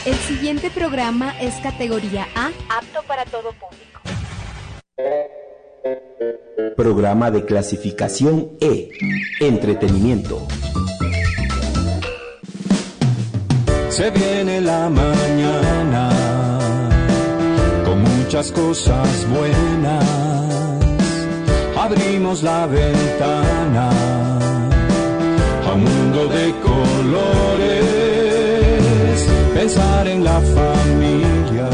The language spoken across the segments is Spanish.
El siguiente programa es categoría A, apto para todo público. Programa de clasificación E, entretenimiento. Se viene la mañana con muchas cosas buenas. Abrimos la ventana a un mundo de colores. Pensar en la familia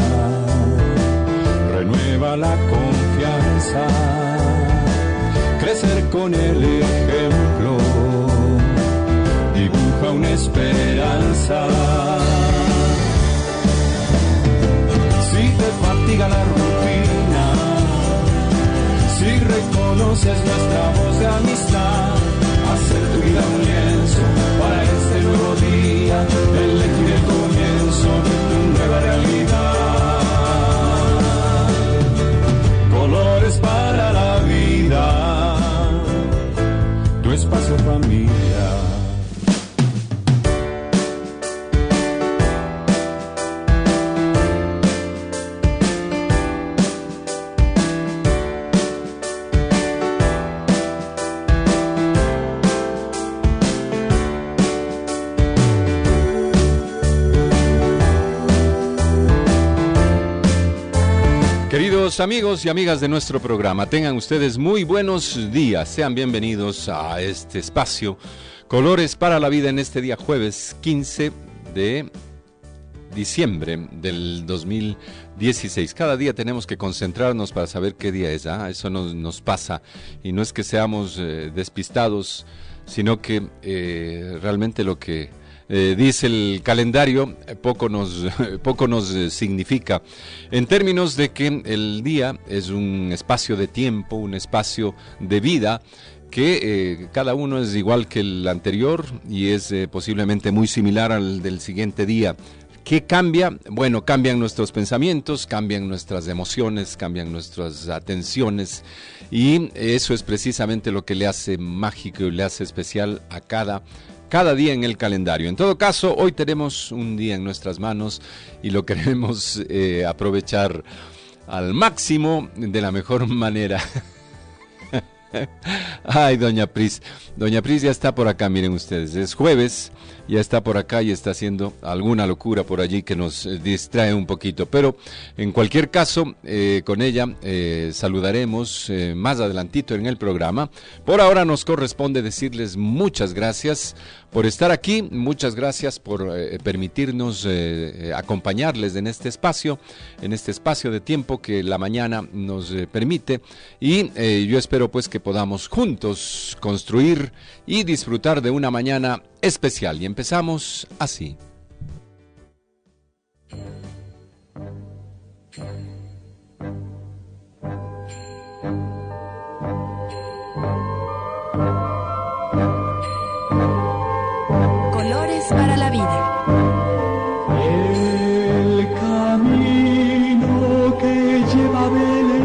renueva la confianza. Crecer con el ejemplo dibuja una esperanza. Si te fatiga la rutina, si reconoces nuestra voz de amistad, hacer tu vida un lienzo para este nuevo día, elegir el comienzo de tu nueva realidad. Colores para la vida, tu espacio familia. Queridos amigos y amigas de nuestro programa, tengan ustedes muy buenos días. Sean bienvenidos a este espacio Colores para la Vida en este día jueves 15 de diciembre del 2016. Cada día tenemos que concentrarnos para saber qué día es. Eso nos pasa y no es que seamos despistados, sino que realmente lo que dice el calendario poco nos significa, en términos de que el día es un espacio de tiempo, un espacio de vida, que cada uno es igual que el anterior y es posiblemente muy similar al del siguiente día. ¿Qué cambia? Bueno, cambian nuestros pensamientos, cambian nuestras emociones, cambian nuestras atenciones, y eso es precisamente lo que le hace mágico y le hace especial a cada día en el calendario. En todo caso, hoy tenemos un día en nuestras manos y lo queremos aprovechar al máximo, de la mejor manera. Ay, Doña Pris ya está por acá, miren ustedes, es jueves, ya está por acá y está haciendo alguna locura por allí que nos distrae un poquito, pero en cualquier caso, con ella saludaremos más adelantito en el programa. Por ahora nos corresponde decirles muchas gracias por estar aquí, muchas gracias por permitirnos acompañarles en este espacio de tiempo que la mañana nos permite, y yo espero pues que podamos juntos construir y disfrutar de una mañana especial, y empezamos así. Colores para la vida. El camino que lleva a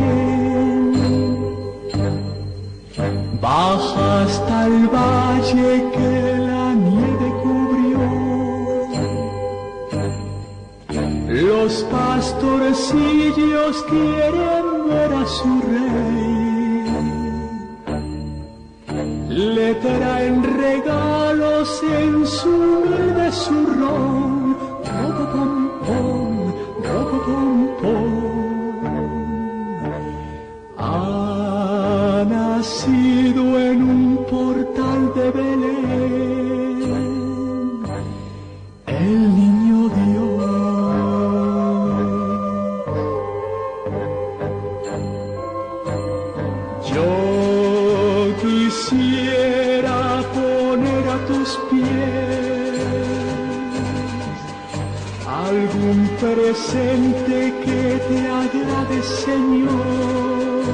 Belén baja hasta el valle que la nieve cubrió. Los pastorcillos quieren ver a su rey, le traen regalos en su humilde zurrón. Robo-pom-pom, robo-pom-pom. Ha nacido en un portal de Belén el niño Dios. Yo quisiera poner a tus pies algún presente que te agrade, Señor,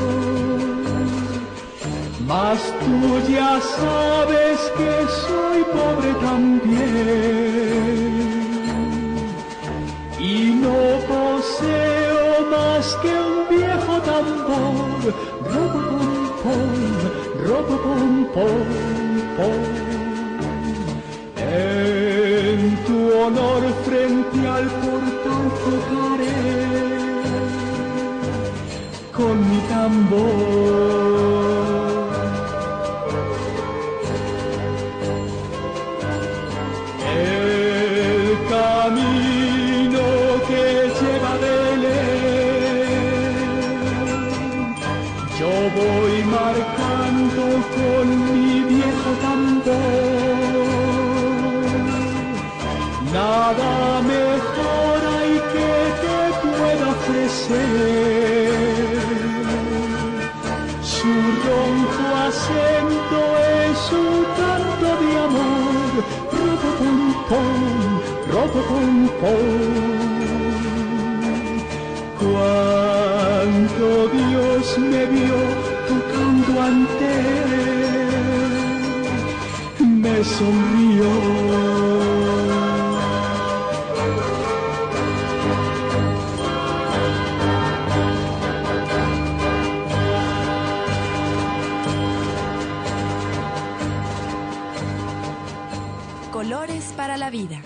mas tú ya sabes que soy pobre también y no poseo más que un viejo tambor. Robo-pom-pom, robo-pom-pom-pom. En tu honor frente al portal tocaré con mi tambor. El camino que lleva a Belén, yo voy marcando con mi viejo tambor. Nada mejor hay que te pueda ofrecer. Su ronco acento es un canto de amor. Robo pom pom, robo pom pom. Cuando Dios me vio tocando ante él, me sonrió. Colores para la vida.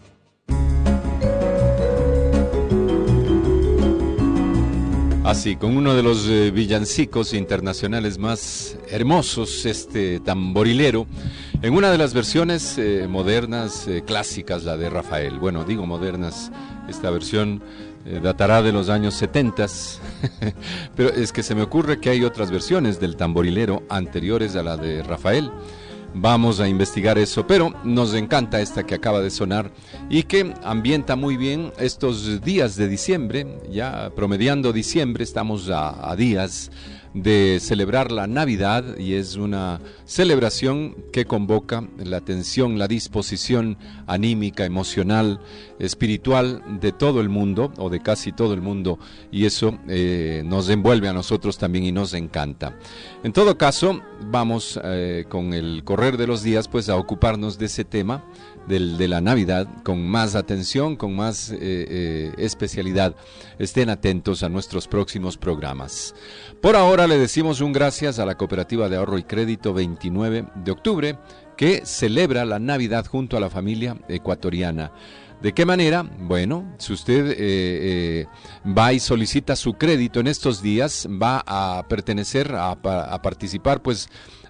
Así, con uno de los villancicos internacionales más hermosos, este tamborilero, en una de las versiones modernas, clásicas, la de Rafael. Bueno, digo modernas, esta versión datará de los años 70, pero es que se me ocurre que hay otras versiones del tamborilero anteriores a la de Rafael. Vamos a investigar eso, pero nos encanta esta que acaba de sonar y que ambienta muy bien estos días de diciembre, ya promediando diciembre, estamos a días de celebrar la Navidad y es una celebración que convoca la atención, la disposición anímica, emocional, espiritual de todo el mundo o de casi todo el mundo y eso nos envuelve a nosotros también y nos encanta. En todo caso, vamos con el correr de los días pues a ocuparnos de ese tema de la Navidad con más atención, con más especialidad. Estén atentos a nuestros próximos programas. Por ahora le decimos un gracias a la Cooperativa de Ahorro y Crédito 29 de octubre que celebra la Navidad junto a la familia ecuatoriana. ¿De qué manera? Bueno, si usted va y solicita su crédito en estos días, va a pertenecer, a participar pues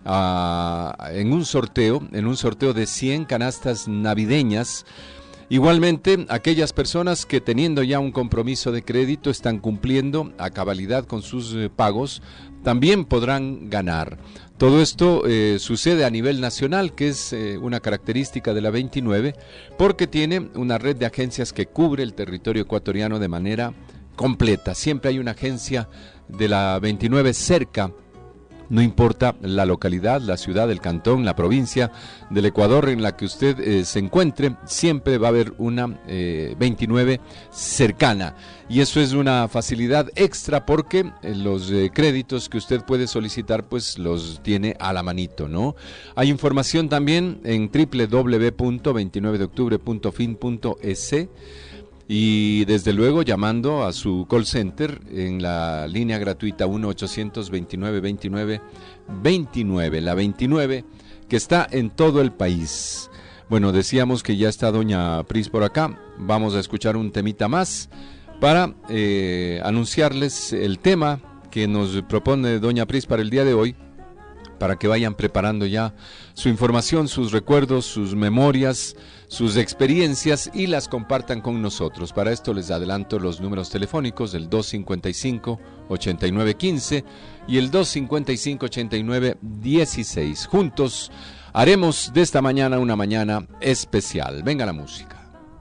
en un sorteo de 100 canastas navideñas. Igualmente, aquellas personas que teniendo ya un compromiso de crédito están cumpliendo a cabalidad con sus pagos, también podrán ganar. Todo esto sucede a nivel nacional, que es una característica de la 29, porque tiene una red de agencias que cubre el territorio ecuatoriano de manera completa. Siempre hay una agencia de la 29 cerca. No importa la localidad, la ciudad, el cantón, la provincia del Ecuador en la que usted se encuentre, siempre va a haber una 29 cercana. Y eso es una facilidad extra porque los créditos que usted puede solicitar pues los tiene a la manito, ¿no? Hay información también en www.29deoctubre.fin.es. Y desde luego llamando a su call center en la línea gratuita 1-800-29-29-29, la 29 que está en todo el país. Bueno, decíamos que ya está doña Pris por acá, vamos a escuchar un temita más para anunciarles el tema que nos propone doña Pris para el día de hoy, para que vayan preparando ya su información, sus recuerdos, sus memorias, sus experiencias y las compartan con nosotros. Para esto les adelanto los números telefónicos del 255-8915 y el 255-8916. Juntos haremos de esta mañana una mañana especial. Venga la música.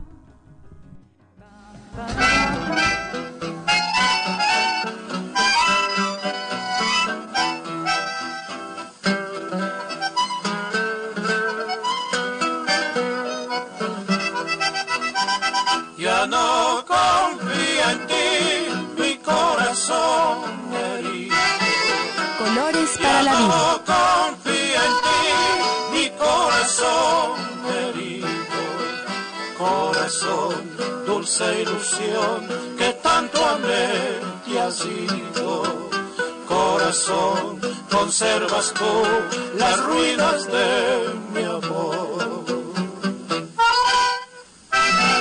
Ya no confía en ti, mi corazón herido. Colores para la vida. No confía en ti, mi corazón herido. Corazón, dulce ilusión, que tanto amé te has ido. Corazón, conservas tú las ruinas de mi amor.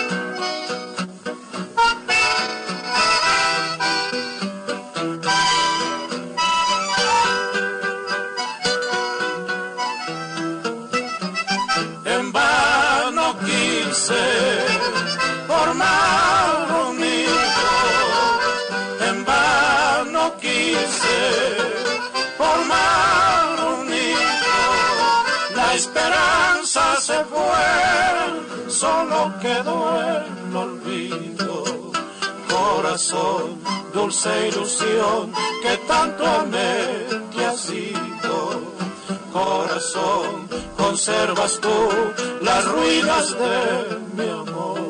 esperanza se fue, solo quedó el olvido. Corazón, dulce ilusión que tanto amé, te has ido. Corazón, conservas tú las ruinas de mi amor.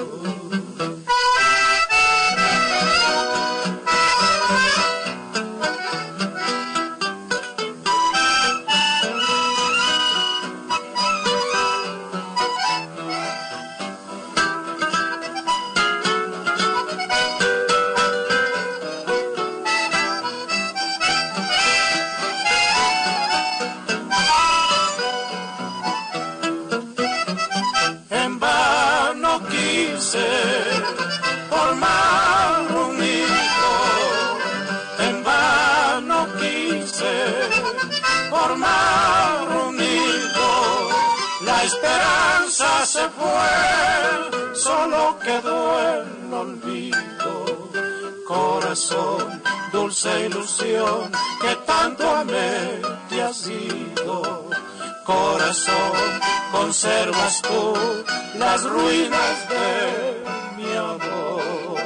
Se fue, solo quedó el olvido. Corazón, dulce ilusión que tanto amé, te has ido. Corazón, conservas tú las ruinas de mi amor.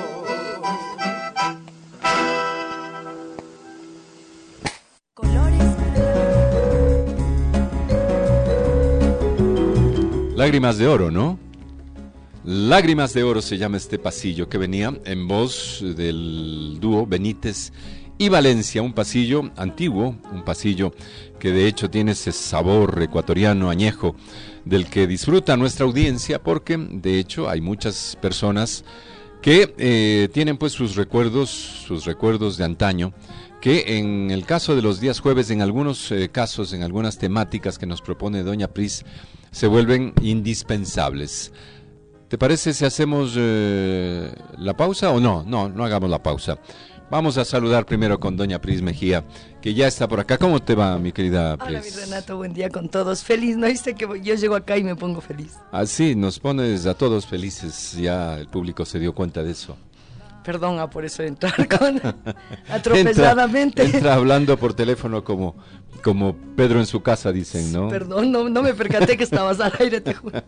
Lágrimas de Oro, ¿no? Lágrimas de Oro se llama este pasillo que venía en voz del dúo Benítez y Valencia, un pasillo antiguo, un pasillo que de hecho tiene ese sabor ecuatoriano añejo del que disfruta nuestra audiencia, porque de hecho hay muchas personas que tienen pues sus recuerdos de antaño, que en el caso de los días jueves, en algunos casos, en algunas temáticas que nos propone Doña Pris, se vuelven indispensables. ¿Te parece si hacemos la pausa o no? No hagamos la pausa. Vamos a saludar primero con Doña Pris Mejía, que ya está por acá. ¿Cómo te va, mi querida Pris? Hola, mi Renato, buen día con todos. Feliz, ¿no viste que yo llego acá y me pongo feliz? Ah, sí, nos pones a todos felices. Ya el público se dio cuenta de eso. Perdón por eso entrar atropelladamente. Entra hablando por teléfono como Pedro en su casa, dicen, ¿no? Perdón, no me percaté que estabas al aire, te juro.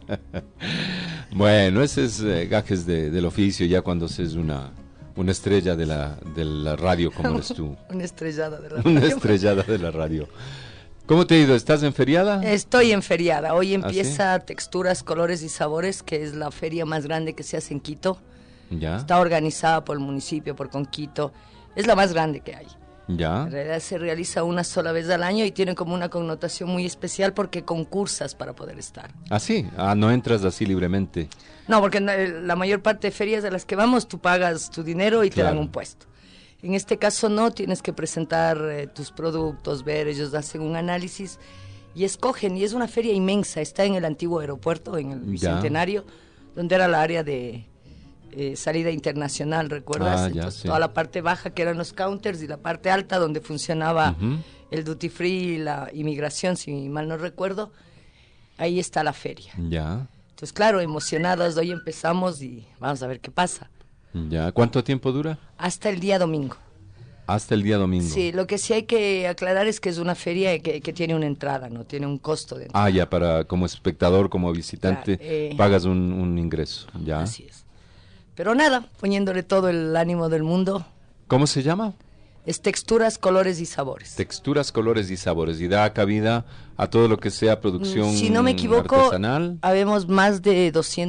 Bueno, ese es gajes del oficio, ya cuando se es una estrella de la radio como eres tú. Una estrellada de la radio. Una estrellada de la radio. ¿Cómo te ha ido? ¿Estás en feriada? Estoy en feriada. Hoy empieza ¿Ah, sí? Texturas, Colores y Sabores, que es la feria más grande que se hace en Quito. Ya. Está organizada por el municipio, por Conquito. Es la más grande que hay. Ya. En realidad se realiza una sola vez al año y tiene como una connotación muy especial porque concursas para poder estar. ¿Ah, sí? No entras así libremente. No, porque la mayor parte de ferias a las que vamos tú pagas tu dinero y Claro. te dan un puesto. En este caso no, tienes que presentar tus productos, ver, ellos hacen un análisis y escogen, y es una feria inmensa, está en el antiguo aeropuerto, en el Bicentenario, donde era la área de salida internacional, ¿recuerdas? Entonces, sí. Toda la parte baja que eran los counters y la parte alta donde funcionaba el duty free y la inmigración, si mal no recuerdo, ahí está la feria. Ya. Entonces, claro, emocionados, hoy empezamos y vamos a ver qué pasa. Ya. ¿Cuánto tiempo dura? Hasta el día domingo. Hasta el día domingo. Sí, lo que sí hay que aclarar es que es una feria que tiene una entrada, no tiene un costo de entrada. Ya, como espectador, como visitante, Claro, pagas un ingreso. Ya. Así es. Pero nada, poniéndole todo el ánimo del mundo. ¿Cómo se llama? Es Texturas, Colores y Sabores. Texturas, colores y sabores. Y da cabida a todo lo que sea producción artesanal. Si no me equivoco, habemos más de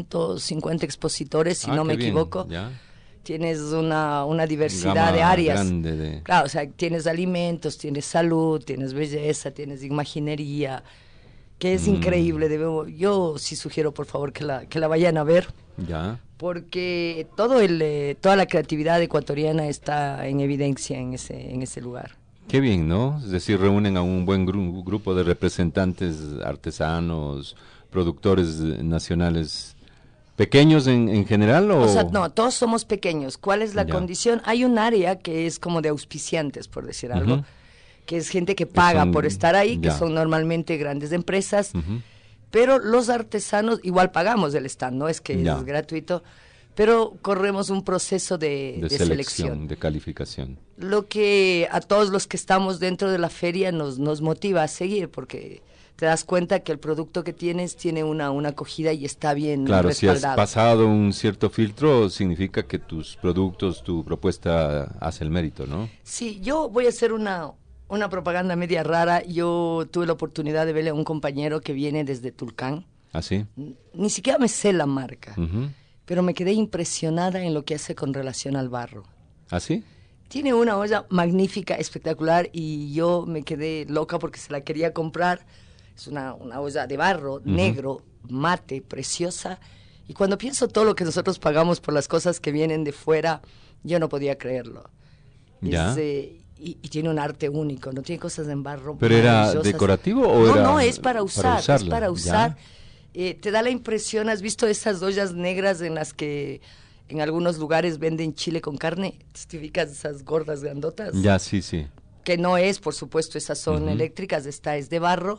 250 expositores, si no me equivoco. Ya. Tienes una diversidad Gama de áreas. Grande Claro, o sea, tienes alimentos, tienes salud, tienes belleza, tienes imaginería, que es increíble. Yo sí sugiero, por favor, que la vayan a ver. Ya. Porque toda la creatividad ecuatoriana está en evidencia en ese lugar. Qué bien, ¿no? Es decir, reúnen a un buen grupo de representantes artesanos, productores nacionales. ¿Pequeños en general o...? O sea, no, todos somos pequeños. ¿Cuál es la condición? Hay un área que es como de auspiciantes, por decir algo, que es gente que paga por estar ahí, que son normalmente grandes empresas, pero los artesanos igual pagamos el stand, no es que es gratuito, pero corremos un proceso de selección, de calificación. Lo que a todos los que estamos dentro de la feria nos motiva a seguir, porque te das cuenta que el producto que tienes tiene una acogida y está bien respaldado. Si has pasado un cierto filtro, significa que tus productos, tu propuesta hace el mérito, ¿no? Sí, yo voy a hacer una propaganda media rara. Yo tuve la oportunidad de verle a un compañero que viene desde Tulcán. ¿Ah, sí? Ni siquiera me sé la marca, pero me quedé impresionada en lo que hace con relación al barro. ¿Ah, sí? Tiene una olla magnífica, espectacular, y yo me quedé loca porque se la quería comprar. Es una olla de barro, negro, mate, preciosa. Y cuando pienso todo lo que nosotros pagamos por las cosas que vienen de fuera, yo no podía creerlo. ¿Ya? Y tiene un arte único, no tiene cosas en barro. ¿Pero era decorativo o era...? No, es para usar, es para usar. ¿Ya? Te da la impresión, ¿has visto esas ollas negras en las que en algunos lugares venden chile con carne? ¿Te fijas esas gordas grandotas? Ya, sí, sí. Que no es, por supuesto, esas son eléctricas, esta es de barro.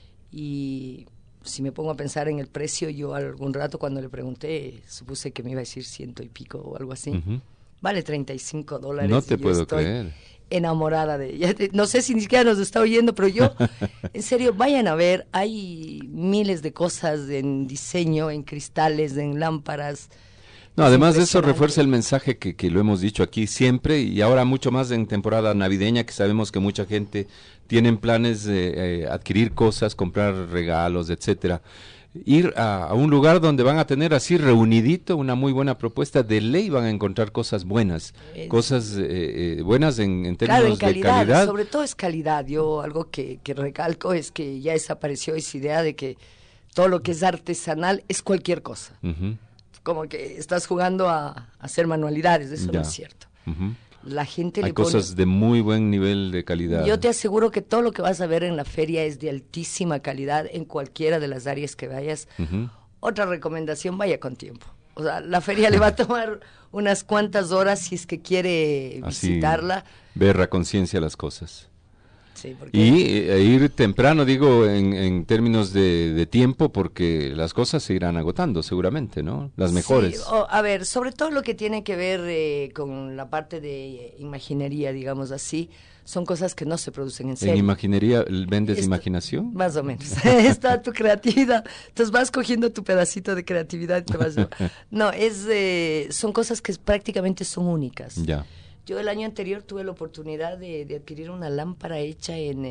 Y si me pongo a pensar en el precio, yo algún rato cuando le pregunté, supuse que me iba a decir 100 y pico o algo así. Vale $35. No te puedo creer. Enamorada de ella. No sé si ni siquiera nos está oyendo, pero yo, en serio, vayan a ver, hay miles de cosas en diseño, en cristales, en lámparas. No, además de eso refuerza el mensaje que lo hemos dicho aquí siempre y ahora mucho más en temporada navideña, que sabemos que mucha gente tiene planes de adquirir cosas, comprar regalos, etcétera. Ir a un lugar donde van a tener así reunidito una muy buena propuesta, de ley van a encontrar cosas buenas, cosas buenas en términos de calidad. Sobre todo es calidad. Yo algo que recalco es que ya desapareció esa idea de que todo lo que es artesanal es cualquier cosa. Como que estás jugando a hacer manualidades, eso no es cierto. La gente hay cosas de muy buen nivel de calidad. Yo te aseguro que todo lo que vas a ver en la feria es de altísima calidad en cualquiera de las áreas que vayas. Otra recomendación, vaya con tiempo. O sea, la feria le va a tomar unas cuantas horas si es que quiere visitarla. Ver a conciencia las cosas. Sí, porque... Y ir temprano, digo, en términos de tiempo, porque las cosas se irán agotando seguramente, ¿no? Las mejores. Sí, a ver, sobre todo lo que tiene que ver con la parte de imaginería, digamos así, son cosas que no se producen en serie. ¿En imaginería vendes imaginación? Más o menos. Está tu creatividad. Entonces vas cogiendo tu pedacito de creatividad y te vas... No, son cosas que prácticamente son únicas. Ya. Yo el año anterior tuve la oportunidad de adquirir una lámpara hecha en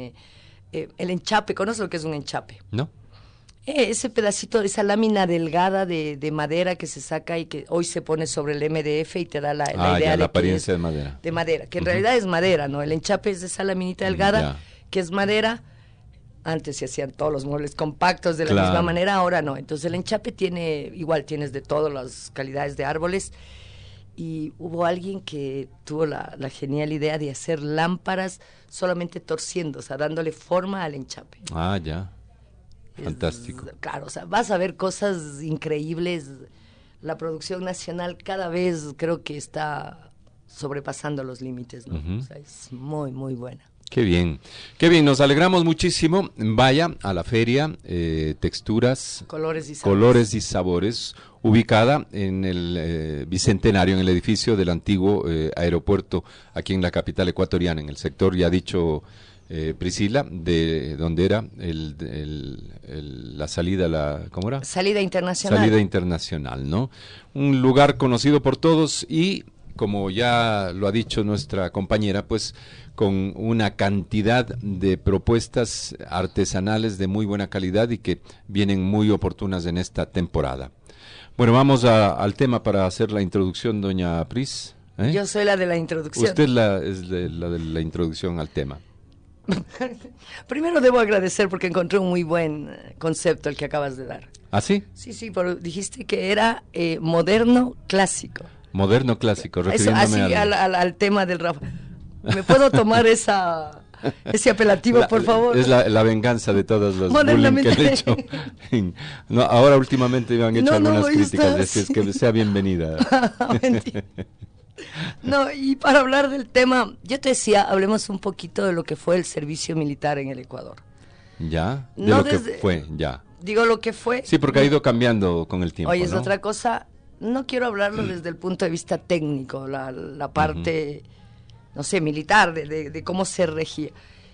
el enchape. ¿Conoces lo que es un enchape? No. Ese pedacito, esa lámina delgada de madera que se saca y que hoy se pone sobre el MDF y te da la idea de la apariencia de madera. De madera, que en realidad es madera, ¿no? El enchape es esa laminita delgada que es madera. Antes se hacían todos los muebles compactos de la misma manera, ahora no. Entonces el enchape tienes de todas las calidades de árboles. Y hubo alguien que tuvo la genial idea de hacer lámparas solamente torciendo, o sea, dándole forma al enchape. Ah, ya. Fantástico. Claro, o sea, vas a ver cosas increíbles. La producción nacional cada vez creo que está sobrepasando los límites, ¿no? O sea, es muy, muy buena. Qué bien, nos alegramos muchísimo. Vaya a la feria Texturas, Colores y Sabores, ubicada en el Bicentenario, en el edificio del antiguo aeropuerto, aquí en la capital ecuatoriana, en el sector, ya ha dicho Priscila, de donde era la salida, ¿cómo era? Salida internacional. Salida internacional, ¿no? Un lugar conocido por todos y, como ya lo ha dicho nuestra compañera, pues con una cantidad de propuestas artesanales de muy buena calidad y que vienen muy oportunas en esta temporada. Bueno, vamos al tema para hacer la introducción, doña Pris. Yo soy la de la introducción. Usted es la de la introducción al tema. Primero debo agradecer porque encontré un muy buen concepto el que acabas de dar. ¿Ah, sí? Sí, pero dijiste que era moderno clásico. Moderno clásico, refiriéndome así al tema del Rafa. ¿Me puedo tomar ese apelativo, por favor? Es la venganza de todos los bullying que he hecho. No, ahora últimamente me han hecho algunas críticas, así es que sea bienvenida. No, y para hablar del tema, yo te decía, hablemos un poquito de lo que fue el servicio militar en el Ecuador. ¿Ya? Que fue, ya. Digo lo que fue. Sí, porque ha ido cambiando con el tiempo, Oye, es otra cosa, no quiero hablarlo desde el punto de vista técnico, la parte, no sé, militar, de cómo se regía.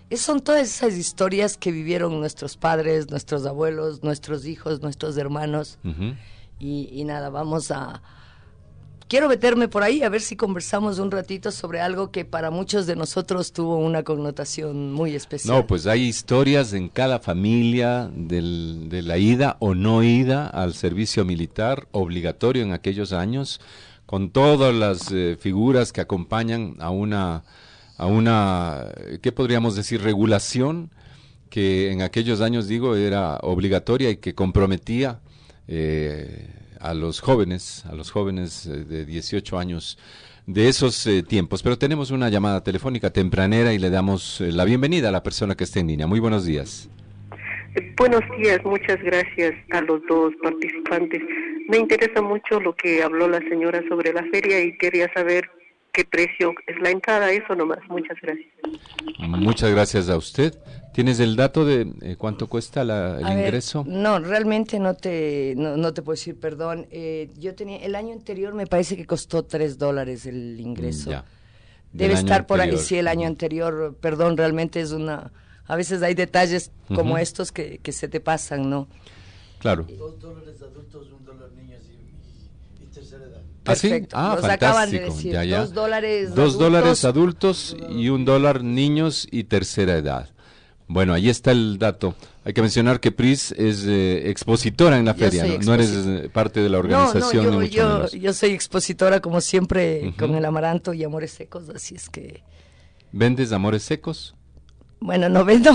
Son todas esas historias que vivieron nuestros padres, nuestros abuelos, nuestros hijos, nuestros hermanos. Y nada, quiero meterme por ahí a ver si conversamos un ratito sobre algo que para muchos de nosotros tuvo una connotación muy especial. No, pues hay historias en cada familia de la ida o no ida al servicio militar obligatorio en aquellos años, con todas las figuras que acompañan a una, ¿qué podríamos decir? Regulación que en aquellos años, digo, era obligatoria y que comprometía a los jóvenes de 18 años de esos tiempos. Pero tenemos una llamada telefónica tempranera y le damos la bienvenida a la persona que esté en línea. Muy buenos días. Buenos días, muchas gracias a los dos participantes. Me interesa mucho lo que habló la señora sobre la feria y quería saber qué precio es la entrada, eso nomás. Muchas gracias. Muchas gracias a usted. ¿Tienes el dato de cuánto cuesta el ingreso? No, realmente no te puedo decir, perdón. Yo tenía, el año anterior me parece que costó $3 el ingreso. Ya. Debe estar por ahí, sí, el año anterior, perdón, realmente es a veces hay detalles como estos que se te pasan, ¿no? Claro. $2 adultos, $1 niños y tercera edad. Perfecto. ¿Ah, sí? Nos acaban de fantástico. decir, ya. $2 adultos y $1 niños y tercera edad. Bueno, ahí está el dato. Hay que mencionar que Pris es expositora en la feria, ¿no? No eres parte de la organización. No, yo soy expositora como siempre con el amaranto y amores secos, así es que... ¿Vendes amores secos? Bueno, no vendo,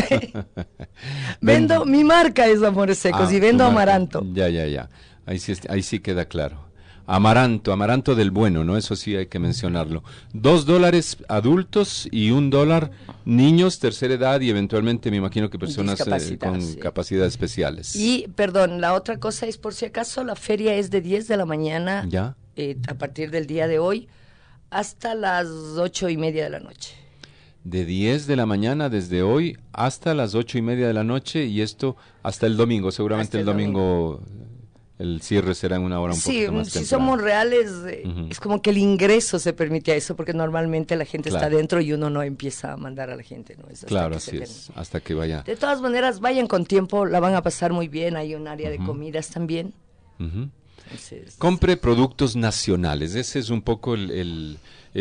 vendo, mi marca es Amores Secos y vendo amaranto. Ya, ahí sí queda claro. Amaranto del bueno, ¿no? Eso sí hay que mencionarlo. $2 adultos y $1 niños, tercera edad y eventualmente me imagino que personas con capacidades especiales. Y, perdón, la otra cosa es por si acaso la feria es de 10 de la mañana, ¿ya? A partir del día de hoy, hasta las 8:30 de la noche. De 10 de la mañana desde hoy hasta las 8:30 de la noche y esto hasta el domingo, seguramente el domingo el cierre será en una hora un poquito más temprano. Si somos reales, es como que el ingreso se permite a eso, porque normalmente la gente está dentro y uno no empieza a mandar a la gente, ¿no? Es claro, así es, hasta que vaya. De todas maneras, vayan con tiempo, la van a pasar muy bien, hay un área de comidas también. Entonces, compre productos nacionales, ese es un poco el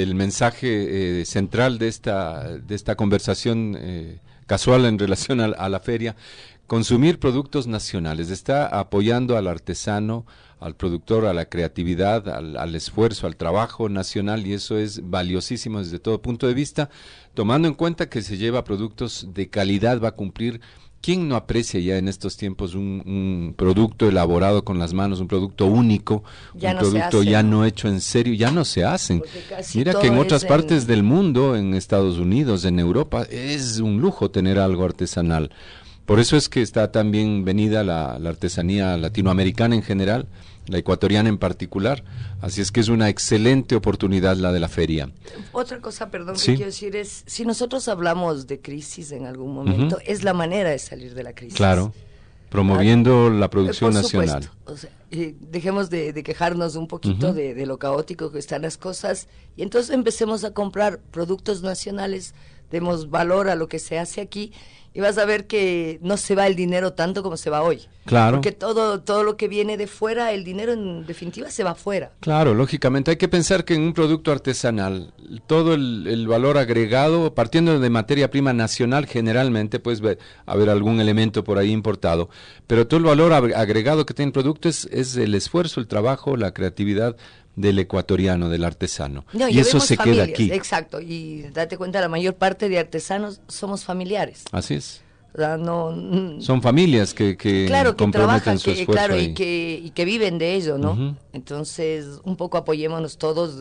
mensaje central de esta conversación casual en relación a la feria. Consumir productos nacionales, está apoyando al artesano, al productor, a la creatividad, al esfuerzo, al trabajo nacional y eso es valiosísimo desde todo punto de vista, tomando en cuenta que se lleva productos de calidad, va a cumplir. ¿Quién no aprecia ya en estos tiempos un producto elaborado con las manos, un producto único, un producto ya no hecho en serio? Ya no se hacen. Mira que en otras partes del mundo, en Estados Unidos, en Europa, es un lujo tener algo artesanal. Por eso es que está tan bienvenida la artesanía latinoamericana en general, la ecuatoriana en particular, así es que es una excelente oportunidad la de la feria. Otra cosa, perdón, que quiero decir es, si nosotros hablamos de crisis en algún momento, es la manera de salir de la crisis. Claro, promoviendo la producción nacional. O sea, dejemos de quejarnos un poquito de lo caótico que están las cosas y entonces empecemos a comprar productos nacionales, demos valor a lo que se hace aquí y vas a ver que no se va el dinero tanto como se va hoy. Claro. Porque todo lo que viene de fuera, el dinero en definitiva se va afuera. Claro, lógicamente. Hay que pensar que en un producto artesanal, todo el valor agregado, partiendo de materia prima nacional, generalmente puedes haber algún elemento por ahí importado, pero todo el valor agregado que tiene el producto es el esfuerzo, el trabajo, la creatividad del ecuatoriano, del artesano. No, y eso se queda aquí. Exacto, y date cuenta, la mayor parte de artesanos somos familiares. Así es. O sea, son familias que trabajan, su esfuerzo y que viven de ello, ¿no? Entonces, un poco apoyémonos todos.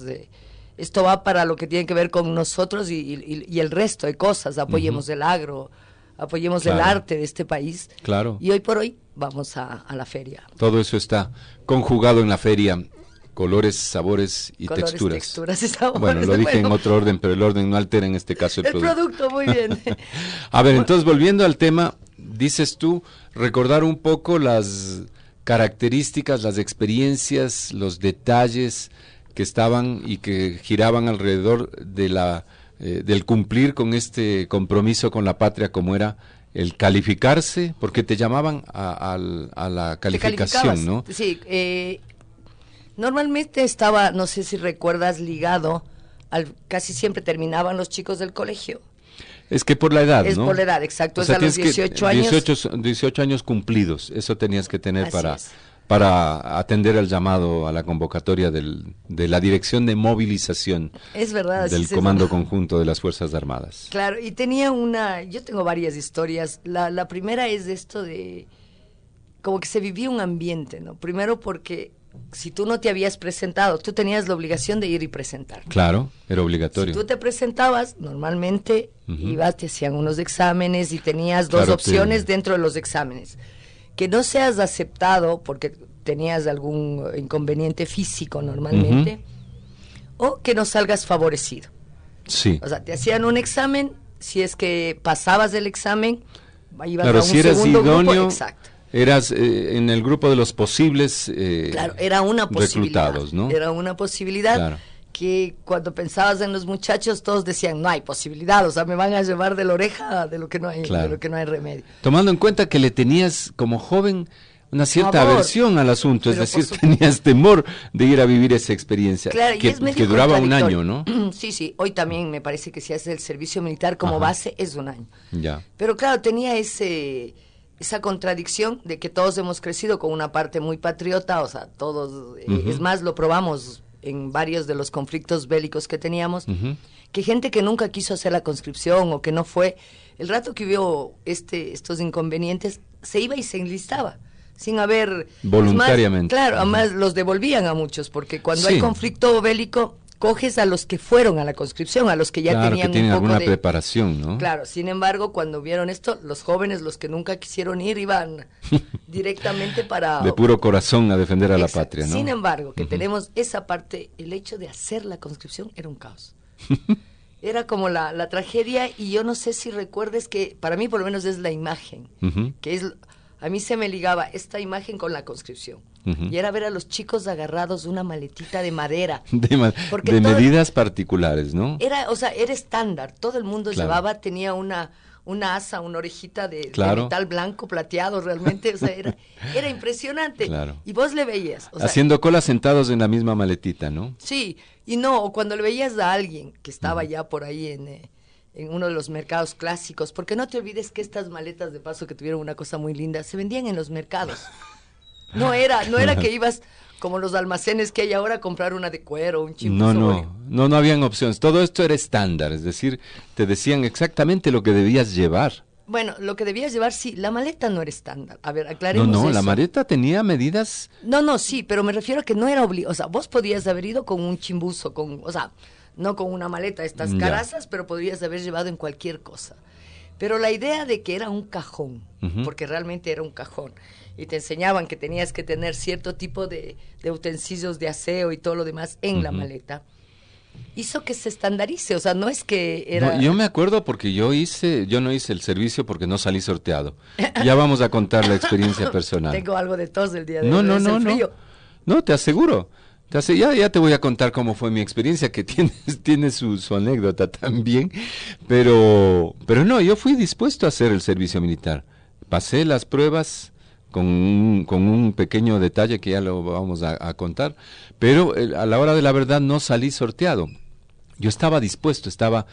Esto va para lo que tiene que ver con nosotros y el resto de cosas. Apoyemos el agro, apoyemos el arte de este país. Claro. Y hoy por hoy vamos a la feria. Todo eso está conjugado en la feria. Colores, sabores y texturas. Bueno, lo dije en otro orden, pero el orden no altera en este caso el producto. El producto, muy bien. A ver, entonces volviendo al tema, dices tú, recordar un poco las características, las experiencias, los detalles que estaban y que giraban alrededor de la del cumplir con este compromiso con la patria, como era el calificarse, porque te llamaban a la calificación, ¿no? Sí, normalmente estaba, no sé si recuerdas, ligado casi siempre terminaban los chicos del colegio. Es que por la edad, ¿no? Es por la edad, exacto, o es sea, a los 18 años. 18 años cumplidos, eso tenías que tener Así para atender al llamado a la convocatoria de la Dirección de Movilización. Es verdad, del Comando Conjunto de las Fuerzas Armadas. Claro, y tenía yo tengo varias historias. La primera es de esto de, como que se vivía un ambiente, ¿no? Primero porque si tú no te habías presentado, tú tenías la obligación de ir y presentar. Claro, era obligatorio. Si tú te presentabas, normalmente ibas, te hacían unos exámenes y tenías dos opciones dentro de los exámenes. Que no seas aceptado porque tenías algún inconveniente físico normalmente, o que no salgas favorecido. Sí. O sea, te hacían un examen, si es que pasabas del examen, ibas claro, a un si eras segundo idóneo, grupo. Exacto. Eras en el grupo de los posibles claro, era una posibilidad, reclutados, ¿no? Era una posibilidad. Claro. Que cuando pensabas en los muchachos todos decían, no hay posibilidad, o sea, me van a llevar de la oreja de lo que no hay, claro, de lo que no hay remedio. Tomando en cuenta que le tenías como joven una cierta aversión al asunto, es decir, tenías temor de ir a vivir esa experiencia, claro, que duraba un año, ¿no? Sí, hoy también me parece que si haces el servicio militar como base es un año. Ya. Pero claro, tenía esa contradicción de que todos hemos crecido con una parte muy patriota, o sea, todos, es más, lo probamos en varios de los conflictos bélicos que teníamos, que gente que nunca quiso hacer la conscripción o que no fue, el rato que hubo estos inconvenientes, se iba y se enlistaba, sin haber... Voluntariamente. Más, claro, además los devolvían a muchos, porque cuando hay conflicto bélico, coges a los que fueron a la conscripción, a los que ya tenían que tienen un poco alguna preparación, ¿no? Claro, sin embargo, cuando vieron esto, los jóvenes, los que nunca quisieron ir, iban directamente para... De puro corazón a defender a la patria, ¿no? Sin embargo, que tenemos esa parte, el hecho de hacer la conscripción era un caos. Era como la tragedia, y yo no sé si recuerdes que, para mí por lo menos es la imagen, que es... A mí se me ligaba esta imagen con la conscripción. Y era ver a los chicos agarrados una maletita de madera. De medidas particulares, ¿no? Era estándar. Todo el mundo llevaba, tenía una asa, una orejita de metal blanco plateado realmente. O sea, era impresionante. Claro. Y vos le veías. O sea, haciendo cola sentados en la misma maletita, ¿no? Sí, y no, o cuando le veías a alguien que estaba ya por ahí en uno de los mercados clásicos, porque no te olvides que estas maletas de paso que tuvieron una cosa muy linda, se vendían en los mercados. No era que ibas como los almacenes que hay ahora a comprar una de cuero, un chimbuzo. No habían opciones. Todo esto era estándar, es decir, te decían exactamente lo que debías llevar. Bueno, lo que debías llevar, sí, la maleta no era estándar. A ver, aclaremos eso. La maleta tenía medidas... No, sí, pero me refiero a que no era obligado. O sea, vos podías haber ido con un chimbuzo, o sea, no con una maleta, estas carazas, pero podrías haber llevado en cualquier cosa. Pero la idea de que era un cajón, porque realmente era un cajón, y te enseñaban que tenías que tener cierto tipo de utensilios de aseo y todo lo demás en la maleta, hizo que se estandarice. O sea, no es que era... No, yo me acuerdo porque yo no hice el servicio porque no salí sorteado. Ya vamos a contar la experiencia personal. Tengo algo de tos el día de hoy. No, te aseguro. Ya te voy a contar cómo fue mi experiencia, que tiene su anécdota también, pero no, yo fui dispuesto a hacer el servicio militar. Pasé las pruebas con un pequeño detalle que ya lo vamos a contar, pero a la hora de la verdad no salí sorteado. Yo estaba dispuesto,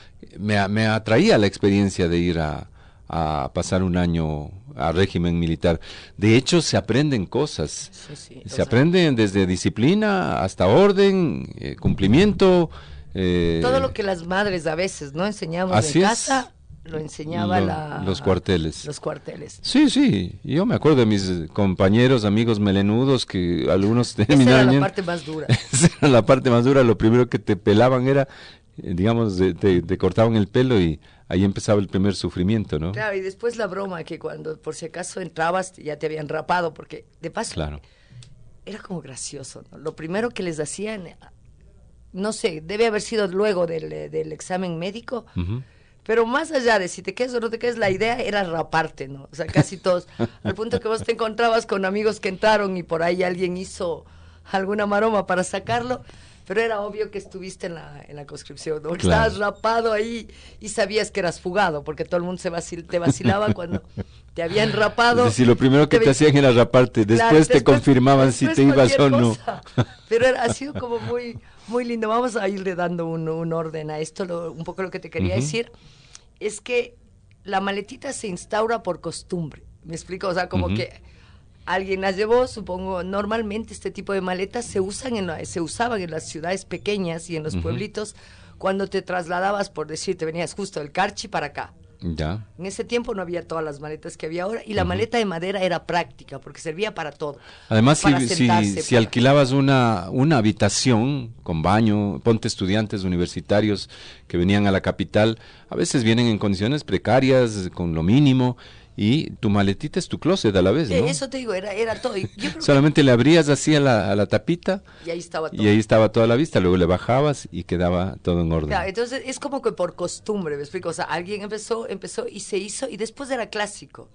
me atraía la experiencia de ir a pasar un año a régimen militar. De hecho, se aprenden cosas. Se aprenden desde disciplina hasta orden, cumplimiento. Todo lo que las madres a veces no enseñamos en casa, lo enseñaba los cuarteles. Los cuarteles. Sí. Yo me acuerdo de mis compañeros, amigos melenudos, que algunos terminaron... Esa era la parte más dura. Esa era la parte más dura. Lo primero que te pelaban era, digamos, te cortaban el pelo y ahí empezaba el primer sufrimiento, ¿no? Claro, y después la broma, que cuando por si acaso entrabas ya te habían rapado, porque de paso era como gracioso, ¿no? Lo primero que les hacían, no sé, debe haber sido luego del examen médico, pero más allá de si te quedas o no te quedas, la idea era raparte, ¿no? O sea, casi todos, al punto que vos te encontrabas con amigos que entraron y por ahí alguien hizo alguna maroma para sacarlo. Pero era obvio que estuviste en la conscripción, ¿no? Claro. Estabas rapado ahí y sabías que eras fugado, porque todo el mundo te vacilaba cuando te habían rapado. Es decir, lo primero que te hacían era raparte, después te confirmaban si te ibas o no. Pero ha sido como muy, muy lindo. Vamos a irle dando un orden a esto. Un poco lo que te quería decir es que la maletita se instaura por costumbre. ¿Me explico? O sea, como que alguien las llevó, supongo. Normalmente este tipo de maletas se usaban en las ciudades pequeñas y en los pueblitos cuando te trasladabas, por decir, te venías justo del Carchi para acá. Ya. En ese tiempo no había todas las maletas que había ahora, y la maleta de madera era práctica porque servía para todo. Además, para si alquilabas una habitación con baño, ponte estudiantes universitarios que venían a la capital, a veces vienen en condiciones precarias, con lo mínimo, y tu maletita es tu closet a la vez, ¿no? Eso te digo, era todo. Solamente le abrías así a la tapita y ahí estaba todo. Y ahí estaba toda la vista, luego le bajabas y quedaba todo en orden. Claro, entonces es como que por costumbre, ¿me explico? O sea, alguien empezó y se hizo, y después era clásico.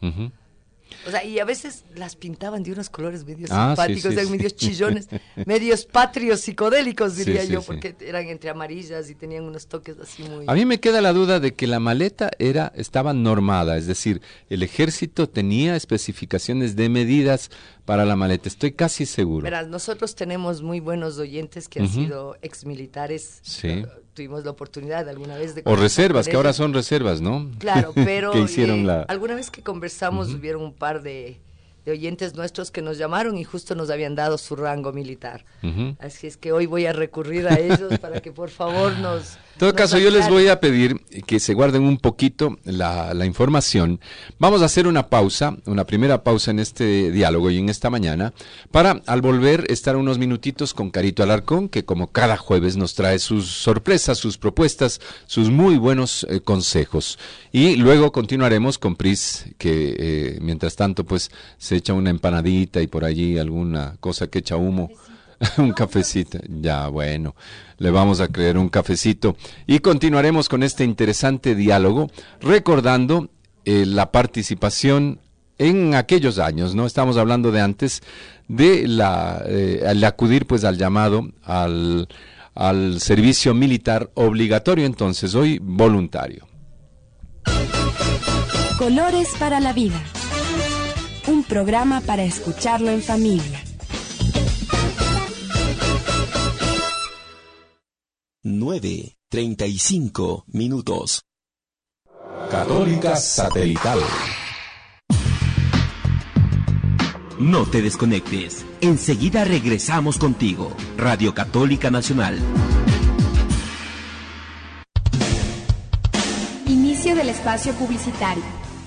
O sea, y a veces las pintaban de unos colores medio simpáticos, medios chillones, medios patrios, psicodélicos, diría yo, porque eran entre amarillas y tenían unos toques así muy... A mí me queda la duda de que la maleta estaba normada, es decir, el ejército tenía especificaciones de medidas para la maleta, estoy casi seguro. Verás, nosotros tenemos muy buenos oyentes que han sido exmilitares. Sí. Tuvimos la oportunidad alguna vez de... O reservas, que ahora son reservas, ¿no? Claro, pero que hicieron alguna vez que conversamos hubieron un par de oyentes nuestros que nos llamaron y justo nos habían dado su rango militar. Así es que hoy voy a recurrir a ellos para que por favor nos... En todo caso, yo les voy a pedir que se guarden un poquito la información. Vamos a hacer una primera pausa en este diálogo y en esta mañana, para al volver estar unos minutitos con Carito Alarcón, que como cada jueves nos trae sus sorpresas, sus propuestas, sus muy buenos consejos. Y luego continuaremos con Pris, que mientras tanto pues se echa una empanadita y por allí alguna cosa que echa humo. Un cafecito, ya bueno, le vamos a creer un cafecito y continuaremos con este interesante diálogo, recordando la participación en aquellos años, ¿no? Estamos hablando de antes de al acudir pues al llamado al servicio militar obligatorio, entonces hoy voluntario. Colores para la vida, un programa para escucharlo en familia. 9:35 minutos. Católica Satelital. No te desconectes. Enseguida regresamos contigo. Radio Católica Nacional. Inicio del espacio publicitario.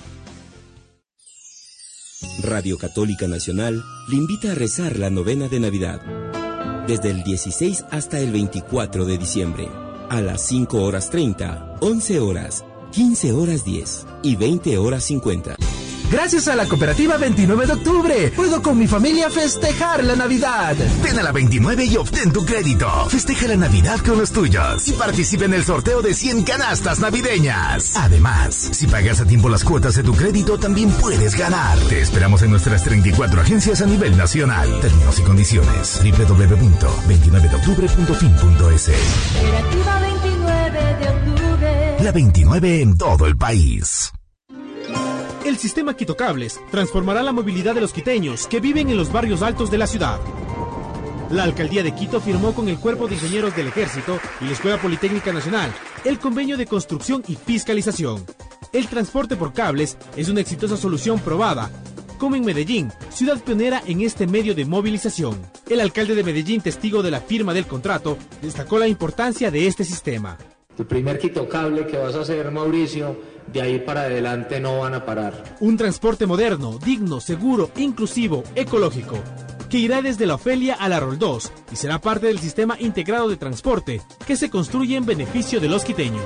Radio Católica Nacional le invita a rezar la novena de Navidad. Desde el 16 hasta el 24 de diciembre, a las 5:30, 11 horas, 15 horas 10 y 20 horas 50. Gracias a la cooperativa 29 de octubre, puedo con mi familia festejar la Navidad. Ven a la 29 y obtén tu crédito. Festeja la Navidad con los tuyos y participa en el sorteo de 100 canastas navideñas. Además, si pagas a tiempo las cuotas de tu crédito, también puedes ganar. Te esperamos en nuestras 34 agencias a nivel nacional. Términos y condiciones: www.29deoctubre.fin.es. Cooperativa 29 de octubre. La 29 en todo el país. El sistema Quito Cables transformará la movilidad de los quiteños que viven en los barrios altos de la ciudad. La Alcaldía de Quito firmó con el Cuerpo de Ingenieros del Ejército y la Escuela Politécnica Nacional el convenio de construcción y fiscalización. El transporte por cables es una exitosa solución probada, como en Medellín, ciudad pionera en este medio de movilización. El alcalde de Medellín, testigo de la firma del contrato, destacó la importancia de este sistema. El primer Quito Cable que vas a hacer, Mauricio, de ahí para adelante no van a parar. Un transporte moderno, digno, seguro, inclusivo, ecológico, que irá desde la Ofelia a la Roldós y será parte del sistema integrado de transporte que se construye en beneficio de los quiteños.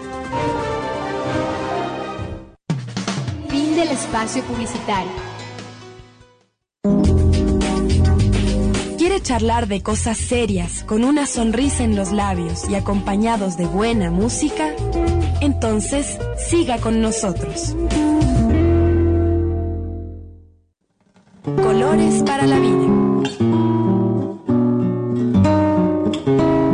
Fin del espacio publicitario. ¿Quiere charlar de cosas serias con una sonrisa en los labios y acompañados de buena música? Entonces, siga con nosotros. Colores para la vida.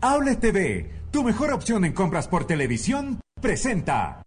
Outlet TV, tu mejor opción en compras por televisión, presenta.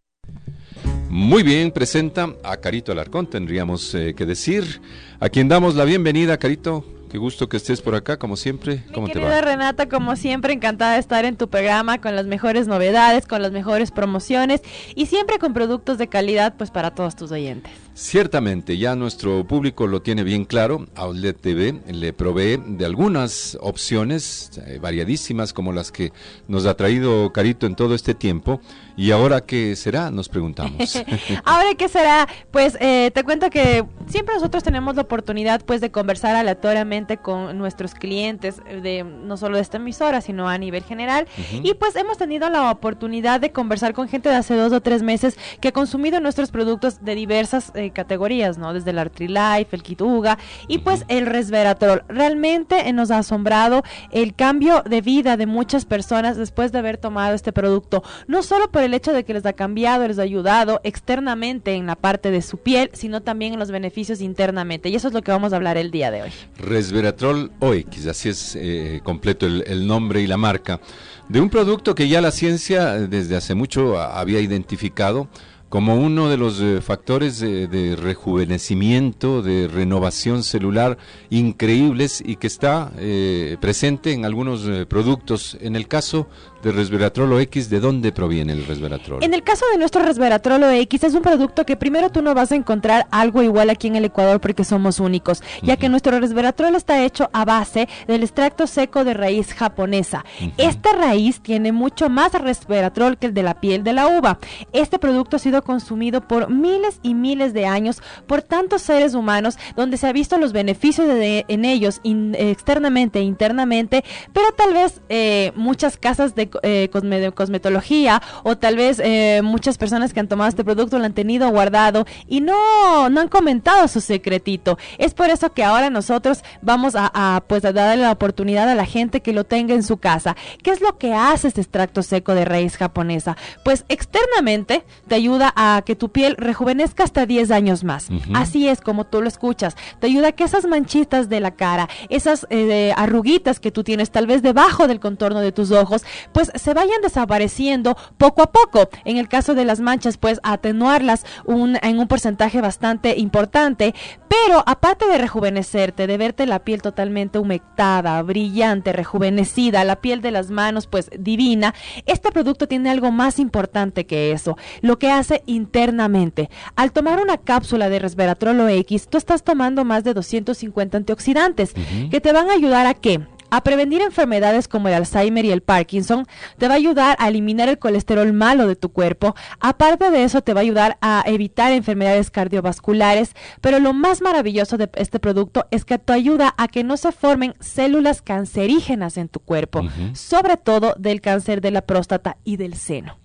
Muy bien, presenta a Carito Alarcón, tendríamos que decir, a quien damos la bienvenida. Carito, qué gusto que estés por acá, como siempre. ¿Cómo te va? Querida Renata, como siempre, encantada de estar en tu programa con las mejores novedades, con las mejores promociones y siempre con productos de calidad, pues para todos tus oyentes. Ciertamente, ya nuestro público lo tiene bien claro. Outlet TV le provee de algunas opciones variadísimas, como las que nos ha traído Carito en todo este tiempo. ¿Y ahora qué será? Nos preguntamos. ¿Ahora qué será? Pues te cuento que siempre nosotros tenemos la oportunidad pues de conversar aleatoriamente con nuestros clientes, no solo de esta emisora, sino a nivel general. Y pues hemos tenido la oportunidad de conversar con gente de hace 2 o 3 meses que ha consumido nuestros productos de diversas categorías, ¿no? Desde el Artrilife, el Kituga y pues el Resveratrol. Realmente nos ha asombrado el cambio de vida de muchas personas después de haber tomado este producto. No solo por el hecho de que les ha cambiado, les ha ayudado externamente en la parte de su piel, sino también en los beneficios internamente. Y eso es lo que vamos a hablar el día de hoy. Resveratrol OX, así es completo el nombre y la marca, de un producto que ya la ciencia desde hace mucho había identificado como uno de los factores de rejuvenecimiento, de renovación celular increíbles y que está presente en algunos productos. En el caso de Resveratrol OX, ¿de dónde proviene el Resveratrol? En el caso de nuestro Resveratrol OX es un producto que primero tú no vas a encontrar algo igual aquí en el Ecuador porque somos únicos, ya que nuestro Resveratrol está hecho a base del extracto seco de raíz japonesa. Esta raíz tiene mucho más resveratrol que el de la piel de la uva. Este producto ha sido consumido por miles y miles de años por tantos seres humanos, donde se ha visto los beneficios en ellos externamente e internamente, pero tal vez muchas casas de cosmetología o tal vez muchas personas que han tomado este producto lo han tenido guardado y no han comentado su secretito. Es por eso que ahora nosotros vamos a darle la oportunidad a la gente que lo tenga en su casa. ¿Qué es lo que hace este extracto seco de raíz japonesa? Pues externamente te ayuda a que tu piel rejuvenezca hasta 10 años más. Así es como tú lo escuchas. Te ayuda a que esas manchitas de la cara, esas arruguitas que tú tienes tal vez debajo del contorno de tus ojos, pues se vayan desapareciendo poco a poco. En el caso de las manchas, pues atenuarlas en un porcentaje bastante importante, pero aparte de rejuvenecerte, de verte la piel totalmente humectada, brillante, rejuvenecida, la piel de las manos pues divina, este producto tiene algo más importante que eso, lo que hace internamente. Al tomar una cápsula de Resveratrol OX, tú estás tomando más de 250 antioxidantes que te van a ayudar a ¿qué? A prevenir enfermedades como el Alzheimer y el Parkinson, te va a ayudar a eliminar el colesterol malo de tu cuerpo. Aparte de eso, te va a ayudar a evitar enfermedades cardiovasculares, pero lo más maravilloso de este producto es que te ayuda a que no se formen células cancerígenas en tu cuerpo, sobre todo del cáncer de la próstata y del seno.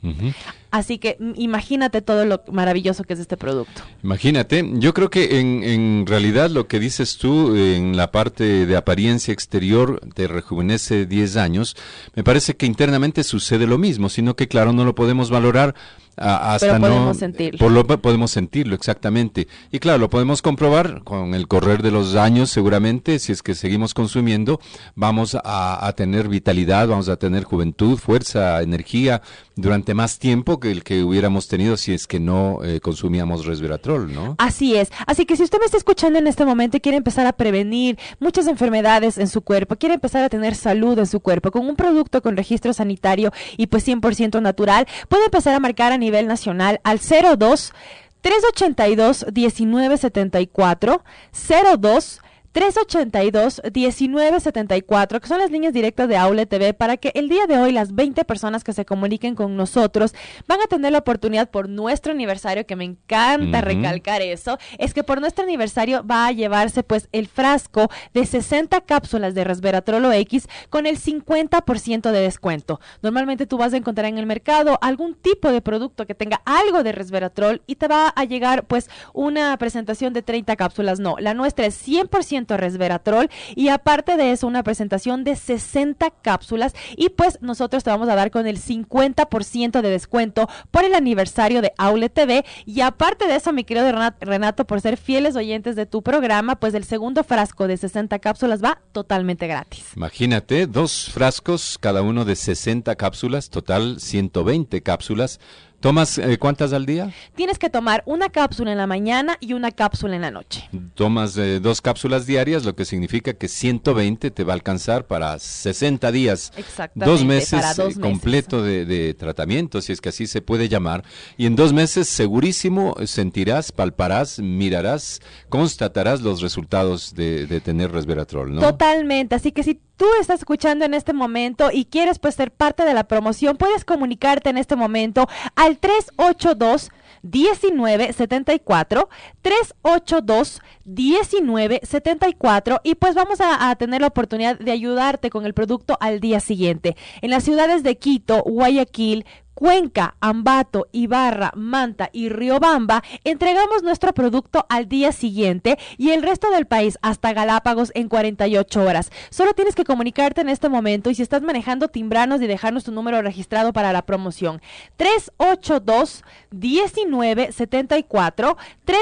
Así que imagínate todo lo maravilloso que es este producto. Imagínate, yo creo que en realidad lo que dices tú en la parte de apariencia exterior te rejuvenece 10 años, me parece que internamente sucede lo mismo, sino que claro, no lo podemos valorar hasta pero podemos sentirlo. Podemos sentirlo, exactamente. Y claro, lo podemos comprobar con el correr de los años, seguramente, si es que seguimos consumiendo, vamos a tener vitalidad, vamos a tener juventud, fuerza, energía, durante más tiempo que el que hubiéramos tenido si es que no consumíamos Resveratrol, ¿no? Así es. Así que si usted me está escuchando en este momento y quiere empezar a prevenir muchas enfermedades en su cuerpo, quiere empezar a tener salud en su cuerpo, con un producto con registro sanitario y pues 100% natural, puede empezar a marcar a nivel nacional al 02-382-1974, 02-382-1974, que son las líneas directas de Outlet TV, para que el día de hoy las 20 personas que se comuniquen con nosotros van a tener la oportunidad por nuestro aniversario, que me encanta recalcar eso, es que por nuestro aniversario va a llevarse pues el frasco de 60 cápsulas de Resveratrol OX con el 50% de descuento. Normalmente tú vas a encontrar en el mercado algún tipo de producto que tenga algo de Resveratrol y te va a llegar pues una presentación de 30 cápsulas. No, la nuestra es 100% tratamiento resveratrol, y aparte de eso una presentación de 60 cápsulas, y pues nosotros te vamos a dar con el 50% de descuento por el aniversario de Outlet TV. Y aparte de eso, mi querido Renato, por ser fieles oyentes de tu programa, pues el segundo frasco de 60 cápsulas va totalmente gratis. Imagínate, 2 frascos, cada uno de 60 cápsulas, total 120 cápsulas. ¿Tomas cuántas al día? Tienes que tomar una cápsula en la mañana y una cápsula en la noche. Tomas 2 cápsulas diarias, lo que significa que 120 te va a alcanzar para 60 días. Exactamente, 2 meses, para 2 meses. Completo de tratamiento, si es que así se puede llamar. Y en 2 meses segurísimo sentirás, palparás, mirarás, constatarás los resultados de tener resveratrol, ¿no? Totalmente, así que si tú estás escuchando en este momento y quieres pues ser parte de la promoción, puedes comunicarte en este momento al 382-1974, 382-1974, y pues vamos a tener la oportunidad de ayudarte con el producto al día siguiente. En las ciudades de Quito, Guayaquil, Cuenca, Ambato, Ibarra, Manta y Riobamba, entregamos nuestro producto al día siguiente, y el resto del país hasta Galápagos en 48 horas. Solo tienes que comunicarte en este momento, y si estás manejando, timbranos y dejarnos tu número registrado para la promoción. 382-1974,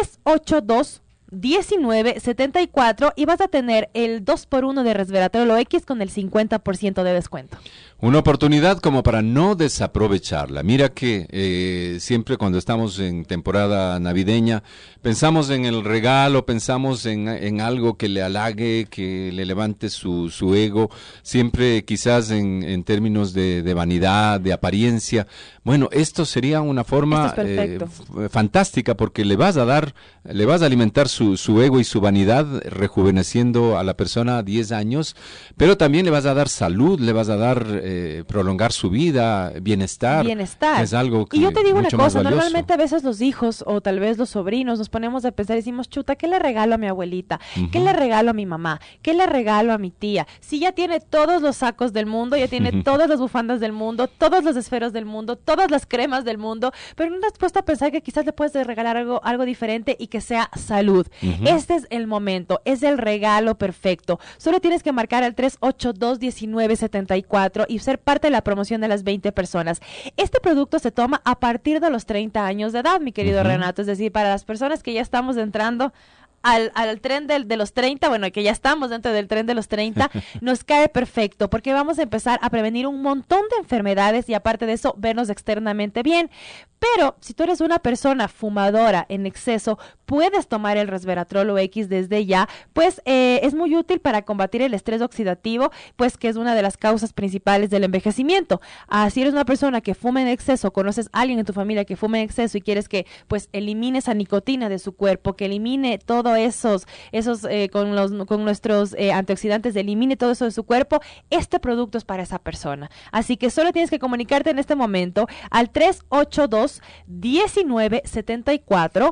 382-1974, y vas a tener el 2x1 de resveratrol OX con el 50% de descuento. Una oportunidad como para no desaprovecharla. Mira que siempre cuando estamos en temporada navideña pensamos en el regalo, pensamos en algo que le halague, que le levante su ego, siempre quizás en términos de vanidad, de apariencia. Bueno, esto sería una forma fantástica, porque le vas a alimentar su ego y su vanidad, rejuveneciendo a la persona 10 años, pero también le vas a dar salud, le vas a dar prolongar su vida, bienestar. Es algo que y yo te digo una cosa, valioso. Normalmente a veces los hijos o tal vez los sobrinos nos ponemos a pensar y decimos, chuta, ¿qué le regalo a mi abuelita? ¿Qué le regalo a mi mamá? ¿Qué le regalo a mi tía? Si ya tiene todos los sacos del mundo, ya tiene todas las bufandas del mundo, todos los esferos del mundo, todas las cremas del mundo, pero no te has puesto a pensar que quizás le puedes regalar algo diferente y que sea salud. Este es el momento, es el regalo perfecto. Solo tienes que marcar al 382-1974 y ser parte de la promoción de las 20 personas. Este producto se toma a partir de los 30 años de edad, mi querido Renato, es decir, para las personas que ya estamos entrando al tren de los 30, bueno, que ya estamos dentro del tren de los 30, nos cae perfecto, porque vamos a empezar a prevenir un montón de enfermedades y aparte de eso, vernos externamente bien. Pero si tú eres una persona fumadora en exceso, puedes tomar el resveratrol OX desde ya, pues es muy útil para combatir el estrés oxidativo, pues que es una de las causas principales del envejecimiento. Si eres una persona que fuma en exceso, conoces a alguien en tu familia que fuma en exceso y quieres que pues elimine esa nicotina de su cuerpo, que elimine todo esos con nuestros antioxidantes, elimine todo eso de su cuerpo, este producto es para esa persona. Así que solo tienes que comunicarte en este momento al 382-1974,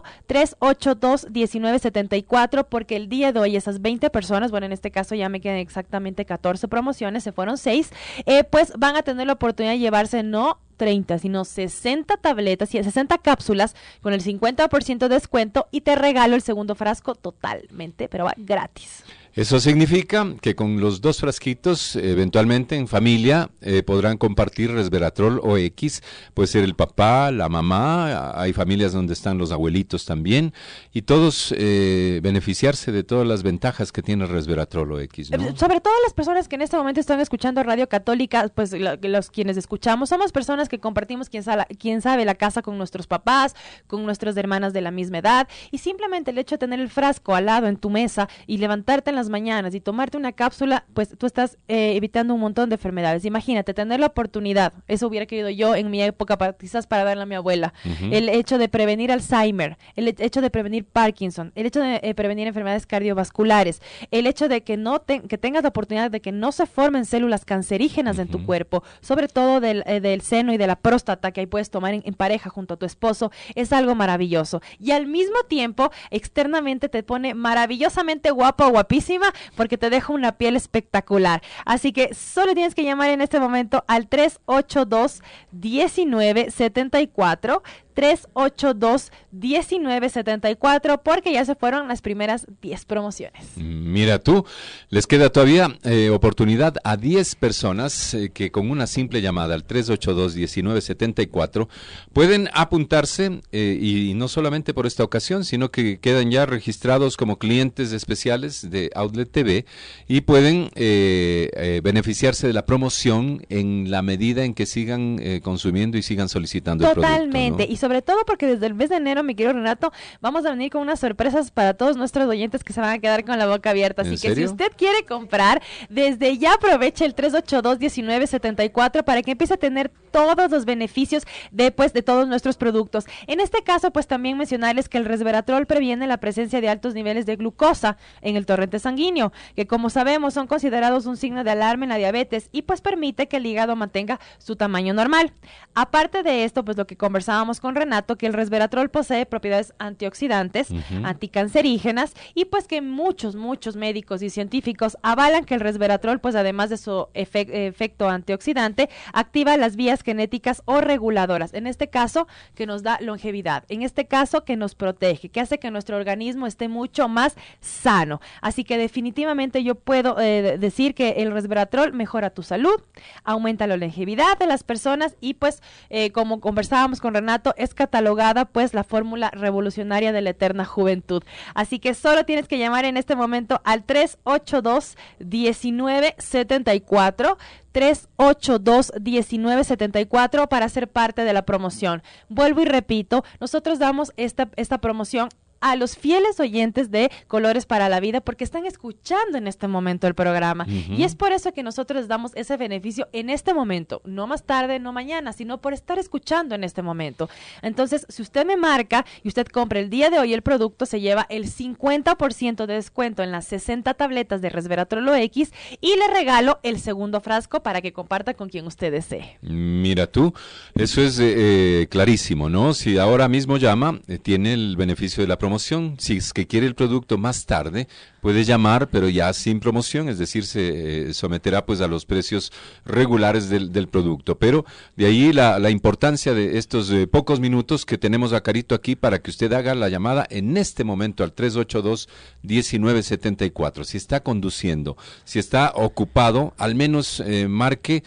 382-1974, porque el día de hoy esas 20 personas, bueno, en este caso ya me quedan exactamente 14 promociones, se fueron 6, pues van a tener la oportunidad de llevarse no 30, sino 60 tabletas y 60 cápsulas con el 50% de descuento, y te regalo el segundo frasco totalmente, pero va gratis. Eso significa que con los 2 frasquitos, eventualmente en familia, podrán compartir resveratrol OX. Puede ser el papá, la mamá, hay familias donde están los abuelitos también, y todos beneficiarse de todas las ventajas que tiene el resveratrol OX, ¿no? Sobre todo las personas que en este momento están escuchando Radio Católica, pues los quienes escuchamos, somos personas que compartimos, quién sabe, la casa con nuestros papás, con nuestras hermanas de la misma edad, y simplemente el hecho de tener el frasco al lado en tu mesa y levantarte en las mañanas y tomarte una cápsula, pues tú estás evitando un montón de enfermedades. Imagínate, tener la oportunidad, eso hubiera querido yo en mi época, quizás para darle a mi abuela, el hecho de prevenir Alzheimer, el hecho de prevenir Parkinson, el hecho de prevenir enfermedades cardiovasculares, el hecho de que que tengas la oportunidad de que no se formen células cancerígenas en tu cuerpo, sobre todo del seno y de la próstata, que ahí puedes tomar en pareja junto a tu esposo, es algo maravilloso. Y al mismo tiempo, externamente te pone maravillosamente guapo o guapísima, porque te deja una piel espectacular. Así que solo tienes que llamar en este momento al 382-1974, 382-1974, porque ya se fueron las primeras 10 promociones. Mira tú, les queda todavía oportunidad a 10 personas que con una simple llamada al 382-1974 pueden apuntarse y no solamente por esta ocasión, sino que quedan ya registrados como clientes especiales de Outlet TV y pueden beneficiarse de la promoción en la medida en que sigan consumiendo y sigan solicitando el producto. Totalmente, ¿no? Y sobre todo porque desde el mes de enero, mi querido Renato, vamos a venir con unas sorpresas para todos nuestros oyentes que se van a quedar con la boca abierta. Así que si usted quiere comprar, desde ya aproveche el 382-1974 para que empiece a tener todos los beneficios de todos nuestros productos. En este caso, pues también mencionarles que el resveratrol previene la presencia de altos niveles de glucosa en el torrente sanguíneo, que como sabemos son considerados un signo de alarma en la diabetes y pues permite que el hígado mantenga su tamaño normal. Aparte de esto, pues lo que conversábamos con Renato, que el resveratrol posee propiedades antioxidantes, anticancerígenas y pues que muchos médicos y científicos avalan que el resveratrol, pues además de su efecto antioxidante, activa las vías genéticas o reguladoras, en este caso que nos da longevidad, en este caso que nos protege, que hace que nuestro organismo esté mucho más sano. Así que definitivamente yo puedo decir que el resveratrol mejora tu salud, aumenta la longevidad de las personas y pues como conversábamos con Renato, es catalogada pues la fórmula revolucionaria de la eterna juventud. Así que solo tienes que llamar en este momento al 382-1974, 382-1974 para ser parte de la promoción. Vuelvo y repito, nosotros damos esta promoción a los fieles oyentes de Colores para la Vida porque están escuchando en este momento el programa y es por eso que nosotros les damos ese beneficio en este momento, no más tarde, no mañana, sino por estar escuchando en este momento. Entonces, si usted me marca y usted compra el día de hoy el producto, se lleva el 50% de descuento en las 60 tabletas de resveratrol X y le regalo el segundo frasco para que comparta con quien usted desee. Mira tú, eso es clarísimo, ¿no? Si ahora mismo llama, tiene el beneficio de la promoción. Si es que quiere el producto más tarde, puede llamar, pero ya sin promoción, es decir, se someterá pues a los precios regulares del producto. Pero de ahí la importancia de estos pocos minutos que tenemos a Carito aquí para que usted haga la llamada en este momento al 382-1974. Si está conduciendo, si está ocupado, al menos marque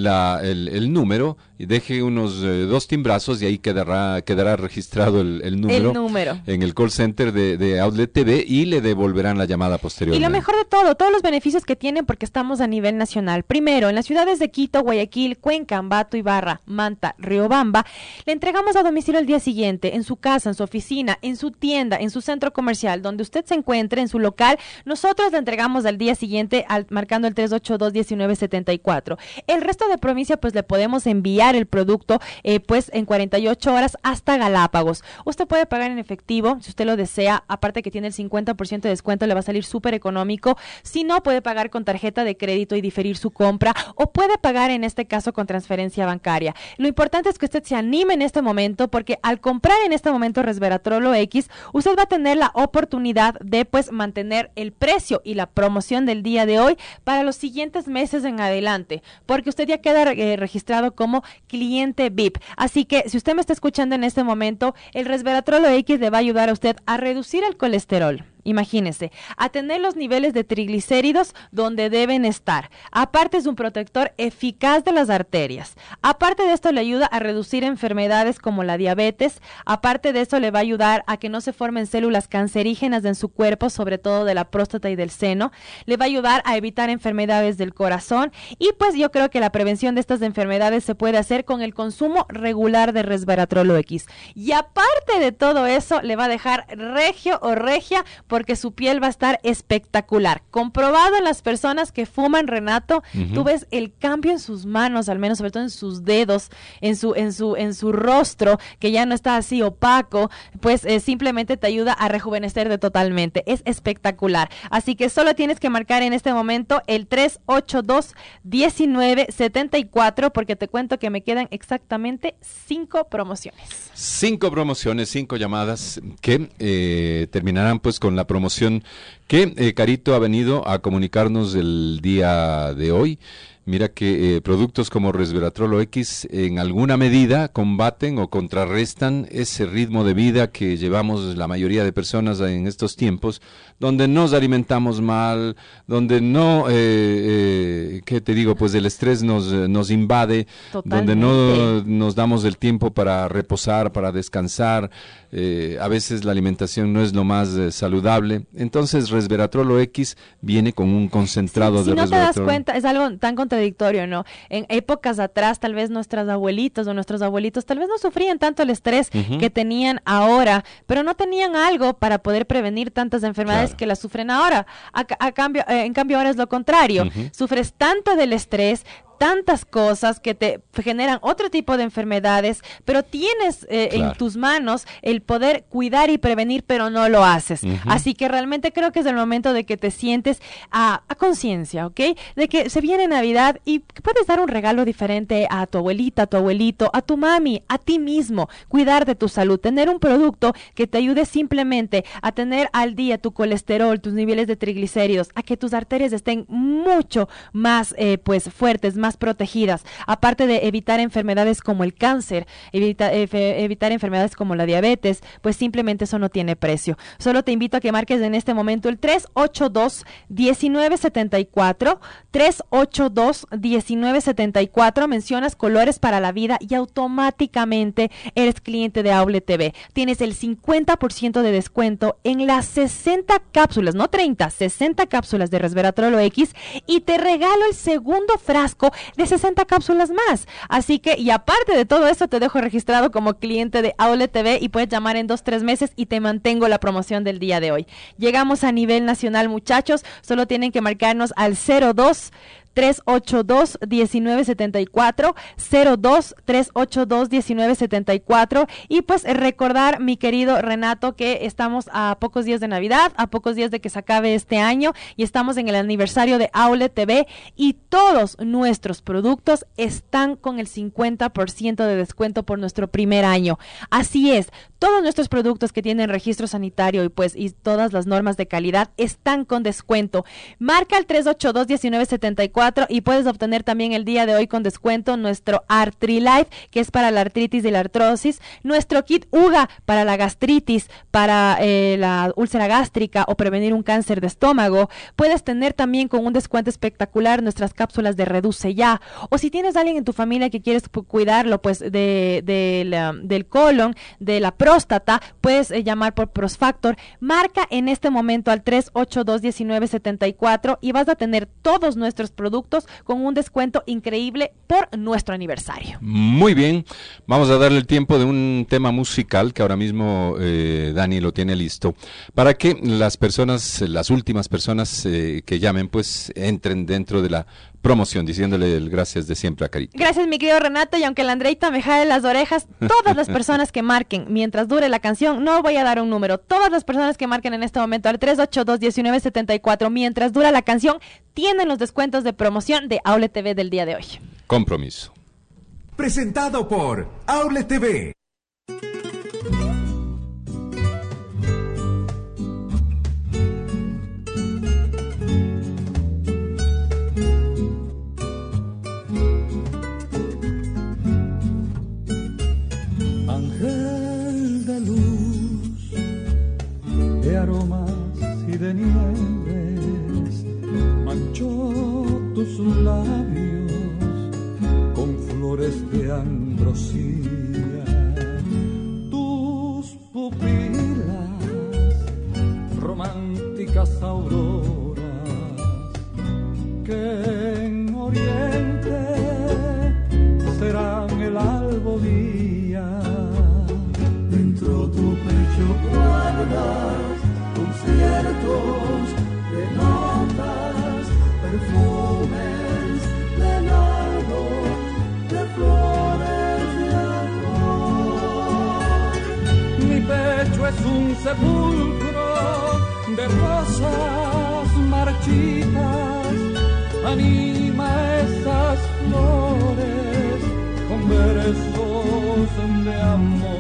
el número y deje unos 2 timbrazos y ahí quedará registrado el número en el call center de Outlet TV y le devolverán la llamada posteriormente. Y lo mejor de todo, todos los beneficios que tienen porque estamos a nivel nacional. Primero, en las ciudades de Quito, Guayaquil, Cuenca, Ambato, Ibarra, Manta, Riobamba, le entregamos a domicilio el día siguiente, en su casa, en su oficina, en su tienda, en su centro comercial, donde usted se encuentre, en su local, nosotros le entregamos al día siguiente marcando el 382-1974. El resto de provincia, pues le podemos enviar el producto pues en 48 horas hasta Galápagos. Usted puede pagar en efectivo, si usted lo desea, aparte que tiene el 50% de descuento, le va a salir súper económico. Si no, puede pagar con tarjeta de crédito y diferir su compra, o puede pagar en este caso con transferencia bancaria. Lo importante es que usted se anime en este momento, porque al comprar en este momento resveratrol X, usted va a tener la oportunidad de pues mantener el precio y la promoción del día de hoy para los siguientes meses en adelante, porque usted ya queda registrado como cliente VIP. Así que si usted me está escuchando en este momento, el resveratrol X le va a ayudar a usted a reducir el colesterol. Imagínese, a tener los niveles de triglicéridos donde deben estar. Aparte es un protector eficaz de las arterias. Aparte de esto le ayuda a reducir enfermedades como la diabetes. Aparte de eso le va a ayudar a que no se formen células cancerígenas en su cuerpo, sobre todo de la próstata y del seno. Le va a ayudar a evitar enfermedades del corazón. Y pues yo creo que la prevención de estas enfermedades se puede hacer con el consumo regular de resveratrol X. Y aparte de todo eso, le va a dejar regio o regia, porque su piel va a estar espectacular. Comprobado en las personas que fuman, Renato, tú ves el cambio en sus manos, al menos sobre todo en sus dedos, en su rostro, que ya no está así opaco, pues simplemente te ayuda a rejuvenecer de totalmente. Es espectacular. Así que solo tienes que marcar en este momento el 382-1974, porque te cuento que me quedan exactamente 5 promociones. 5 promociones, 5 llamadas que terminarán pues con la promoción que Carito ha venido a comunicarnos el día de hoy. Mira que productos como Resveratrol X en alguna medida combaten o contrarrestan ese ritmo de vida que llevamos la mayoría de personas en estos tiempos, donde nos alimentamos mal, donde no, ¿qué te digo? Pues el estrés nos invade, Totalmente. donde no nos damos el tiempo para reposar, para descansar, a veces la alimentación no es lo más saludable. Entontonces Resveratrol X viene con un concentrado de resveratrol. Si no te das cuenta, es algo tan contradictorio, ¿no? En épocas atrás, tal vez nuestras abuelitas o nuestros abuelitos tal vez no sufrían tanto el estrés que tenían ahora, pero no tenían algo para poder prevenir tantas enfermedades que las sufren ahora. En cambio ahora es lo contrario. Sufres tanto del estrés, tantas cosas que te generan otro tipo de enfermedades, pero tienes en tus manos el poder cuidar y prevenir, pero no lo haces. Así que realmente creo que es el momento de que te sientes a conciencia, ¿ok? De que se viene Navidad y que puedes dar un regalo diferente a tu abuelita, a tu abuelito, a tu mami, a ti mismo, cuidar de tu salud, tener un producto que te ayude simplemente a tener al día tu colesterol, tus niveles de triglicéridos, a que tus arterias estén mucho más pues fuertes, más protegidas, aparte de evitar enfermedades como el cáncer, evitar enfermedades como la diabetes, pues simplemente eso no tiene precio. Solo te invito a que marques en este momento el 382-1974, 382-1974, mencionas Colores para la Vida y automáticamente eres cliente de Outlet TV. Tienes el 50% de descuento en las 60 cápsulas, no 30, 60 cápsulas de Resveratrol X y te regalo el segundo frasco de 60 cápsulas más. Así que, y aparte de todo eso, te dejo registrado como cliente de Outlet TV y puedes llamar en 2-3 meses y te mantengo la promoción del día de hoy. Llegamos a nivel nacional, muchachos. Solo tienen que marcarnos al 02-382-1974, 02-382-1974 y pues recordar, mi querido Renato, que estamos a pocos días de Navidad, a pocos días de que se acabe este año y estamos en el aniversario de Outlet TV y todos nuestros productos están con el 50% de descuento por nuestro primer año. Así es, todos nuestros productos que tienen registro sanitario y todas las normas de calidad están con descuento. Marca el 382-1974 y puedes obtener también el día de hoy con descuento nuestro ArtriLife, que es para la artritis y la artrosis, nuestro kit UGA para la gastritis, para la úlcera gástrica o prevenir un cáncer de estómago. Puedes tener también con un descuento espectacular nuestras cápsulas de Reduce Ya, o si tienes a alguien en tu familia que quieres cuidarlo pues del colon, de la próstata, puedes llamar por Prosfactor. Marca en este momento al 382-1974 y vas a tener todos nuestros productos con un descuento increíble por nuestro aniversario. Muy bien, vamos a darle el tiempo de un tema musical que ahora mismo Dani lo tiene listo, para que las últimas personas que llamen, pues entren dentro de la promoción, diciéndole el gracias de siempre a Carita. Gracias, mi querido Renato, y aunque la Andreita me jale las orejas, todas las personas que marquen mientras dure la canción, no voy a dar un número, todas las personas que marquen en este momento al 382-1974 mientras dura la canción, tienen los descuentos de promoción de Outlet TV del día de hoy. Compromiso. Presentado por Outlet TV. Ángel de luz, de aromas y de nieves, manchó tus labios con flores de ambrosía, tus pupilas, románticas auroras, que en oriente serán el albo día. Dentro tu pecho guardas conciertos de notas, perfumes de nardo, de flores de amor. Mi pecho es un sepulcro de rosas marchitas, anima esas flores con versos de amor.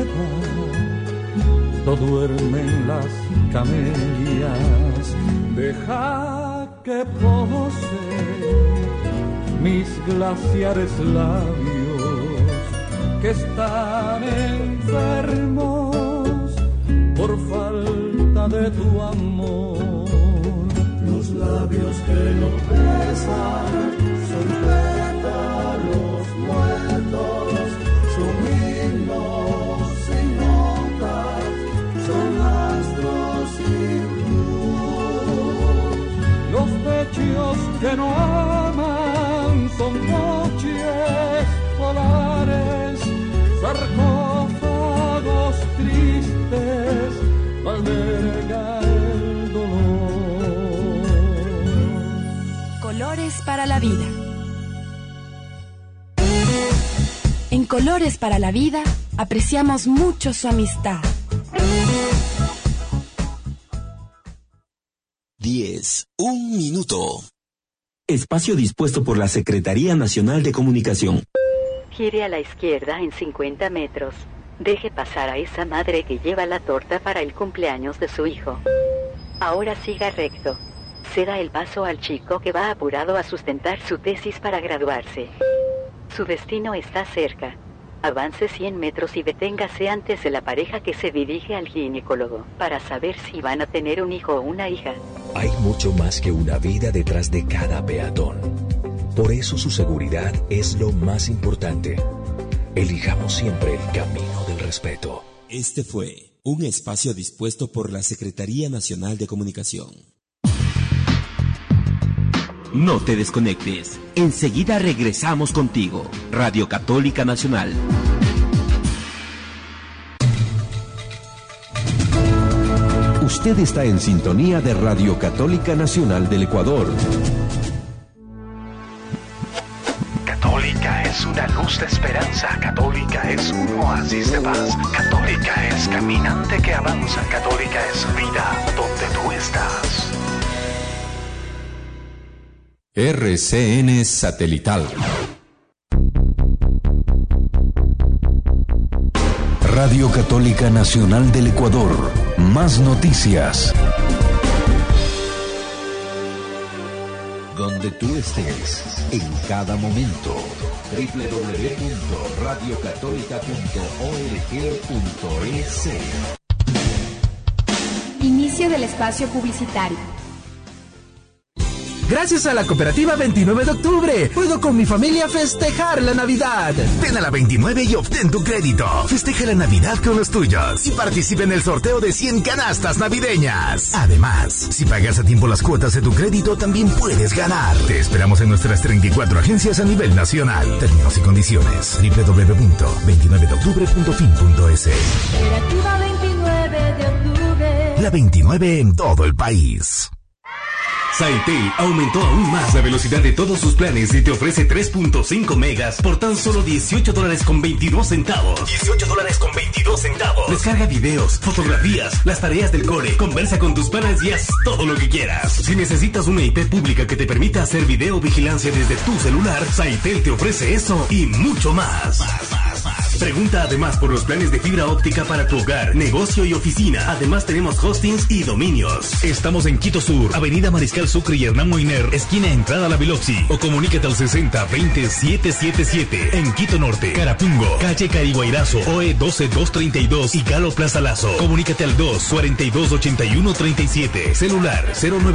duermen las camelias. Deja que pose mis glaciares labios que están enfermos por falta de tu amor. Los labios que no besan son pétalos muertos, son himnos sin notas, son astros sin luz. Los pechos que no aman son noches polares, sarcófagos tristes, alberga el dolor. Colores para la vida. En Colores para la Vida apreciamos mucho su amistad. 10, 1 minuto. Espacio dispuesto por la Secretaría Nacional de Comunicación. Gire a la izquierda en 50 metros. Deje pasar a esa madre que lleva la torta para el cumpleaños de su hijo. Ahora siga recto. Ceda el paso al chico que va apurado a sustentar su tesis para graduarse. Su destino está cerca. Avance 100 metros y deténgase antes de la pareja que se dirige al ginecólogo para saber si van a tener un hijo o una hija. Hay mucho más que una vida detrás de cada peatón. Por eso su seguridad es lo más importante. Elijamos siempre el camino del respeto. Este fue un espacio dispuesto por la Secretaría Nacional de Comunicación. No te desconectes. Enseguida regresamos contigo. Radio Católica Nacional. Usted está en sintonía de Radio Católica Nacional del Ecuador. Católica es una luz de esperanza. Católica es un oasis de paz. Católica es caminante que avanza. Católica es vida donde tú estás. RCN Satelital. Radio Católica Nacional del Ecuador. Más noticias. Donde tú estés, en cada momento. www.radiocatólica.org.es. Inicio del espacio publicitario. Gracias a la cooperativa 29 de octubre, puedo con mi familia festejar la Navidad. Ven a la 29 y obtén tu crédito. Festeja la Navidad con los tuyos y participa en el sorteo de 100 canastas navideñas. Además, si pagas a tiempo las cuotas de tu crédito, también puedes ganar. Te esperamos en nuestras 34 agencias a nivel nacional. Términos y condiciones. www.29deoctubre.fin.es. Cooperativa 29 de octubre. La 29 en todo el país. Saitel aumentó aún más la velocidad de todos sus planes y te ofrece 3.5 megas por tan solo $18.22. $18.22. Descarga videos, fotografías, las tareas del cole, conversa con tus panas y haz todo lo que quieras. Si necesitas una IP pública que te permita hacer videovigilancia desde tu celular, Saitel te ofrece eso y mucho más. Pregunta además por los planes de fibra óptica para tu hogar, negocio y oficina. Además tenemos hostings y dominios. Estamos en Quito Sur, Avenida Mariscal Sucre y Hernán Moiner, esquina entrada a la Biloxi. O comunícate al 60-20-777. En Quito Norte, Carapungo, calle Cariguairazo, OE 12232 y Galo Plaza Lazo. Comunícate al 242-8137. Celular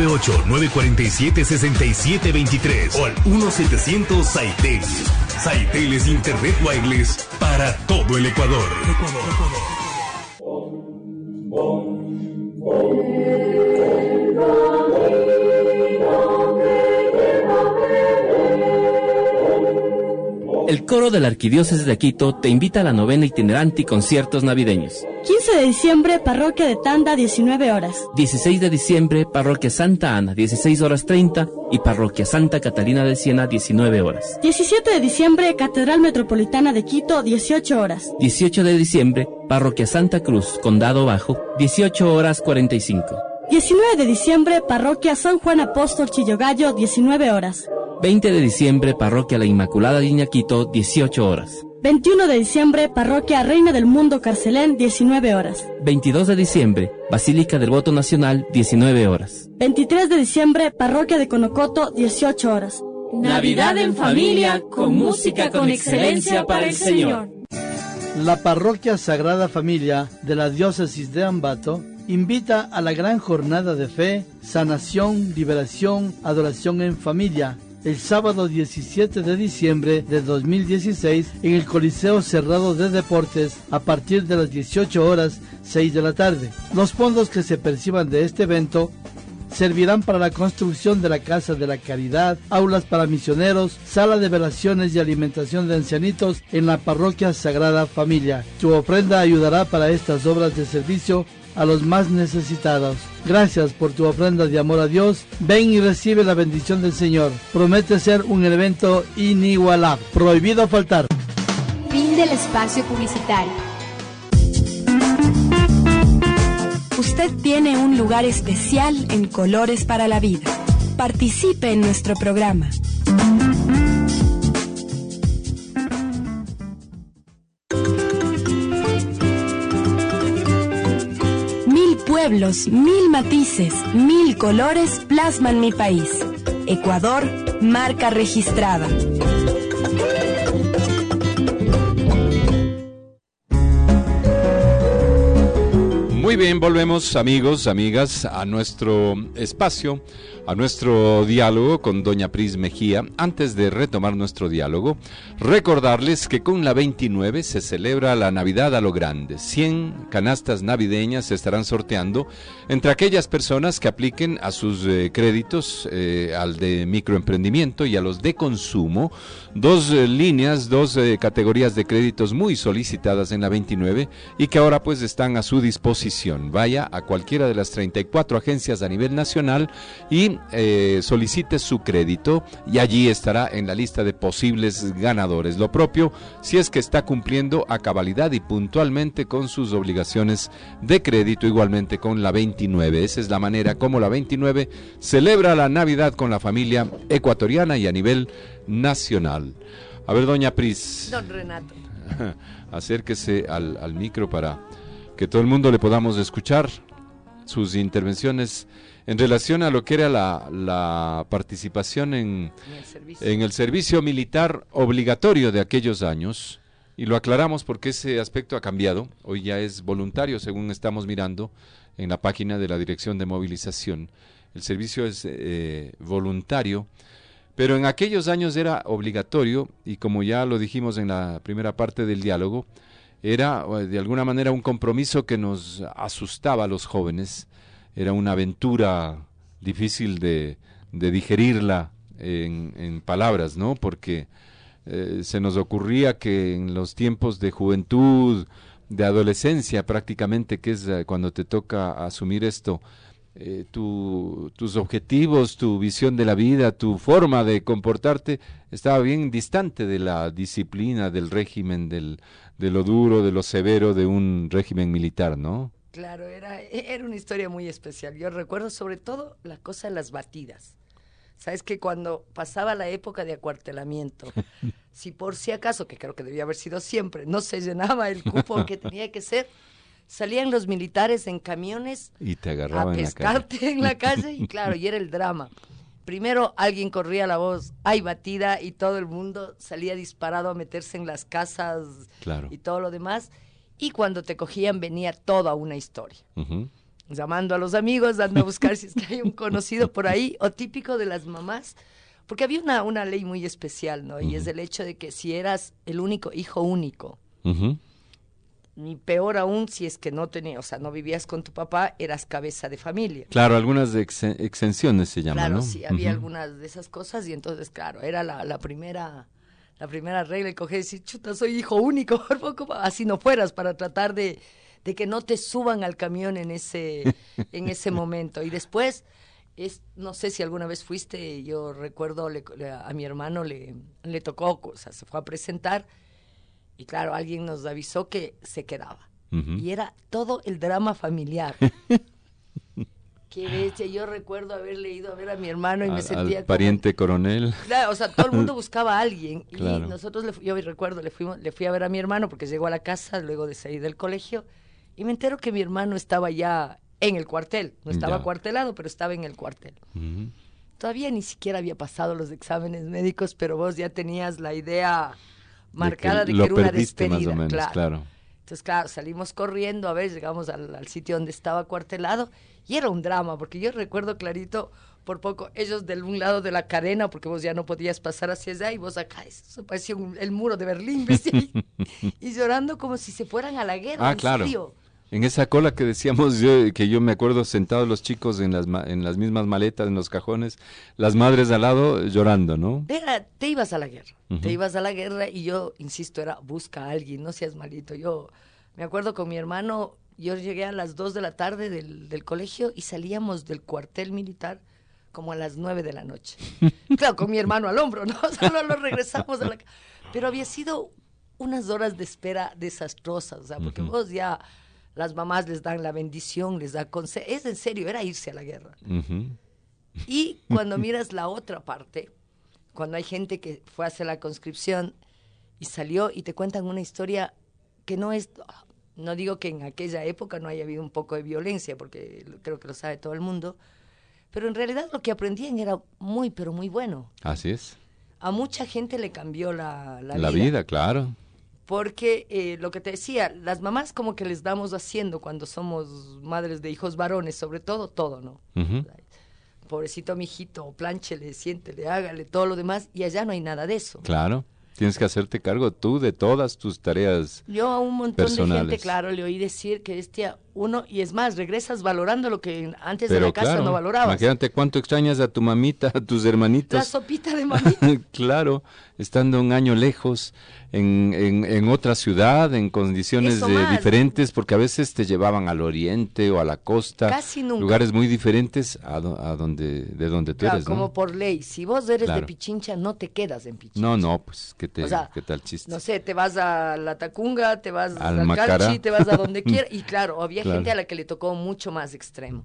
098-947-6723 o al 1-700 Saitel. Saitel es Internet Wireless para todo el Ecuador. El coro de la Arquidiócesis de Quito te invita a la novena itinerante y conciertos navideños. 15 de diciembre, Parroquia de Tanda, 19 horas. 16 de diciembre, Parroquia Santa Ana, 16:30 y Parroquia Santa Catalina de Siena, 19 horas. 17 de diciembre, Catedral Metropolitana de Quito, 18 horas. 18 de diciembre, Parroquia Santa Cruz, Condado Bajo, 18:45. 19 de diciembre, Parroquia San Juan Apóstol Chillogallo, 19 horas. 20 de diciembre, Parroquia La Inmaculada de Iñaquito, 18 horas. 21 de diciembre, Parroquia Reina del Mundo Carcelén, 19 horas. 22 de diciembre, Basílica del Voto Nacional, 19 horas. 23 de diciembre, Parroquia de Conocoto, 18 horas. Navidad en familia, con música con excelencia para el Señor. La Parroquia Sagrada Familia de la Diócesis de Ambato invita a la gran jornada de fe, sanación, liberación, adoración en familia, el sábado 17 de diciembre de 2016 en el Coliseo Cerrado de Deportes a partir de las 18 horas 6 de la tarde. Los fondos que se perciban de este evento servirán para la construcción de la Casa de la Caridad, aulas para misioneros, sala de velaciones y alimentación de ancianitos en la Parroquia Sagrada Familia. Tu ofrenda ayudará para estas obras de servicio a los más necesitados. Gracias por tu ofrenda de amor a Dios. Ven y recibe la bendición del Señor. Promete ser un evento inigualable. Prohibido faltar. Fin del espacio publicitario. Usted tiene un lugar especial en Colores para la Vida. Participe en nuestro programa. Mil pueblos, mil matices, mil colores plasman mi país. Ecuador, marca registrada. Muy bien, volvemos amigos, amigas, a nuestro espacio, a nuestro diálogo con doña Pris Mejía. Antes de retomar nuestro diálogo, recordarles que con la 29 se celebra la Navidad a lo grande. 100 canastas navideñas se estarán sorteando entre aquellas personas que apliquen a sus créditos, al de microemprendimiento y a los de consumo. Dos líneas, dos categorías de créditos muy solicitadas en la 29 y que ahora pues están a su disposición. Vaya a cualquiera de las 34 agencias a nivel nacional y solicite su crédito y allí estará en la lista de posibles ganadores. Lo propio si es que está cumpliendo a cabalidad y puntualmente con sus obligaciones de crédito, igualmente con la 29. Esa es la manera como la 29 celebra la Navidad con la familia ecuatoriana y a nivel nacional. A ver, doña Pris. Don Renato. Acérquese al micro para que todo el mundo le podamos escuchar sus intervenciones en relación a lo que era la participación en el servicio militar obligatorio de aquellos años, y lo aclaramos porque ese aspecto ha cambiado. Hoy ya es voluntario, según estamos mirando en la página de la Dirección de Movilización. El servicio es voluntario, pero en aquellos años era obligatorio, y como ya lo dijimos en la primera parte del diálogo, era de alguna manera un compromiso que nos asustaba a los jóvenes. Era una aventura difícil de digerirla en palabras, ¿no? Porque se nos ocurría que en los tiempos de juventud, de adolescencia prácticamente, que es cuando te toca asumir esto, tus objetivos, tu visión de la vida, tu forma de comportarte estaba bien distante de la disciplina, del régimen, de lo duro, de lo severo de un régimen militar, ¿no? Claro, era una historia muy especial. Yo recuerdo sobre todo la cosa de las batidas. Sabes que cuando pasaba la época de acuartelamiento, si por si acaso, que creo que debía haber sido siempre, no se llenaba el cupo que tenía que ser, salían los militares en camiones y te agarraban a pescarte en la calle y claro, y era el drama. Primero alguien corría la voz, hay batida, y todo el mundo salía disparado a meterse en las casas, claro, y todo lo demás. Y cuando te cogían venía toda una historia. Llamando a los amigos, dando a buscar si es que hay un conocido por ahí, o típico de las mamás, porque había una ley muy especial, ¿no? Y es el hecho de que si eras el único, hijo único, ni peor aún si es que no tenías, o sea, no vivías con tu papá, eras cabeza de familia. Claro, algunas exenciones se llaman, claro, ¿no? Sí, había algunas de esas cosas, y entonces, claro, era la primera regla, y coger y decir, chuta, soy hijo único, por poco, así no fueras, para tratar de que no te suban al camión en ese momento. Y después, no sé si alguna vez fuiste, yo recuerdo a mi hermano le tocó, o sea, se fue a presentar, y claro, alguien nos avisó que se quedaba. Y era todo el drama familiar. Qué bestia, yo recuerdo haber leído a ver a mi hermano y me sentía al pariente coronel. Claro, o sea, todo el mundo buscaba a alguien. Claro. Y nosotros, yo recuerdo, le fui a ver a mi hermano porque llegó a la casa luego de salir del colegio y me entero que mi hermano estaba ya en el cuartel. No estaba acuartelado, pero estaba en el cuartel. Todavía ni siquiera había pasado los exámenes médicos, pero vos ya tenías la idea marcada de que era una despedida. Más o menos, claro. Entonces, claro, salimos corriendo, a ver, llegamos al sitio donde estaba acuartelado y era un drama, porque yo recuerdo clarito, por poco, ellos del un lado de la cadena, porque vos ya no podías pasar hacia allá y vos acá, eso parecía el muro de Berlín, ¿viste? Y llorando como si se fueran a la guerra, claro. serio. En esa cola que decíamos que yo me acuerdo sentados los chicos en las mismas maletas, en los cajones, las madres al lado llorando, ¿no? Te ibas a la guerra, te ibas a la guerra y yo, insisto, busca a alguien, no seas malito. Yo me acuerdo con mi hermano, yo llegué a las 2 de la tarde del colegio y salíamos del cuartel militar como a las 9 de la noche. Claro, con mi hermano al hombro, ¿no? Solo lo regresamos a la... Pero había sido unas horas de espera desastrosas, o sea, porque vos ya... Las mamás les dan la bendición, les da consejo. Es en serio, era irse a la guerra. Y cuando miras la otra parte, cuando hay gente que fue a hacer la conscripción y salió y te cuentan una historia que no es... No digo que en aquella época no haya habido un poco de violencia, porque creo que lo sabe todo el mundo, pero en realidad lo que aprendían era muy, pero muy bueno. Así es. A mucha gente le cambió la vida, claro. Porque lo que te decía, las mamás como que les damos haciendo cuando somos madres de hijos varones, sobre todo, ¿no? Pobrecito mijito, plánchele, siéntele, hágale, todo lo demás, y allá no hay nada de eso. Claro, tienes que hacerte cargo tú de todas tus tareas Yo a un montón personales. de gente, claro, le oí decir que uno, y es más, regresas valorando lo que antes de la casa no valorabas. Imagínate cuánto extrañas a tu mamita, a tus hermanitos. La sopita de mamita. Claro, estando un año lejos, en otra ciudad, en condiciones diferentes, porque a veces te llevaban al oriente o a la costa. Casi nunca. Lugares muy diferentes de donde tú eres, ¿no? Como por ley, si vos eres de Pichincha, no te quedas en Pichincha. No, pues, ¿qué tal chiste? No sé, te vas a la Tacunga, te vas al Calchi, te vas a donde quieras, y claro, había gente a la que le tocó mucho más extremo.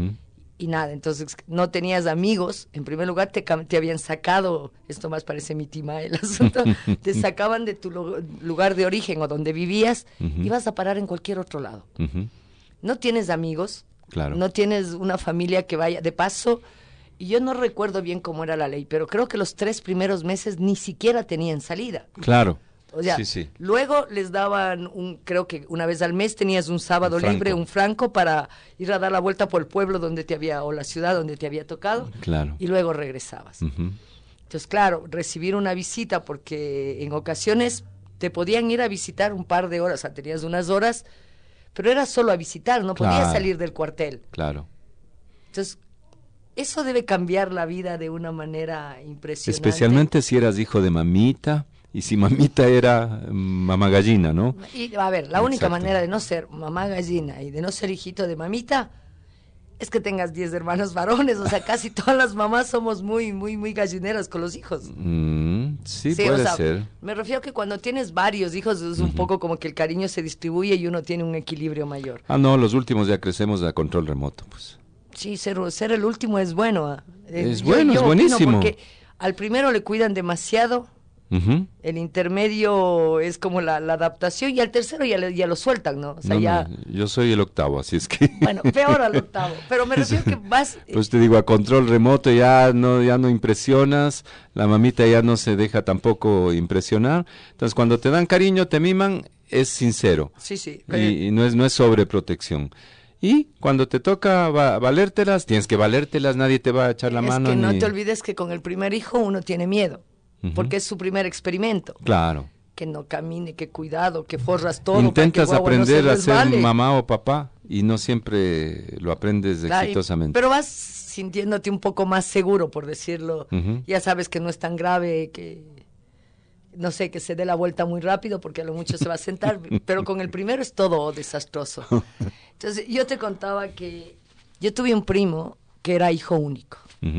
Y nada, entonces no tenías amigos, en primer lugar te habían sacado, esto más parece mi tima el asunto, te sacaban de tu lugar de origen o donde vivías, y vas a parar en cualquier otro lado. No tienes amigos, no tienes una familia que vaya, de paso, y yo no recuerdo bien cómo era la ley, pero creo que los 3 primeros meses ni siquiera tenían salida. Claro. O sea, luego les daban creo que una vez al mes tenías un sábado libre, un franco para ir a dar la vuelta por el pueblo o la ciudad donde te había tocado, y luego regresabas. Entonces, claro, recibir una visita, porque en ocasiones te podían ir a visitar un par de horas, o sea, tenías unas horas, pero era solo a visitar, no podías salir del cuartel. Claro. Entonces, eso debe cambiar la vida de una manera impresionante. Especialmente si eras hijo de mamita. Y si mamita era mamá gallina, ¿no? Y a ver, la única manera de no ser mamá gallina y de no ser hijito de mamita es que tengas 10 hermanos varones. O sea, casi todas las mamás somos muy, muy, muy gallineras con los hijos. Sí, puede ser. Me refiero que cuando tienes varios hijos es un poco como que el cariño se distribuye y uno tiene un equilibrio mayor. No, los últimos ya crecemos a control remoto, pues. Sí, ser el último es bueno. Es buenísimo. Porque al primero le cuidan demasiado. El intermedio es como la adaptación, y al tercero ya lo sueltan, ¿no? O sea, yo soy el octavo, así es que... Bueno, peor al octavo, pero me refiero que vas... Pues te digo, a control remoto ya no impresionas, la mamita ya no se deja tampoco impresionar, entonces cuando te dan cariño, te miman, es sincero. Sí. Y no es sobreprotección. Y cuando te toca valértelas, tienes que valértelas, nadie te va a echar la mano. Es que no te olvides que con el primer hijo uno tiene miedo. Porque es su primer experimento. Claro. Que no camine, que cuidado, que forras todo. Intentas para que aprender a ser mamá o papá y no siempre lo aprendes exitosamente. Pero vas sintiéndote un poco más seguro, por decirlo. Ya sabes que no es tan grave, que no sé, que se dé la vuelta muy rápido porque a lo mucho se va a sentar. Pero con el primero es todo desastroso. Entonces yo te contaba que yo tuve un primo que era hijo único.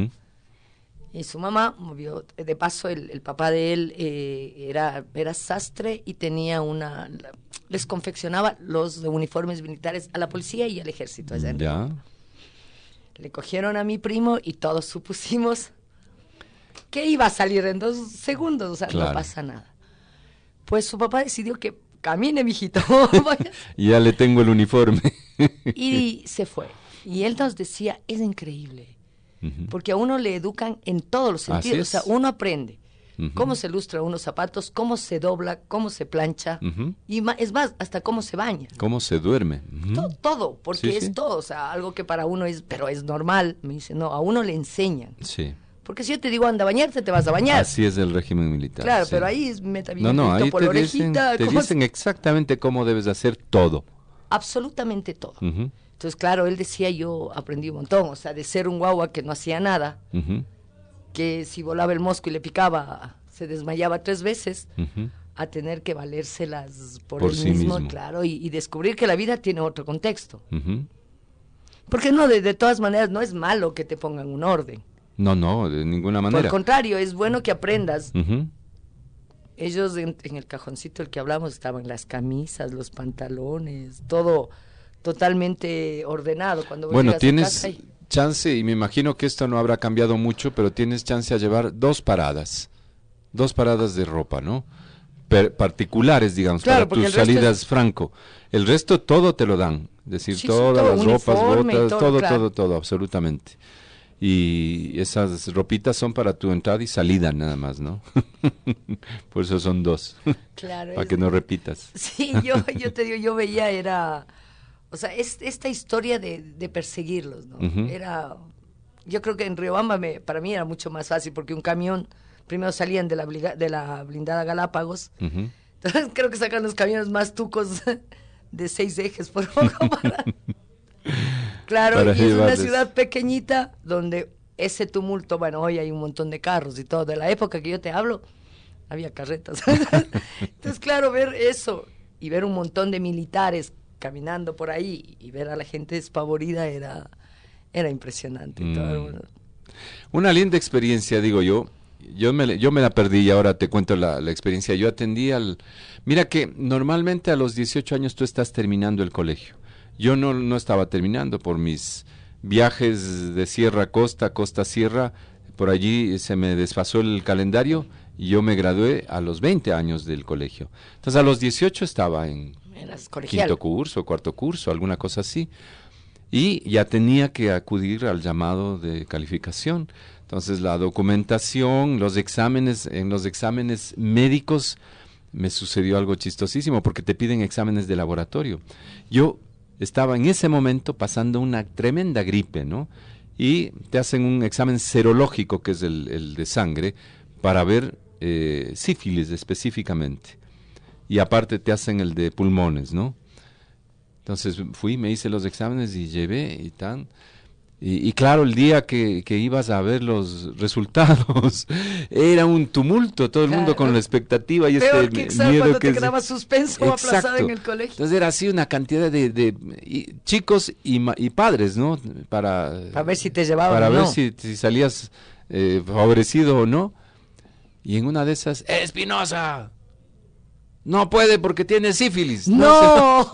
Y su mamá movió, de paso el papá de él era sastre y tenía les confeccionaba los uniformes militares a la policía y al ejército allá en Río. Le cogieron a mi primo y todos supusimos que iba a salir en 2 segundos, o sea, no pasa nada. Pues su papá decidió que camine, mijito. Ya le tengo el uniforme. Y se fue. Y él nos decía, es increíble, porque a uno le educan en todos los sentidos, o sea, uno aprende. Cómo se lustra unos zapatos, cómo se dobla, cómo se plancha, y es más, hasta cómo se baña. Cómo se duerme. Todo, porque es todo, o sea, algo que para uno pero es normal. Me dice, no, a uno le enseñan. Sí. Porque si yo te digo anda a bañarte, te vas a bañar. Así es el régimen militar. Claro, pero ahí meta bien ahí por la orejita. Te dicen exactamente cómo debes hacer todo. Absolutamente todo. Entonces, claro, él decía, yo aprendí un montón, o sea, de ser un guagua que no hacía nada, que si volaba el mosco y le picaba, se desmayaba 3 veces, a tener que valérselas por él sí mismo, claro, y descubrir que la vida tiene otro contexto. Porque no, de todas maneras, no es malo que te pongan un orden. No, de ninguna manera. Por el contrario, es bueno que aprendas. Ellos en el cajoncito del que hablamos estaban las camisas, los pantalones, todo totalmente ordenado. Cuando tienes chance, y me imagino que esto no habrá cambiado mucho, pero tienes chance a llevar 2 paradas de ropa, ¿no? Particulares, digamos, para tus salidas franco. El resto todo te lo dan, es decir, todas las ropas, botas, todo, absolutamente. Y esas ropitas son para tu entrada y salida nada más, ¿no? Por eso son 2, claro, para que no repitas. Sí, yo te digo, yo veía o sea, esta historia de perseguirlos, ¿no? Yo creo que en Riobamba para mí era mucho más fácil, porque un camión, primero salían de la blindada Galápagos, entonces creo que sacan los camiones más tucos de 6 ejes por poco Claro, y es una ciudad pequeñita donde ese tumulto, bueno, hoy hay un montón de carros y todo, de la época que yo te hablo, había carretas. Entonces, claro, ver eso y ver un montón de militares caminando por ahí y ver a la gente despavorida era impresionante. Una linda experiencia, digo yo. Yo me la perdí y ahora te cuento la experiencia. Yo atendí Mira que normalmente a los 18 años tú estás terminando el colegio. Yo no estaba terminando por mis viajes de sierra a costa, costa-sierra. Por allí se me desfasó el calendario y yo me gradué a los 20 años del colegio. Entonces a los 18 estaba en quinto curso, cuarto curso, alguna cosa así. Y ya tenía que acudir al llamado de calificación. Entonces la documentación, en los exámenes médicos me sucedió algo chistosísimo porque te piden exámenes de laboratorio. Yo estaba en ese momento pasando una tremenda gripe, ¿no? Y te hacen un examen serológico, que es el de sangre, para ver sífilis específicamente. Y aparte te hacen el de pulmones, ¿no? Entonces me hice los exámenes y llevé y tan... Y claro, el día que ibas a ver los resultados, era un tumulto, todo el mundo con la expectativa y peor que miedo cuando que te quedabas suspenso o aplazado en el colegio. Entonces era así una cantidad de chicos y padres, ¿no? Para ver si te llevaban para o ver no. si salías favorecido o no. Y en una de esas, ¡Espinosa! No puede porque tiene sífilis. ¡No!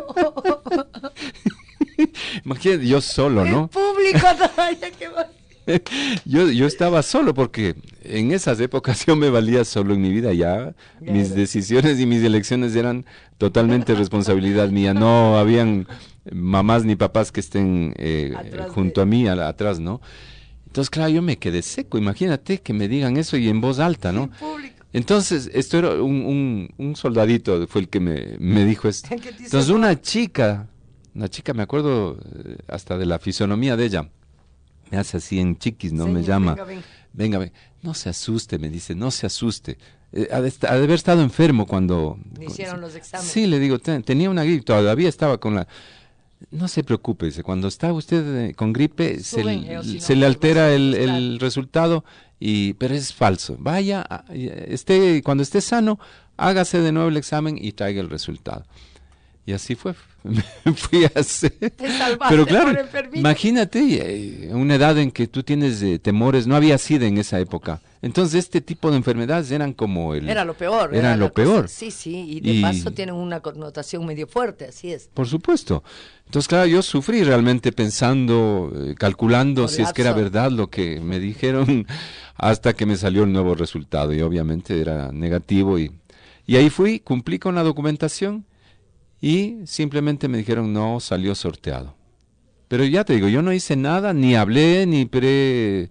Imagínate, yo solo, ¿no? El público todavía que va. Yo estaba solo porque en esas épocas yo me valía solo en mi vida ya. Mis decisiones y mis elecciones eran totalmente responsabilidad mía. No habían mamás ni papás que estén junto a mí, atrás, ¿no? Entonces, claro, yo me quedé seco. Imagínate que me digan eso y en voz alta, ¿no? Entonces, esto era un soldadito fue el que me dijo esto. Entonces, una chica, me acuerdo hasta de la fisonomía de ella, me hace así en chiquis, ¿no? Me llama, venga, no se asuste, me dice, no se asuste. Ha de haber estado enfermo cuando... Me hicieron los exámenes. Sí, le digo, tenía una gripe, todavía estaba con la... No se preocupe, dice, cuando está usted con gripe, se le altera el resultado, pero es falso. Vaya, cuando esté sano, hágase de nuevo el examen y traiga el resultado. Y así fue, me fui a hacer. Pero claro, imagínate, una edad en que tú tienes temores, no había SIDA en esa época. Entonces este tipo de enfermedades eran como Era lo peor. Era lo peor. Sí, y de paso tienen una connotación medio fuerte, así es. Por supuesto. Entonces, claro, yo sufrí realmente pensando, calculando si es que era verdad lo que me dijeron, hasta que me salió el nuevo resultado, y obviamente era negativo, y ahí fui, cumplí con la documentación, y simplemente me dijeron, no, salió sorteado. Pero ya te digo, yo no hice nada, ni hablé, ni pedí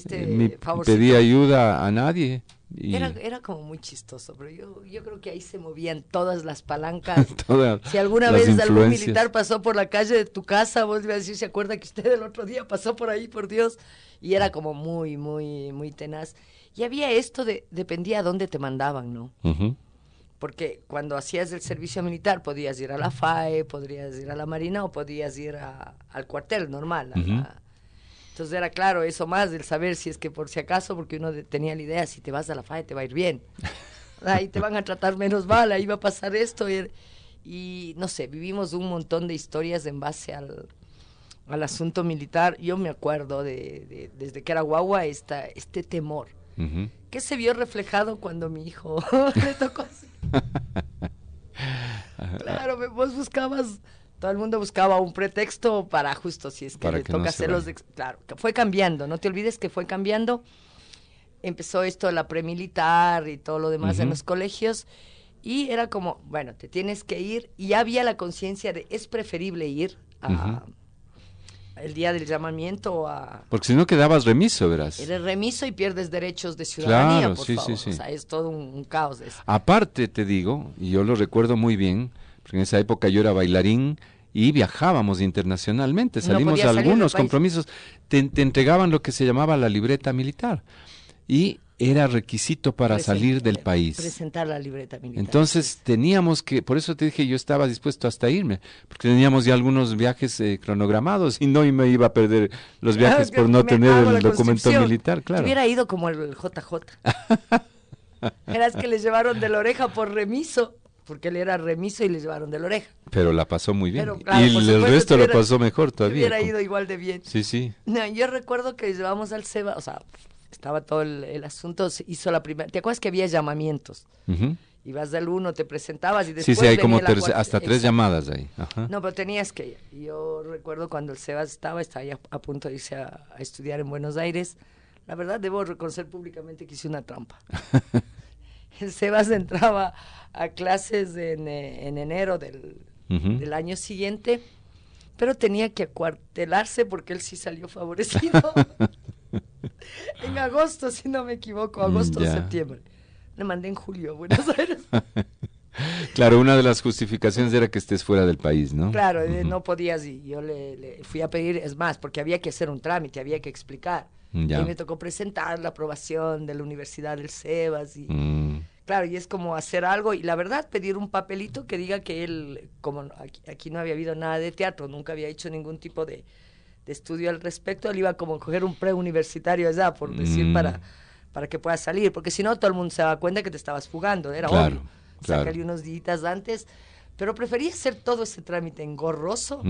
ayuda a nadie. Era como muy chistoso, pero yo creo que ahí se movían todas las palancas. Si alguna las vez influencias. Algún militar pasó por la calle de tu casa, vos le ibas a decir, ¿se acuerda que usted el otro día pasó por ahí, por Dios? Y era como muy, muy, muy tenaz. Y había esto dependía a dónde te mandaban, ¿no? Uh-huh. Porque cuando hacías el servicio militar podías ir a la FAE, podías ir a la Marina o podías ir al cuartel normal. Uh-huh. Entonces era claro eso más del saber si es que por si acaso, porque uno tenía la idea, si te vas a la FAE te va a ir bien. Ahí te van a tratar menos mal, ahí va a pasar esto. Y no sé, vivimos un montón de historias en base al asunto militar. Yo me acuerdo desde que era guagua este temor. Uh-huh. Que se vio reflejado cuando mi hijo le tocó así. Claro, vos buscabas, todo el mundo buscaba un pretexto para justo si es que le toca hacerlos. Claro, que fue cambiando, no te olvides que fue cambiando. Empezó esto de la premilitar y todo lo demás en los colegios. Y era como, bueno, te tienes que ir. Y ya había la conciencia de, es preferible ir el día del llamamiento porque si no quedabas remiso, verás. Eres remiso y pierdes derechos de ciudadanía, claro, por sí, favor. Sí. O sea, es todo un caos eso. Aparte, te digo, y yo lo recuerdo muy bien, porque en esa época yo era bailarín y viajábamos internacionalmente, salimos a algunos compromisos, te entregaban lo que se llamaba la libreta militar, y era requisito para salir del país. Presentar la libreta militar. Entonces teníamos que, por eso te dije, yo estaba dispuesto hasta irme, porque teníamos ya algunos viajes cronogramados y no me iba a perder los viajes por no tener el documento militar, claro. Yo hubiera ido como el JJ. Era que le llevaron de la oreja por remiso, porque él era remiso y le llevaron de la oreja. Pero la pasó muy bien. Pero, claro, y el resto lo pasó mejor todavía. Hubiera ido igual de bien. Sí. No, yo recuerdo que llevamos al SEBA, o sea, estaba todo el asunto, se hizo la primera, ¿te acuerdas que había llamamientos? Uh-huh. Ibas del uno, te presentabas y después sí, hay como Exacto. hasta 3 llamadas ahí. Ajá. No, pero tenías que ir. Yo recuerdo cuando el Sebas estaba ya a punto de irse a estudiar en Buenos Aires. La verdad, debo reconocer públicamente que hice una trampa. El Sebas entraba a clases en enero del año siguiente, pero tenía que acuartelarse porque él sí salió favorecido. En agosto, si no me equivoco, agosto o septiembre. Le mandé en julio a Buenos Aires. Claro, una de las justificaciones era que estés fuera del país, ¿no? Claro, no podías, y yo le fui a pedir, es más, porque había que hacer un trámite, había que explicar. Ya. Y me tocó presentar la aprobación de la Universidad del Sebas y claro, y es como hacer algo, y la verdad, pedir un papelito que diga que él, como aquí no había habido nada de teatro, nunca había hecho ningún tipo de estudio al respecto, él iba como a coger un preuniversitario allá, por decir, para que pueda salir, porque si no, todo el mundo se daba cuenta que te estabas fugando, era obvio. Sacarle unos días antes, pero prefería hacer todo ese trámite engorroso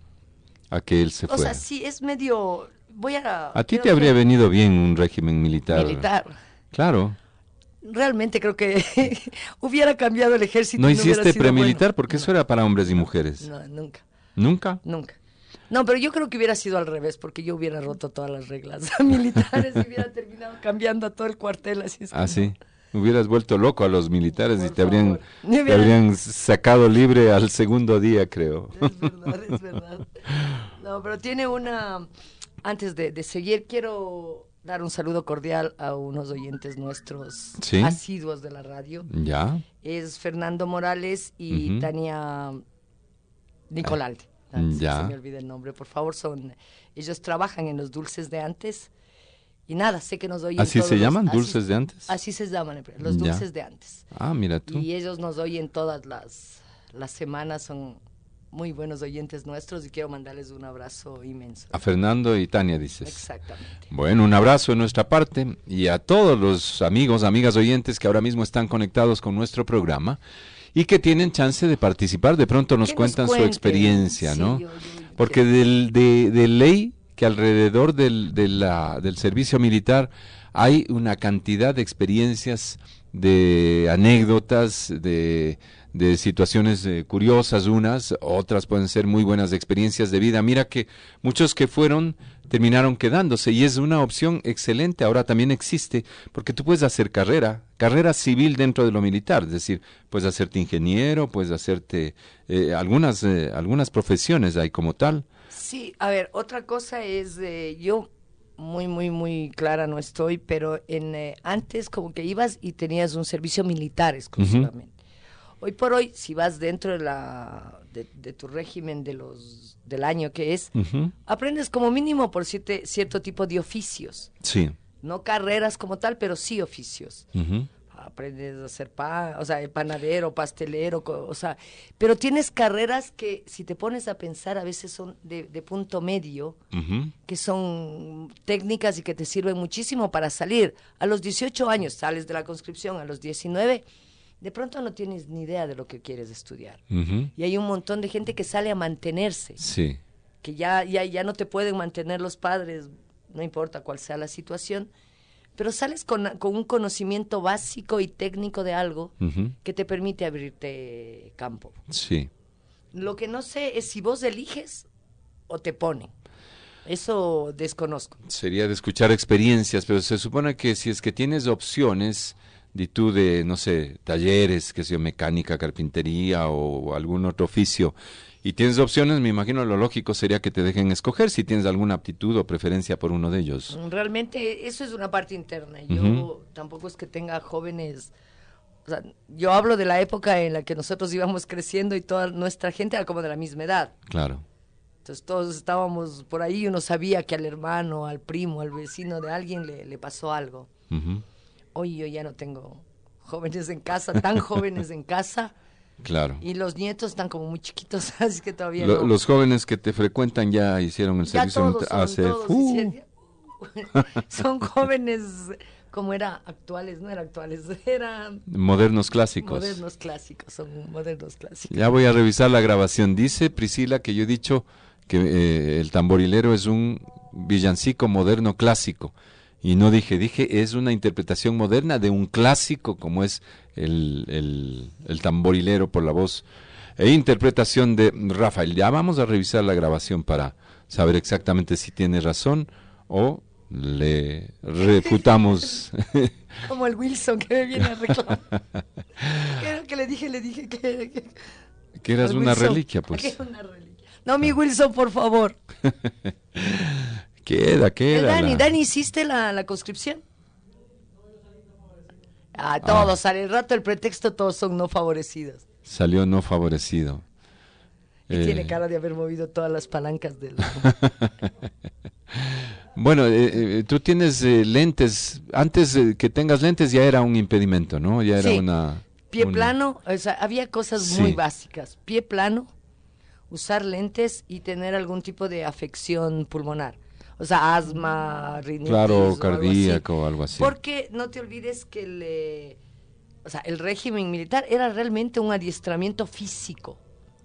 a que él se fuera. O sea, sí, es medio... A ti te habría venido bien un régimen militar. Claro. Realmente creo que hubiera cambiado el ejército. ¿No hiciste premilitar? Porque eso era para hombres y mujeres. No, nunca. ¿Nunca? Nunca. No, pero yo creo que hubiera sido al revés, porque yo hubiera roto todas las reglas militares y hubiera terminado cambiando a todo el cuartel. Así es. Sí. Hubieras vuelto loco a los militares y te habrían sacado libre al segundo día, creo. Es verdad. No, pero tiene una... Antes de seguir, quiero dar un saludo cordial a unos oyentes nuestros asiduos de la radio. Ya. Es Fernando Morales y Tania Nicolalde. Ya. Se me olvida el nombre, por favor. Ellos trabajan en los dulces de antes. Y nada, sé que nos oyen. ¿Así se llaman? ¿Dulces de antes? Así se llaman, los dulces de antes. Ah, mira tú. Y ellos nos oyen todas las semanas, son muy buenos oyentes nuestros y quiero mandarles un abrazo inmenso. A Fernando y Tania, dices. Exactamente. Bueno, un abrazo de nuestra parte y a todos los amigos, amigas oyentes que ahora mismo están conectados con nuestro programa y que tienen chance de participar, de pronto nos cuentan su experiencia, ¿no? Porque de ley que alrededor del servicio militar hay una cantidad de experiencias, de anécdotas, de situaciones curiosas unas, otras pueden ser muy buenas experiencias de vida. Mira que muchos que fueron terminaron quedándose y es una opción excelente. Ahora también existe, porque tú puedes hacer carrera civil dentro de lo militar, es decir, puedes hacerte ingeniero, puedes hacerte algunas profesiones hay como tal. Sí, a ver, otra cosa es, yo muy clara no estoy, pero antes como que ibas y tenías un servicio militar exclusivamente. Hoy por hoy, si vas dentro de tu régimen del año que es, aprendes como mínimo por cierto tipo de oficios. Sí. No carreras como tal, pero sí oficios. Aprendes a hacer panadero, pastelero, pero tienes carreras que si te pones a pensar a veces son de punto medio, que son técnicas y que te sirven muchísimo para salir. A los 18 años sales de la conscripción, a los 19 de pronto no tienes ni idea de lo que quieres estudiar. Y hay un montón de gente que sale a mantenerse. Sí. Que ya no te pueden mantener los padres, no importa cuál sea la situación, pero sales con un conocimiento básico y técnico de algo que te permite abrirte campo. Sí. Lo que no sé es si vos eliges o te ponen. Eso desconozco. Sería de escuchar experiencias, pero se supone que si es que tienes opciones no sé, talleres, que sea mecánica, carpintería o algún otro oficio, y tienes opciones, me imagino lo lógico sería que te dejen escoger si tienes alguna aptitud o preferencia por uno de ellos. Realmente eso es una parte interna. Yo tampoco es que tenga jóvenes, yo hablo de la época en la que nosotros íbamos creciendo y toda nuestra gente era como de la misma edad. Claro. Entonces todos estábamos por ahí y uno sabía que al hermano, al primo, al vecino de alguien le pasó algo. Hoy yo ya no tengo jóvenes en casa, tan jóvenes en casa. Claro. Y los nietos están como muy chiquitos, así que todavía no. Los jóvenes que te frecuentan ya hicieron el servicio. Son jóvenes, como actuales, no eran actuales, eran... Modernos clásicos. Son modernos clásicos. Ya voy a revisar la grabación. Dice Priscila que yo he dicho que el tamborilero es un villancico moderno clásico. Y no dije es una interpretación moderna de un clásico como es el tamborilero por la voz e interpretación de Rafael. Ya vamos a revisar la grabación para saber exactamente si tiene razón o le refutamos. Como el Wilson que me viene a reclamar. Que le dije que eras una reliquia, pues. Que era una reliquia. No, mi Wilson, por favor. Queda. Dani, ¿hiciste la conscripción? Todos, sale el rato el pretexto, todos son no favorecidos. Salió no favorecido. Y tiene cara de haber movido todas las palancas del... Bueno, tú tienes lentes, antes que tengas lentes ya era un impedimento, ¿no? Ya era pie plano, había cosas muy básicas, pie plano, usar lentes y tener algún tipo de afección pulmonar. Asma, rinitis. Claro, cardíaco o algo así. Porque no te olvides que el régimen militar era realmente un adiestramiento físico.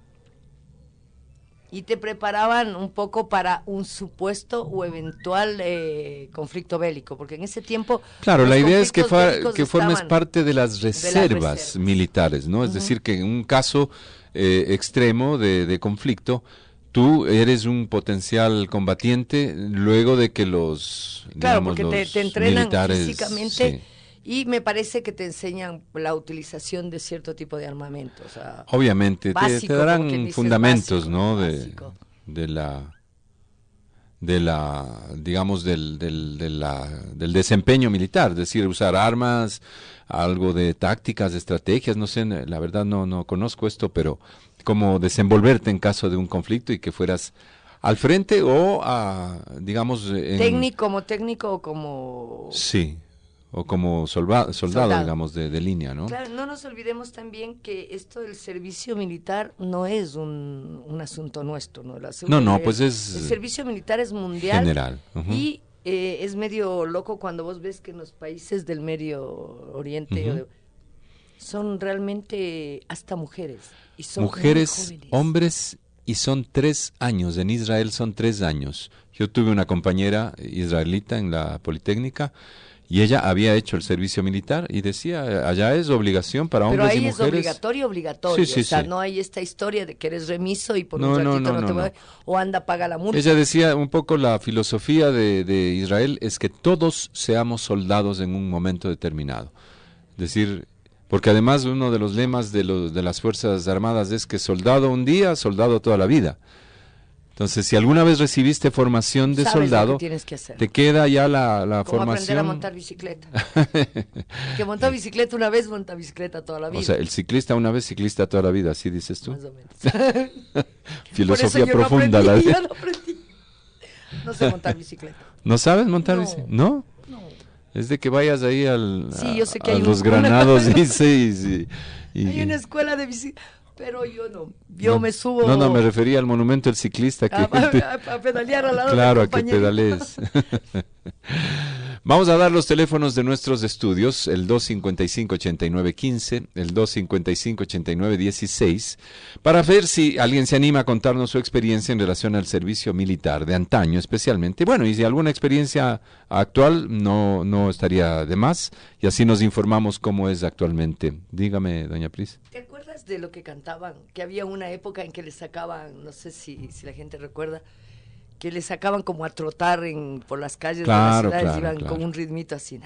Y te preparaban un poco para un supuesto o eventual conflicto bélico, porque en ese tiempo... Claro, la idea es que formes parte de las reservas militares, ¿no? Es decir, que en un caso extremo de conflicto, tú eres un potencial combatiente luego de que los porque te entrenan militares, físicamente y me parece que te enseñan la utilización de cierto tipo de armamento. Obviamente, básico, te darán fundamentos, básico, ¿no? Básico. Del desempeño militar, es decir, usar armas, algo de tácticas, de estrategias, no sé, la verdad no conozco esto, pero cómo desenvolverte en caso de un conflicto y que fueras al frente o digamos... técnico o como... Sí, o como soldado, digamos, de línea, ¿no? Claro, no nos olvidemos también que esto del servicio militar no es un asunto nuestro, ¿no? Pues es... El servicio militar es mundial. General. Y es medio loco cuando vos ves que en los países del Medio Oriente son realmente hasta mujeres. Y son mujeres, hombres, y son 3 años. En Israel son 3 años. Yo tuve una compañera israelita en la Politécnica Y ella había hecho el servicio militar y decía, allá es obligación para hombres y mujeres. Pero ahí es obligatorio. Sí, o sea, no hay esta historia de que eres remiso y por un ratito no te va, o anda, paga la multa. Ella decía, un poco la filosofía de Israel es que todos seamos soldados en un momento determinado. Es decir, porque además uno de los lemas de las Fuerzas Armadas es que soldado un día, soldado toda la vida. Entonces, si alguna vez recibiste formación de soldado, te queda ya la como formación. Aprender a montar bicicleta. Que montó bicicleta una vez, monta bicicleta toda la vida. O sea, el ciclista una vez, ciclista toda la vida, ¿así dices tú? Más o menos. Filosofía Por eso profunda. Yo no aprendí. No sé montar bicicleta. ¿No sabes montar bicicleta? ¿No? No. Es de que vayas ahí yo sé que a hay los granados, dice. Hay una escuela de bicicleta. Pero yo no, yo me subo... No, me refería al monumento del ciclista. A pedalear al lado claro, del a que pedalees. Vamos a dar los teléfonos de nuestros estudios, el 255-8915, el 255-8916, para ver si alguien se anima a contarnos su experiencia en relación al servicio militar de antaño especialmente. Bueno, y si alguna experiencia actual no estaría de más, y así nos informamos cómo es actualmente. Dígame, doña Pris. ¿Te acuerdas de lo que cantaban? Que había una época en que les sacaban, no sé si la gente recuerda, que les sacaban como a trotar por las calles de las ciudades, iban con un ritmito así,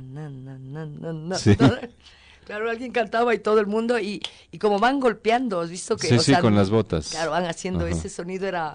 sí. Claro, alguien cantaba y todo el mundo, y como van golpeando, ¿has visto que? Sí, con las botas. Claro, van haciendo ese sonido, era...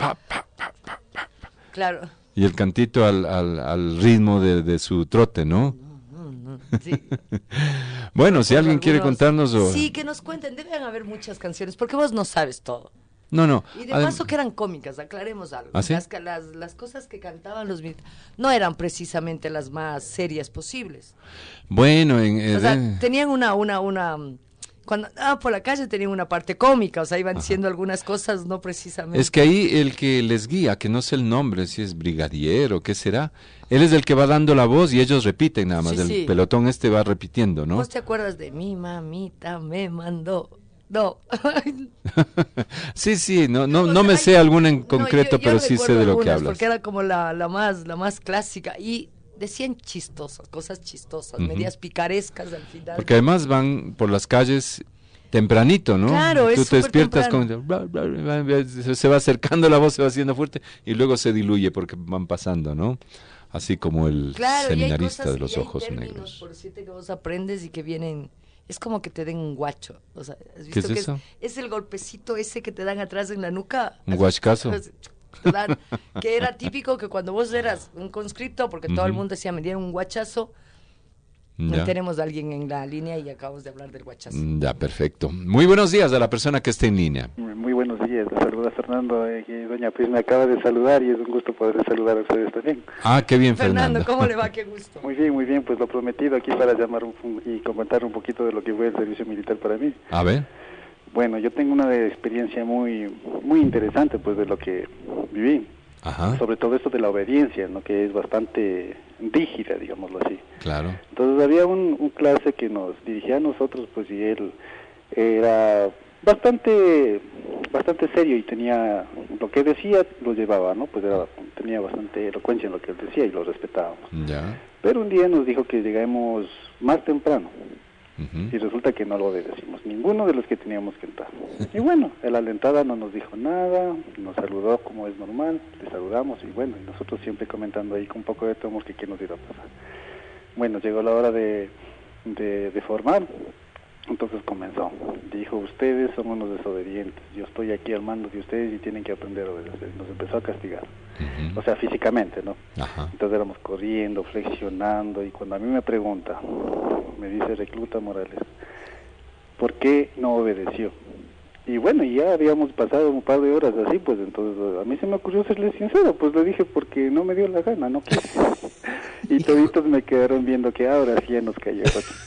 Claro. Y el cantito al ritmo de su trote, ¿no? Sí. Bueno, si alguien quiere contarnos... Sí, que nos cuenten, deben haber muchas canciones, porque vos no sabes todo. No. Y de paso que eran cómicas, aclaremos algo. ¿Ah, sí? Las cosas que cantaban los militares no eran precisamente las más serias posibles. Bueno, o sea, tenían una cuando andaban por la calle tenían una parte cómica, o sea, iban diciendo algunas cosas no precisamente. Es que ahí el que les guía, que no sé el nombre, si es brigadier o qué será, él es el que va dando la voz y ellos repiten nada más, el pelotón va repitiendo, ¿no? ¿Vos te acuerdas de mi mamita me mandó? No. Sí, no me sé alguna en concreto, pero sí sé de lo que hablas. Porque era como la más clásica y decían cosas chistosas, medias picarescas al final. Porque además van por las calles tempranito, ¿no? Claro, tú te despiertas se va acercando la voz, se va haciendo fuerte y luego se diluye porque van pasando, ¿no? Así como el seminarista de los ojos negros. Por decirte que vos aprendes y que vienen... Es como que te den un guacho. O sea, ¿has visto? ¿Qué es eso? Es el golpecito ese que te dan atrás en la nuca. ¿Un guachcazo? Que era típico que cuando vos eras un conscripto, porque todo el mundo decía, me dieron un guachazo. Ya. Tenemos a alguien en la línea y acabamos de hablar del guachazo. Ya, perfecto. Muy buenos días a la persona que esté en línea. Muy buenos días, les saluda Fernando. Doña Pris me acaba de saludar y es un gusto poder saludar a ustedes también. Ah, qué bien, Fernando. ¿Cómo le va? Qué gusto. Muy bien, pues lo prometido aquí para llamar y comentar un poquito de lo que fue el servicio militar para mí. A ver. Bueno, yo tengo una experiencia muy interesante pues de lo que viví. Ajá. Sobre todo esto de la obediencia, ¿no? Que es bastante rígida, digámoslo así. Claro. Entonces había un clase que nos dirigía a nosotros, pues, y él era bastante serio y tenía lo que decía lo llevaba, ¿no? Pues tenía bastante elocuencia en lo que él decía y lo respetábamos. Ya. Pero un día nos dijo que lleguemos más temprano. Y resulta que no lo obedecimos, ninguno de los que teníamos que entrar. Y bueno, a la entrada no nos dijo nada, nos saludó como es normal, le saludamos y bueno, y nosotros siempre comentando ahí con un poco de temor que qué nos iba a pasar. Bueno, llegó la hora de formar, entonces comenzó. Dijo, ustedes son unos desobedientes, yo estoy aquí al mando de ustedes y tienen que aprender a obedecer. Nos empezó a castigar, o sea, físicamente, ¿no? Ajá. Entonces éramos corriendo, flexionando, y cuando a mí me pregunta, me dice recluta Morales, ¿por qué no obedeció? Y bueno, ya habíamos pasado un par de horas así, pues entonces a mí se me ocurrió serle sincero, pues le dije porque no me dio la gana, no quise. Y toditos me quedaron viendo que ahora sí ya nos cayó.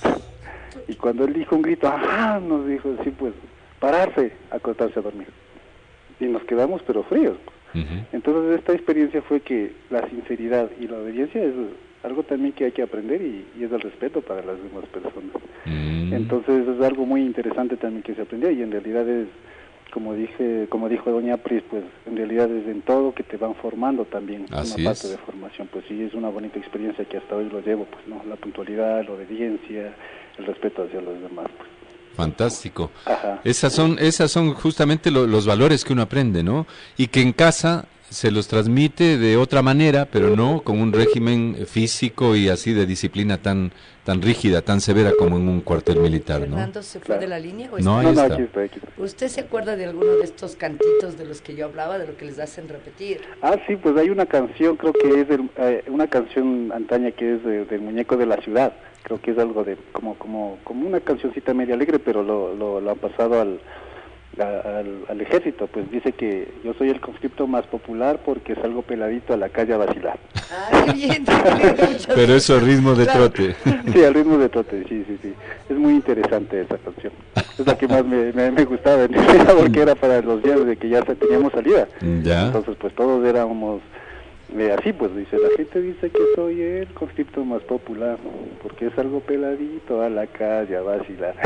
Y cuando él dijo un grito, ¡ajá!, nos dijo, sí, pues, pararse, acostarse a dormir. Y nos quedamos pero fríos. Entonces esta experiencia fue que la sinceridad y la obediencia es algo también que hay que aprender y es el respeto para las demás personas. Entonces es algo muy interesante también que se aprendió y en realidad es como dijo doña Pris, pues en realidad es en todo que te van formando también. Así una parte es. de formación, pues sí, es una bonita experiencia que hasta hoy lo llevo, pues no, la puntualidad, la obediencia, el respeto hacia los demás, pues. Fantástico. Ajá. Esas son justamente los valores que uno aprende, ¿no? Y que en casa se los transmite de otra manera, pero no con un régimen físico y así de disciplina tan rígida, tan severa como en un cuartel militar, ¿no? ¿Fernando se fue de la línea o No, está? ahí está. Aquí estoy. ¿Usted se acuerda de alguno de estos cantitos de los que yo hablaba, de lo que les hacen repetir? Ah, sí, pues hay una canción, creo que es una canción antaña que es del Muñeco de la Ciudad. Creo que es algo de como una cancioncita media alegre, pero lo han pasado al ejército. Pues dice que yo soy el conscripto más popular porque salgo peladito a la calle a vacilar. Ah, qué bien. Pero eso ritmo de trote. Sí, al ritmo de trote, sí. Es muy interesante esa canción. Es la que más me gustaba, porque era para los días de que ya teníamos salida. Ya. Entonces, pues todos éramos así, pues dice, la gente dice que soy el conscripto más popular porque salgo peladito a la calle a vacilar.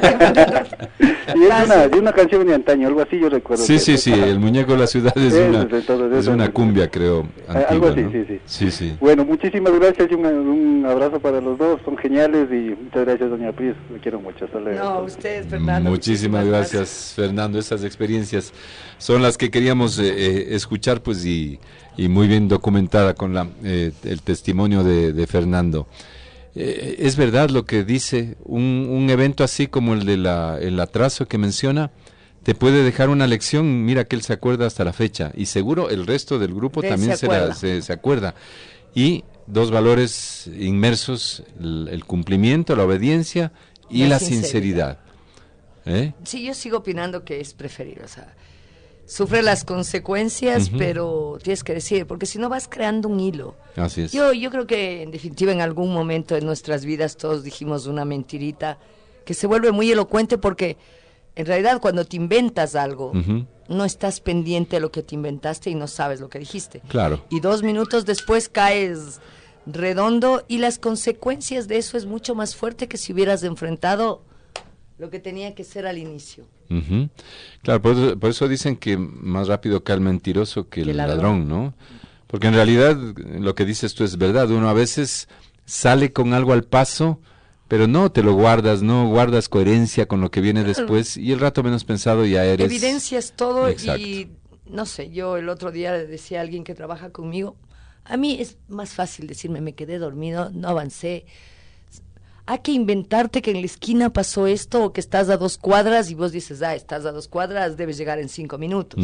Y es una canción de antaño, algo así yo recuerdo. Sí, el Muñeco de la Ciudad es una cumbia, creo, antigua, algo así, ¿no? Sí. Bueno, muchísimas gracias y un abrazo para los dos, son geniales y muchas gracias, doña Pris, me quiero mucho. Hasta luego. No, ustedes, Fernando. Muchísimas gracias, Fernando, esas experiencias son las que queríamos escuchar, pues, y muy bien documentada con el testimonio de Fernando. Es verdad lo que dice, un evento así como el atraso que menciona, te puede dejar una lección. Mira que él se acuerda hasta la fecha, y seguro el resto del grupo también se acuerda. Y dos valores inmersos, el cumplimiento, la obediencia y la sinceridad. Sí, yo sigo opinando que es preferible, o sea, sufre las consecuencias, pero tienes que decir, porque si no vas creando un hilo. Así es. Yo creo que en definitiva en algún momento de nuestras vidas todos dijimos una mentirita que se vuelve muy elocuente, porque en realidad cuando te inventas algo, no estás pendiente de lo que te inventaste y no sabes lo que dijiste. Claro. Y 2 minutos después caes redondo, y las consecuencias de eso es mucho más fuerte que si hubieras enfrentado lo que tenía que ser al inicio. Claro, por eso dicen que más rápido cae el mentiroso que el ladrón, ¿no? Porque en realidad lo que dices tú es verdad. Uno a veces sale con algo al paso, pero no te lo guardas, no guardas coherencia con lo que viene después, y el rato menos pensado ya eres... Evidencias todo. Exacto. Y no sé, yo el otro día le decía a alguien que trabaja conmigo, a mí es más fácil decirme, me quedé dormido, no avancé. Hay que inventarte que en la esquina pasó esto, o que estás a 2 cuadras y vos dices, estás a 2 cuadras, debes llegar en 5 minutos.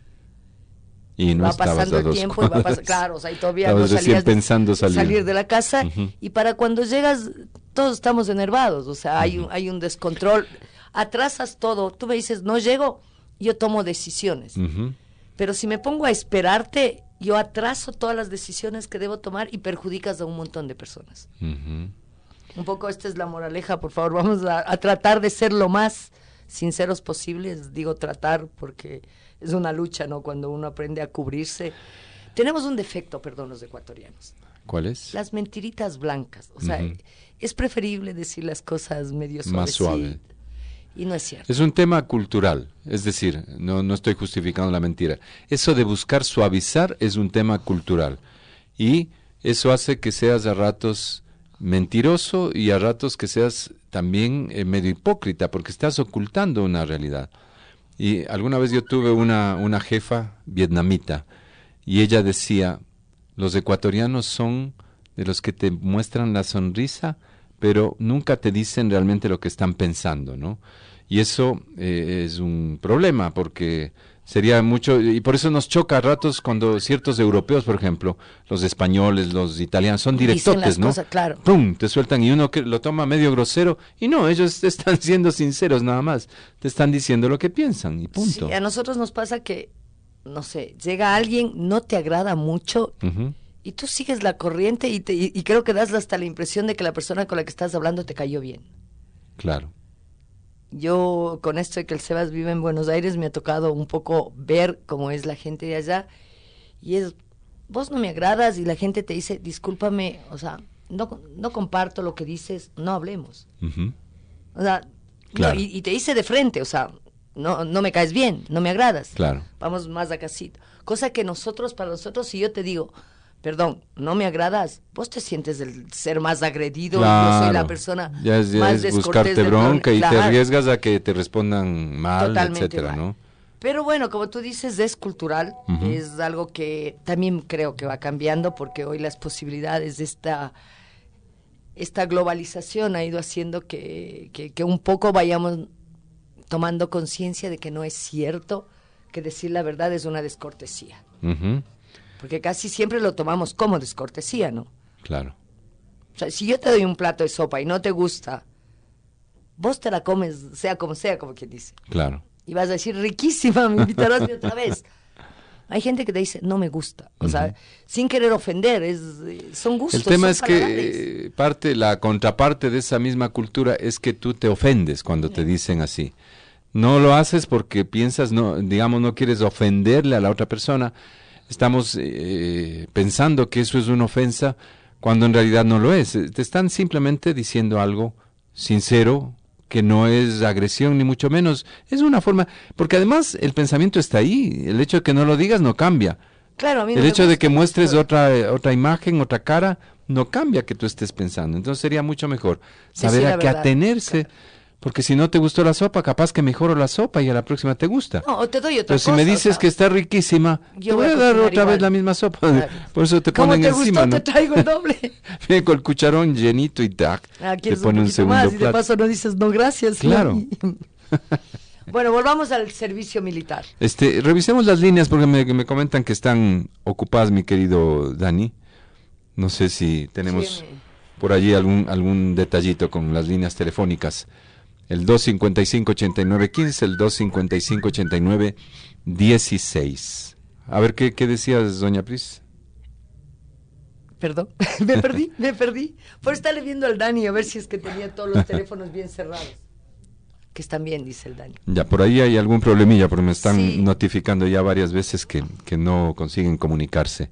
Y no va pasando el tiempo y va pasando, claro, o sea, y todavía no salías pensando salir de la casa, y para cuando llegas todos estamos enervados, o sea, hay un descontrol, atrasas todo. Tú me dices, no llego, yo tomo decisiones, pero si me pongo a esperarte, yo atraso todas las decisiones que debo tomar y perjudicas a un montón de personas. Un poco esta es la moraleja, por favor, vamos a tratar de ser lo más sinceros posibles. Digo tratar porque es una lucha, ¿no? Cuando uno aprende a cubrirse. Tenemos un defecto, perdón, los ecuatorianos. ¿Cuál es? Las mentiritas blancas. O sea, es preferible decir las cosas medio suaves. Más suave. Y no es cierto. Es un tema cultural, es decir, no estoy justificando la mentira. Eso de buscar suavizar es un tema cultural. Y eso hace que seas a ratos mentiroso y a ratos que seas también medio hipócrita, porque estás ocultando una realidad. Y alguna vez yo tuve una jefa vietnamita, y ella decía, los ecuatorianos son de los que te muestran la sonrisa, pero nunca te dicen realmente lo que están pensando, ¿no? Y eso es un problema, porque sería mucho, y por eso nos choca a ratos cuando ciertos europeos, por ejemplo, los españoles, los italianos, son directotes, ¿no? Cosas, claro. ¡Pum! Te sueltan, y uno que lo toma medio grosero, y no, ellos están siendo sinceros nada más, te están diciendo lo que piensan, y punto. Sí, a nosotros nos pasa que, no sé, llega alguien, no te agrada mucho, y tú sigues la corriente, y creo que das hasta la impresión de que la persona con la que estás hablando te cayó bien. Claro. Yo, con esto de que el Sebas vive en Buenos Aires, me ha tocado un poco ver cómo es la gente de allá, y es, vos no me agradas, y la gente te dice, discúlpame, o sea, no comparto lo que dices, no hablemos. O sea, claro. no, y te dice de frente, o sea, no me caes bien, no me agradas. Claro. Vamos más a casito. Cosa que para nosotros, si yo te digo, perdón, no me agradas, vos te sientes el ser más agredido, claro. Yo soy la persona ya es más descortés buscarte bronca y claro. te arriesgas a que te respondan mal, totalmente etcétera, ¿no? Pero bueno, como tú dices, es cultural, es algo que también creo que va cambiando, porque hoy las posibilidades de esta globalización ha ido haciendo que un poco vayamos tomando conciencia de que no es cierto que decir la verdad es una descortesía. Porque casi siempre lo tomamos como descortesía, ¿no? Claro. O sea, si yo te doy un plato de sopa y no te gusta, vos te la comes, sea, como quien dice. Claro. Y vas a decir, riquísima, me invitarás de otra vez. Hay gente que te dice, no me gusta. O sea, sin querer ofender, son gustos. El tema es que la contraparte de esa misma cultura es que tú te ofendes cuando te dicen así. No lo haces porque piensas, no quieres ofenderle a la otra persona. Estamos pensando que eso es una ofensa cuando en realidad no lo es. Te están simplemente diciendo algo sincero, que no es agresión ni mucho menos. Es una forma, porque además el pensamiento está ahí. El hecho de que no lo digas no cambia. Claro, a mí no el hecho de que gusta, muestres otra imagen, otra cara, no cambia que tú estés pensando. Entonces sería mucho mejor saber a qué atenerse. Claro. Porque si no te gustó la sopa, capaz que mejoro la sopa y a la próxima te gusta. No, o te doy otra Pero cosa. Si me dices que está riquísima, te voy a dar otra vez la misma sopa. Claro. Por eso te ponen encima, ¿Cómo te gustó? ¿no? Te traigo el doble. Viene con el cucharón llenito y tac. Te pone un segundo más, plato. Y de paso no dices no gracias. Claro. ¿No? Bueno, volvamos al servicio militar. Revisemos las líneas porque me comentan que están ocupadas, mi querido Dani. No sé si tenemos por allí algún detallito con las líneas telefónicas. El 255-8915, el 255-8916. A ver, ¿qué decías, doña Pris? Perdón, me perdí. Por estarle viendo al Dani a ver si es que tenía todos los teléfonos bien cerrados. Que están bien, dice el Dani. Ya, por ahí hay algún problemilla, porque me están notificando ya varias veces que no consiguen comunicarse.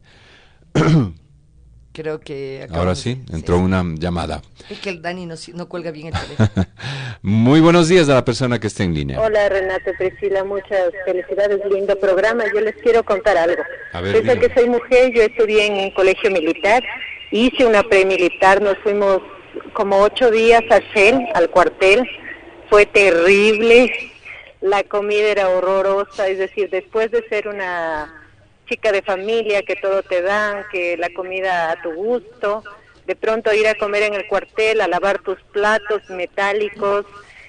Creo que... Ahora sí, entró una llamada. Es que el Dani no cuelga bien el teléfono. Muy buenos días a la persona que está en línea. Hola, Renata, Priscila, muchas felicidades, lindo programa. Yo les quiero contar algo. Desde que soy mujer, yo estudié en un colegio militar, hice una premilitar, nos fuimos como 8 días a Shell, al cuartel. Fue terrible, la comida era horrorosa, es decir, después de ser una chica de familia, que todo te dan, que la comida a tu gusto, de pronto ir a comer en el cuartel, a lavar tus platos metálicos,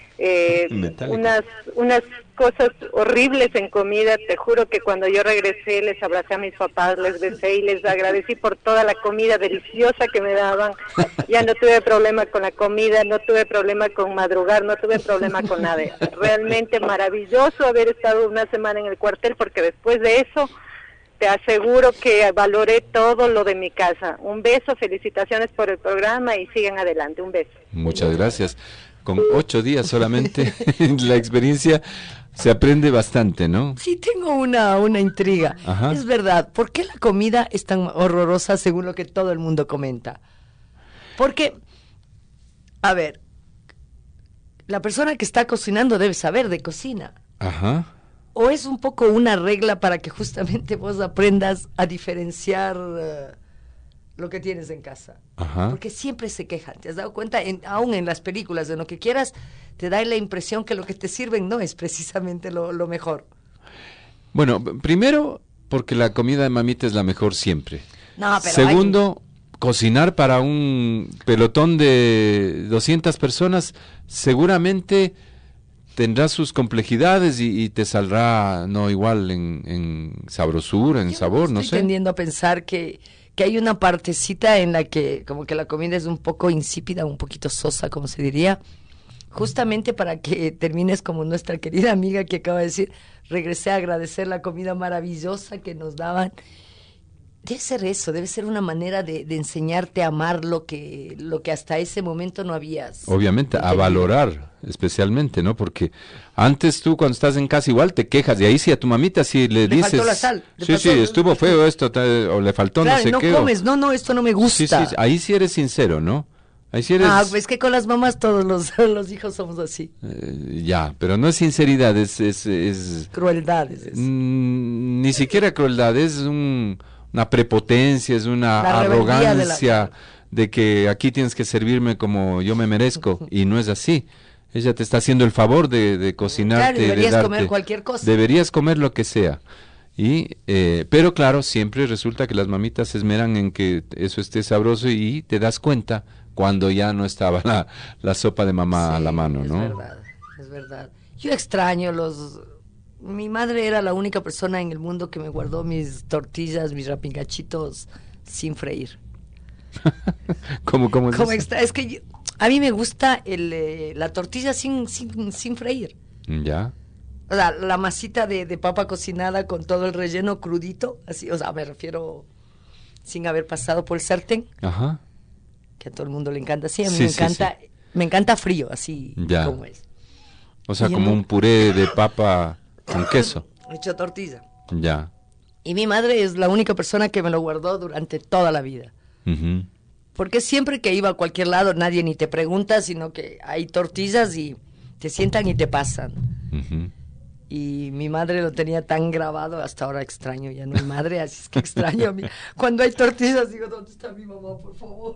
unas cosas horribles en comida. Te juro que cuando yo regresé les abracé a mis papás, les besé y les agradecí por toda la comida deliciosa que me daban. Ya no tuve problema con la comida, no tuve problema con madrugar, no tuve problema con nada. Realmente maravilloso haber estado una semana en el cuartel, porque después de eso te aseguro que valoré todo lo de mi casa. Un beso, felicitaciones por el programa y sigan adelante. Un beso. Muchas gracias. Con 8 días solamente la experiencia se aprende bastante, ¿no? Sí, tengo una intriga. Ajá. Es verdad, ¿por qué la comida es tan horrorosa según lo que todo el mundo comenta? Porque, a ver, la persona que está cocinando debe saber de cocina. Ajá. ¿O es un poco una regla para que justamente vos aprendas a diferenciar lo que tienes en casa? Ajá. Porque siempre se quejan, ¿te has dado cuenta? Aún en las películas, de lo que quieras, te da la impresión que lo que te sirven no es precisamente lo mejor. Bueno, primero, porque la comida de mamita es la mejor siempre. No, pero segundo, cocinar para un pelotón de 200 personas seguramente tendrá sus complejidades y te saldrá no igual en sabrosura, en sabor, no sé. Estoy tendiendo a pensar que hay una partecita en la que como que la comida es un poco insípida, un poquito sosa, como se diría, justamente para que termines como nuestra querida amiga que acaba de decir, regresé a agradecer la comida maravillosa que nos daban. Debe ser eso, debe ser una manera de enseñarte a amar lo que hasta ese momento no habías. Obviamente, entendido. A valorar especialmente, ¿no? Porque antes tú cuando estás en casa igual te quejas, y ahí sí a tu mamita sí le dices... faltó la sal. Sí, estuvo feo esto, o le faltó claro, no sé no qué. Comes, no, esto no me gusta. Sí, ahí sí eres sincero, ¿no? Ahí sí eres... es que con las mamás todos los hijos somos así. Ya, pero no es sinceridad, es crueldad. Ni siquiera crueldad, es una prepotencia, es una arrogancia de que aquí tienes que servirme como yo me merezco, y no es así. Ella te está haciendo el favor de cocinarte. Claro, deberías comer cualquier cosa. Deberías comer lo que sea. Pero claro, siempre resulta que las mamitas se esmeran en que eso esté sabroso y te das cuenta cuando ya no estaba la sopa de mamá a la mano, ¿no? Es verdad. Yo extraño mi madre era la única persona en el mundo que me guardó mis tortillas, mis rapingachitos sin freír. ¿Cómo es que a mí me gusta la tortilla sin freír. Ya. O sea, la masita de papa cocinada con todo el relleno crudito, así, o sea, me refiero sin haber pasado por el sartén. Ajá. Que a todo el mundo le encanta así, a mí me encanta frío, así como es. O sea, como un puré de papa con queso. Hecho tortilla. Ya. Y mi madre es la única persona que me lo guardó durante toda la vida. Uh-huh. Porque siempre que iba a cualquier lado nadie ni te pregunta, sino que hay tortillas y te sientan y te pasan. Uh-huh. Y mi madre lo tenía tan grabado, hasta ahora extraño ya no hay madre, así es que extraño a mí. Cuando hay tortillas digo, ¿dónde está mi mamá, por favor?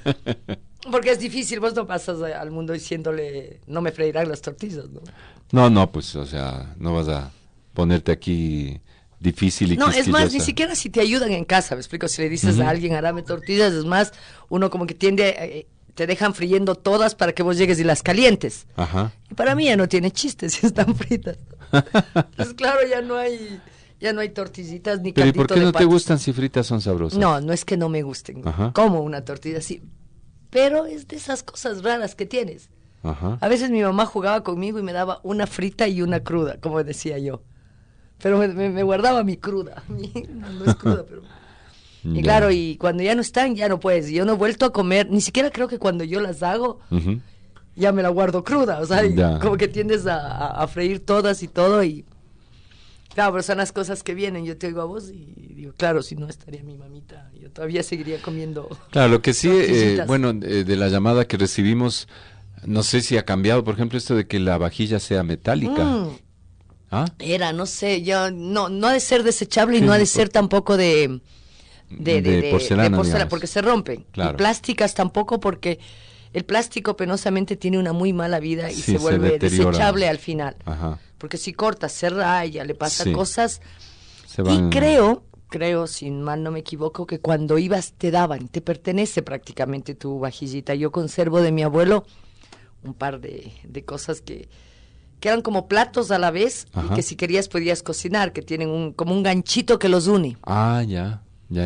Porque es difícil, vos no pasas al mundo diciéndole, no me freirán las tortillas, ¿no? No, pues, o sea, no vas a ponerte aquí difícil y quisquillosa. Es más, ni siquiera si te ayudan en casa, me explico, si le dices a alguien, harame tortillas, es más, uno como que tiende, te dejan friendo todas para que vos llegues y las calientes. Ajá. Y para mí ya no tiene chiste si están fritas. Entonces, claro, ya no hay tortillitas ni caldito de ¿Pero y por qué no patas. te gustan si fritas son sabrosas? No es que no me gusten. Ajá. Como una tortilla así. Pero es de esas cosas raras que tienes. Ajá. A veces mi mamá jugaba conmigo y me daba una frita y una cruda, como decía yo. Pero me guardaba mi cruda. No es cruda, pero... Y claro, y cuando ya no están, ya no puedes. Yo no he vuelto a comer, ni siquiera creo que cuando yo las hago, ya me la guardo cruda. O sea, como que tiendes a freír todas y todo y... Claro, pero son las cosas que vienen. Yo te oigo a vos y digo, claro, si no estaría mi mamita, yo todavía seguiría comiendo. Claro, lo que sí, de la llamada que recibimos, no sé si ha cambiado, por ejemplo, esto de que la vajilla sea metálica. ¿Ah? Era, no sé, ya no ha de ser desechable y no ha de ser tampoco de porcelana, porque se rompen. Claro. Y plásticas tampoco, porque el plástico penosamente tiene una muy mala vida y se vuelve desechable al final. Ajá. Porque si cortas, se raya, le pasan cosas. Y creo, si mal no me equivoco, que cuando ibas te pertenece prácticamente tu vajillita. Yo conservo de mi abuelo un par de cosas que eran como platos a la vez. Ajá. Y que si querías podías cocinar, que tienen como un ganchito que los une. Ah, ya.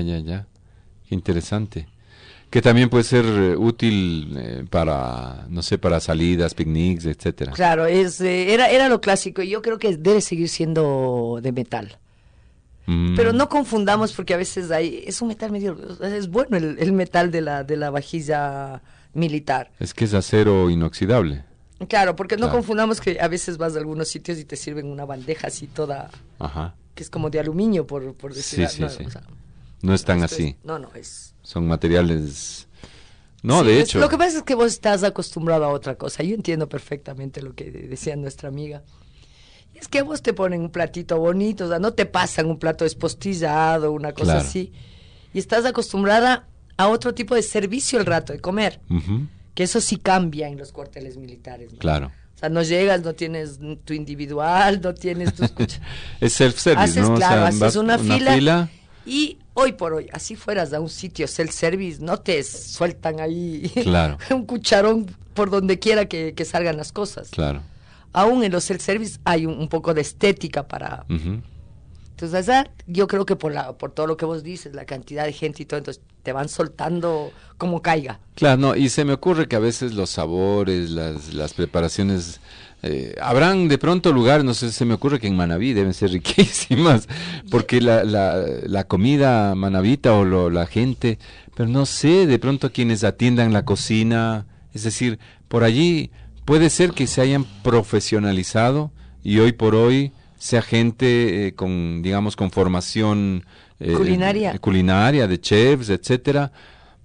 Qué interesante. Que también puede ser útil para, no sé, para salidas, picnics, etcétera. Claro, era lo clásico y yo creo que debe seguir siendo de metal. Pero no confundamos porque a veces es un metal medio, es bueno el metal de la vajilla militar. Es que es acero inoxidable. Claro, porque no confundamos que a veces vas a algunos sitios y te sirven una bandeja así toda, que es como de aluminio, por decir sí. O sea, no es tan así. Es... Son materiales... No, de hecho... Lo que pasa es que vos estás acostumbrado a otra cosa. Yo entiendo perfectamente lo que decía nuestra amiga. Y es que a vos te ponen un platito bonito, o sea, no te pasan un plato despostillado, una cosa así. Y estás acostumbrada a otro tipo de servicio el rato de comer. Que eso sí cambia en los cuarteles militares, ¿no? Claro. O sea, no llegas, no tienes tu individual, no tienes tus... Es self-service, ¿no? Claro, o sea, haces una fila y hoy por hoy, así fueras a un sitio self-service, no te sueltan ahí un cucharón por donde quiera que salgan las cosas. Claro. Aún en los self-service hay un poco de estética para... Entonces, yo creo que por todo lo que vos dices, la cantidad de gente y todo, entonces te van soltando como caiga. Claro, no, y se me ocurre que a veces los sabores, las preparaciones, habrán de pronto lugares, no sé, se me ocurre que en Manabí deben ser riquísimas, porque la comida manabita o la gente, pero no sé, de pronto quienes atiendan la cocina, es decir, por allí puede ser que se hayan profesionalizado y hoy por hoy sea gente con formación culinaria de chefs, etcétera,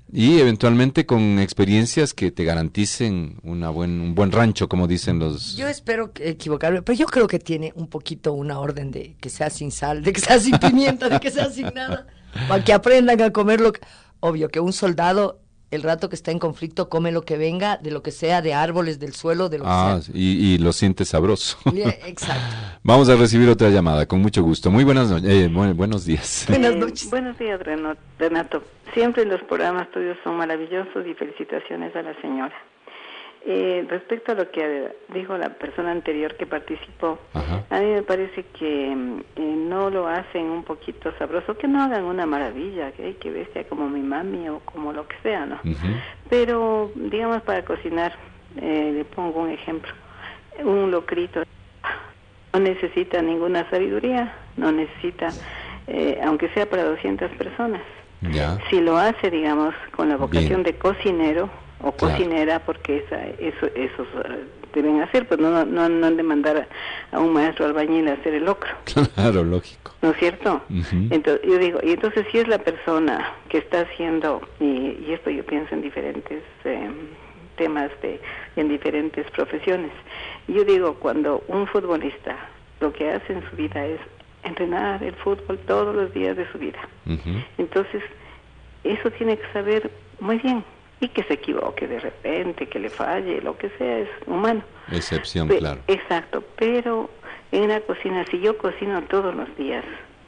Y eventualmente con experiencias que te garanticen un buen rancho, como dicen los... Yo espero equivocarme, pero yo creo que tiene un poquito una orden de que sea sin sal, de que sea sin pimienta, de que sea sin nada, para que aprendan a comer Obvio que un soldado, el rato que está en conflicto, come lo que venga, de lo que sea, de árboles, del suelo, de lo que sea. Y lo siente sabroso. Exacto. Vamos a recibir otra llamada, con mucho gusto. Muy buenos días. Buenas noches. Buenos días, Renato. Siempre los programas tuyos son maravillosos y felicitaciones a la señora. Respecto a lo que dijo la persona anterior que participó, a mí me parece que no lo hacen un poquito sabroso, que no hagan una maravilla, que bestia como mi mami o como lo que sea, ¿no? Pero, digamos, para cocinar, le pongo un ejemplo, un locrito no necesita ninguna sabiduría, no necesita, aunque sea para 200 personas. Ya. Si lo hace, digamos, con la vocación de cocinero o cocinera, porque esos deben hacer, pues no han de mandar a un maestro albañil a hacer el locro. Claro, lógico. ¿No es cierto? Entonces, yo digo, y entonces si es la persona que está haciendo, y esto yo pienso en diferentes temas en diferentes profesiones, yo digo, cuando un futbolista lo que hace en su vida es entrenar el fútbol todos los días de su vida, entonces eso tiene que saber muy bien, y que se equivoque de repente, que le falle, lo que sea, es humano. Excepción, claro. Exacto, pero en la cocina, si yo cocino todos los días,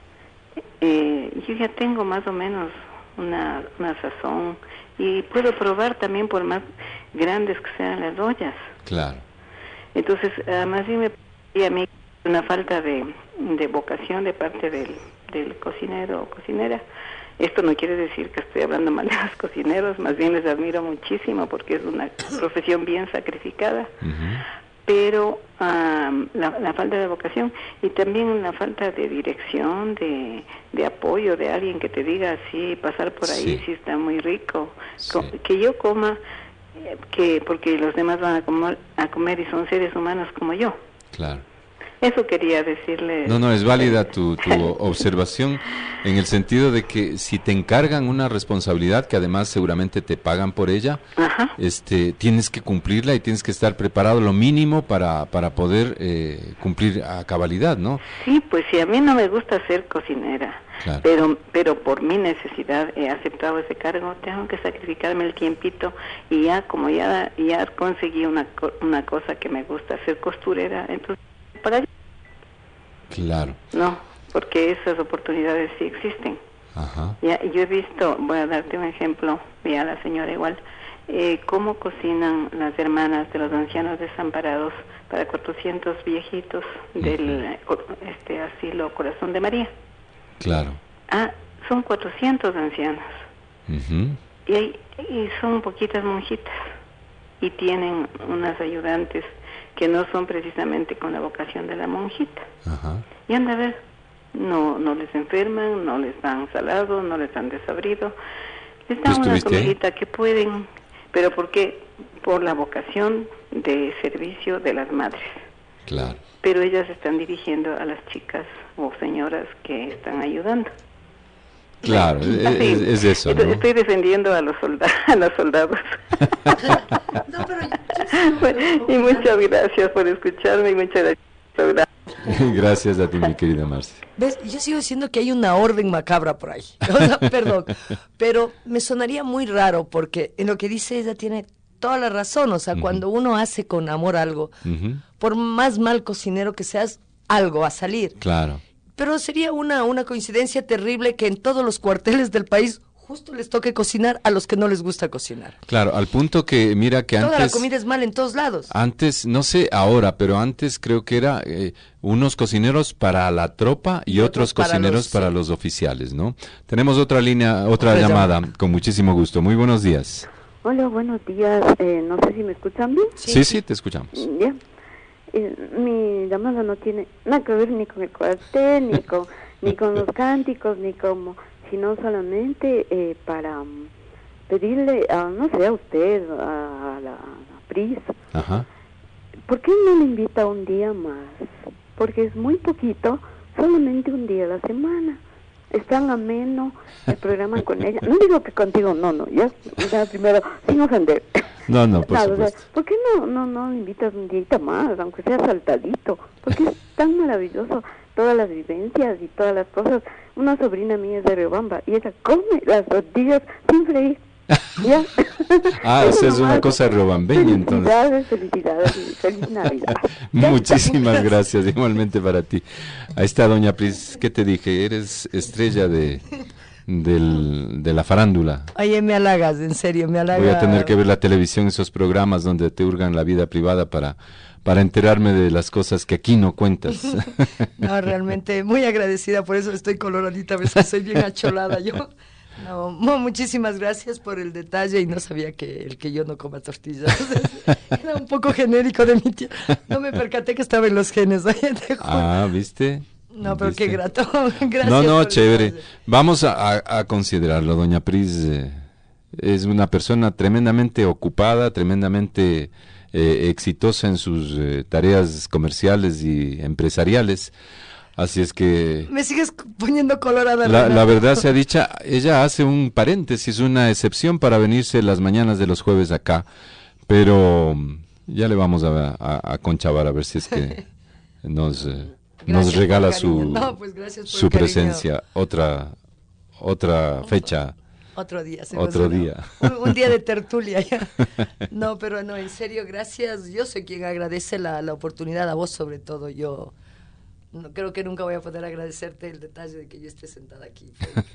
yo ya tengo más o menos una sazón, y puedo probar también por más grandes que sean las ollas. Claro. Entonces, más bien me parece a mí una falta de vocación de parte del cocinero o cocinera. Esto no quiere decir que estoy hablando mal de los cocineros, más bien les admiro muchísimo porque es una profesión bien sacrificada, pero la falta de vocación y también la falta de dirección, de apoyo de alguien que te diga, sí, pasar por ahí, sí está muy rico, que yo coma, porque los demás van a comer y son seres humanos como yo. Claro. Eso quería decirle. No, es válida tu observación en el sentido de que si te encargan una responsabilidad que además seguramente te pagan por ella, tienes que cumplirla y tienes que estar preparado lo mínimo para poder cumplir a cabalidad, ¿no? Sí, pues sí, a mí no me gusta ser cocinera, claro. pero por mi necesidad he aceptado ese cargo, tengo que sacrificarme el tiempito y ya como ya conseguí una cosa que me gusta, ser costurera, entonces para claro. No, porque esas oportunidades sí existen. Ya, yo he visto, voy a darte un ejemplo, ya la señora igual, cómo cocinan las hermanas de los ancianos desamparados para 400 viejitos del asilo Corazón de María. Claro. Son 400 ancianos. Y son poquitas monjitas y tienen unas ayudantes que no son precisamente con la vocación de la monjita. Y anda a ver, no les enferman, no les dan salado, no les dan desabrido, les dan una comidita que pueden, pero ¿por qué? Por la vocación de servicio de las madres. Claro. Pero ellas están dirigiendo a las chicas o señoras que están ayudando. Claro, es eso, ¿no? Estoy defendiendo a los soldados. No, pero y muchas gracias por escucharme y muchas gracias. Gracias a ti, mi querida Marcia. ¿Ves? Yo sigo diciendo que hay una orden macabra por ahí. O sea, perdón, pero me sonaría muy raro porque en lo que dice ella tiene toda la razón. O sea, cuando uno hace con amor algo, por más mal cocinero que seas, algo va a salir. Claro. Pero sería una coincidencia terrible que en todos los cuarteles del país justo les toque cocinar a los que no les gusta cocinar. Claro, al punto que mira que toda antes... la comida es mal en todos lados. Antes, no sé ahora, pero antes creo que era unos cocineros para la tropa y otros cocineros para los oficiales, ¿no? Tenemos otra llamada, con muchísimo gusto. Muy buenos días. Hola, buenos días. No sé si me escuchan bien. Sí, te escuchamos. Bien. Mi llamada no tiene nada que ver ni con el cuartel, ni con los cánticos, sino solamente para pedirle, no sé, a usted, a la PRIS, ¿por qué no le invita un día más? Porque es muy poquito, solamente un día a la semana. Es tan ameno el programa con ella. No digo que contigo, no, ya primero, sin ofender. No, por supuesto. O sea, ¿por qué no invitas un día más, aunque sea saltadito? Porque es tan maravilloso todas las vivencias y todas las cosas. Una sobrina mía es de Riobamba y ella come las tortillas sin freír. ¿Ya? Esa es una cosa riobambeña, entonces. Felicidades y feliz Navidad. Muchísimas gracias, igualmente para ti. Ahí está, doña Pris, ¿qué te dije? Eres estrella de la farándula. Oye, me halagas, en serio, me halagas. Voy a tener que ver la televisión, esos programas donde te hurgan la vida privada para enterarme de las cosas que aquí no cuentas. No, realmente muy agradecida, por eso estoy coloradita, a veces soy bien acholada yo. No, muchísimas gracias por el detalle y no sabía que yo no coma tortillas. Era un poco genérico de mi tía. No me percaté que estaba en los genes. ¿Viste? No, pero ¿viste? Qué grato. Gracias. No, chévere. Vamos a considerarlo. Doña Pris es una persona tremendamente ocupada, tremendamente exitosa en sus tareas comerciales y empresariales. Así es que... Me sigues poniendo colorada. La verdad sea dicha, ella hace un paréntesis, una excepción para venirse las mañanas de los jueves acá, pero ya le vamos a conchabar a ver si es que nos regala su presencia, otra fecha. Otro día. Un día de tertulia ya. No, pero no, en serio, gracias. Yo soy quien agradece la oportunidad, a vos sobre todo. Yo... No, creo que nunca voy a poder agradecerte el detalle de que yo esté sentada aquí.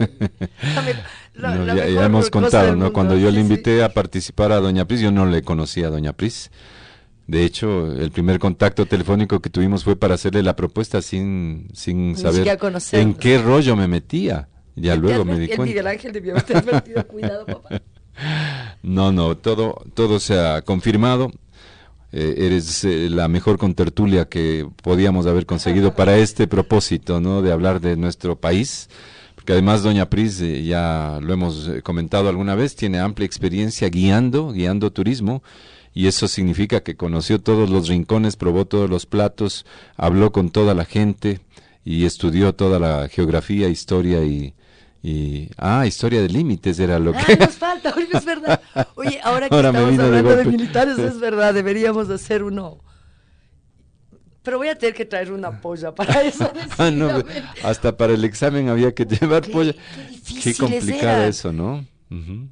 Ya hemos contado, ¿no? Cuando yo le invité a participar a doña Pris, yo no le conocía a doña Pris. De hecho, el primer contacto telefónico que tuvimos fue para hacerle la propuesta sin saber en qué rollo me metía. Ya luego me di cuenta. Miguel Ángel debió haberte advertido, cuidado, papá. No, todo se ha confirmado. Eres la mejor contertulia que podíamos haber conseguido para este propósito, ¿no? De hablar de nuestro país, porque además doña Pris, ya lo hemos comentado alguna vez, tiene amplia experiencia guiando turismo, y eso significa que conoció todos los rincones, probó todos los platos, habló con toda la gente y estudió toda la geografía, historia historia de límites era lo que... nos falta, oye, es verdad. Oye, ahora que estamos hablando de militares, es verdad, deberíamos hacer uno. Pero voy a tener que traer una polla para eso. No, hasta para el examen había que llevar polla. Qué complicado era eso, ¿no? Uh-huh.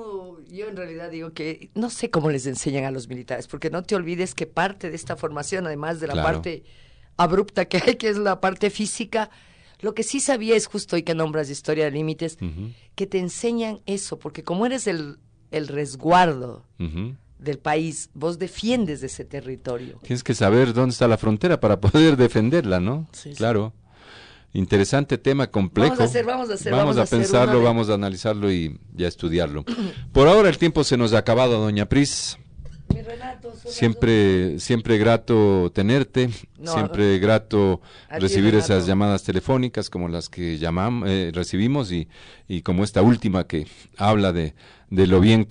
Yo en realidad digo que no sé cómo les enseñan a los militares, porque no te olvides que parte de esta formación, además de la parte abrupta que hay, que es la parte física, lo que sí sabía es justo hoy que nombras Historia de Límites, que te enseñan eso, porque como eres el resguardo del país, vos defiendes de ese territorio. Tienes que saber dónde está la frontera para poder defenderla, ¿no? Sí, claro. Interesante tema, complejo. Vamos a pensarlo, vamos a analizarlo y a estudiarlo. Por ahora el tiempo se nos ha acabado, doña Pris. Mi Renato, siempre grato tenerte, siempre grato recibir esas llamadas telefónicas como las que recibimos y como esta última que habla de lo bien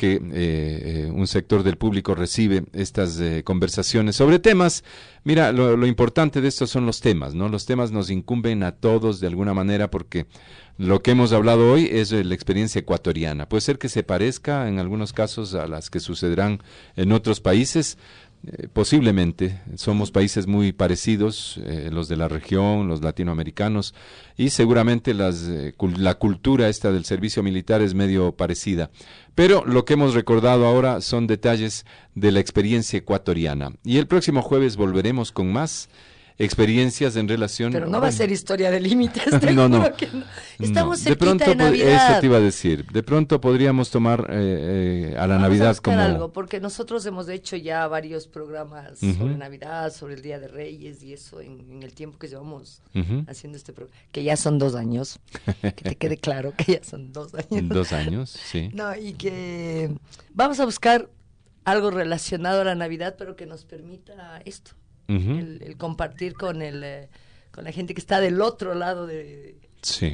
que un sector del público recibe estas conversaciones sobre temas. Mira, lo importante de esto son los temas, ¿no? Los temas nos incumben a todos de alguna manera porque lo que hemos hablado hoy es la experiencia ecuatoriana. Puede ser que se parezca en algunos casos a las que sucederán en otros países. Posiblemente, somos países muy parecidos, los de la región, los latinoamericanos, y seguramente la cultura esta del servicio militar es medio parecida. Pero lo que hemos recordado ahora son detalles de la experiencia ecuatoriana. Y el próximo jueves volveremos con más experiencias en relación... Pero no va a ser Historia de Límites, no. Que no. Estamos cerquita de pronto, de Navidad. Eso te iba a decir. De pronto podríamos tomar a la Navidad como... algo, porque nosotros hemos hecho ya varios programas sobre Navidad, sobre el Día de Reyes y eso en el tiempo que llevamos haciendo este programa, que ya son 2 años, que te quede claro que ya son 2 años. 2 años, sí. No, y que vamos a buscar algo relacionado a la Navidad, pero que nos permita esto. El compartir con la gente que está del otro lado de... Sí.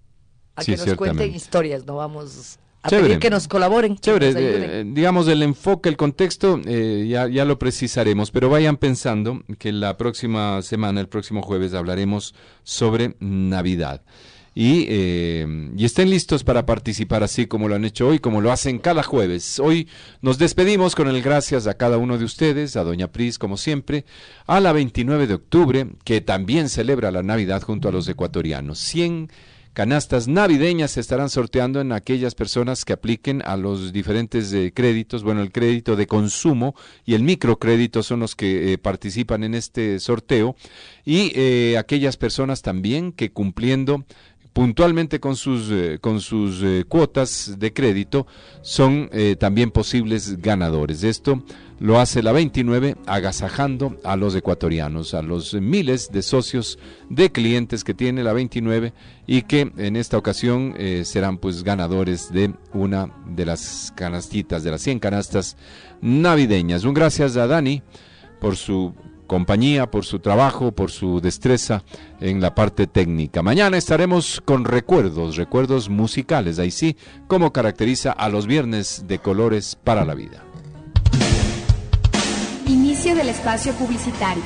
Que nos cuenten historias, no vamos a pedir que nos colaboren. Chévere, digamos el enfoque, el contexto, ya lo precisaremos, pero vayan pensando que la próxima semana, el próximo jueves, hablaremos sobre Navidad. y estén listos para participar así como lo han hecho hoy, como lo hacen cada jueves. Hoy nos despedimos con el gracias a cada uno de ustedes, a doña Pris como siempre, a la 29 de octubre, que también celebra la Navidad junto a los ecuatorianos. 100 canastas navideñas se estarán sorteando en aquellas personas que apliquen a los diferentes créditos. Bueno, el crédito de consumo y el microcrédito son los que participan en este sorteo, y aquellas personas también que cumpliendo puntualmente con sus cuotas de crédito son también posibles ganadores. Esto lo hace la 29 agasajando a los ecuatorianos, a los miles de socios de clientes que tiene la 29 y que en esta ocasión serán pues ganadores de una de las canastitas, de las 100 canastas navideñas. Un gracias a Dani por su compañía, por su trabajo, por su destreza en la parte técnica. Mañana estaremos con recuerdos musicales, ahí sí, como caracteriza a los viernes de Colores para la Vida. Inicio del espacio publicitario.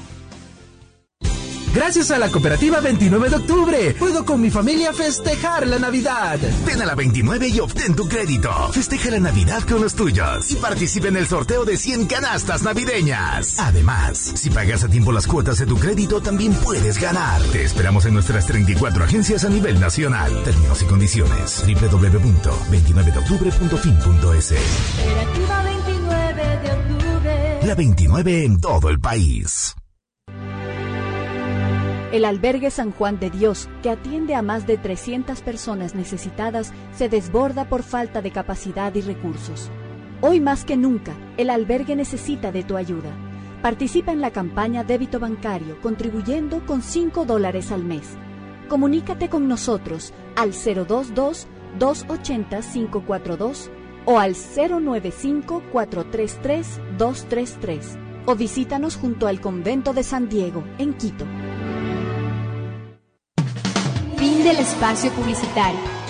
Gracias a la cooperativa 29 de octubre, puedo con mi familia festejar la Navidad. Ven a la 29 y obtén tu crédito. Festeja la Navidad con los tuyos y participa en el sorteo de 100 canastas navideñas. Además, si pagas a tiempo las cuotas de tu crédito, también puedes ganar. Te esperamos en nuestras 34 agencias a nivel nacional. Términos y condiciones: www.29deoctubre.fin.es. Cooperativa 29 de octubre. La 29 en todo el país. El albergue San Juan de Dios, que atiende a más de 300 personas necesitadas, se desborda por falta de capacidad y recursos. Hoy más que nunca, el albergue necesita de tu ayuda. Participa en la campaña Débito Bancario, contribuyendo con $5 al mes. Comunícate con nosotros al 022-280-542 o al 095-433-233 o visítanos junto al Convento de San Diego, en Quito. Fin del espacio publicitario.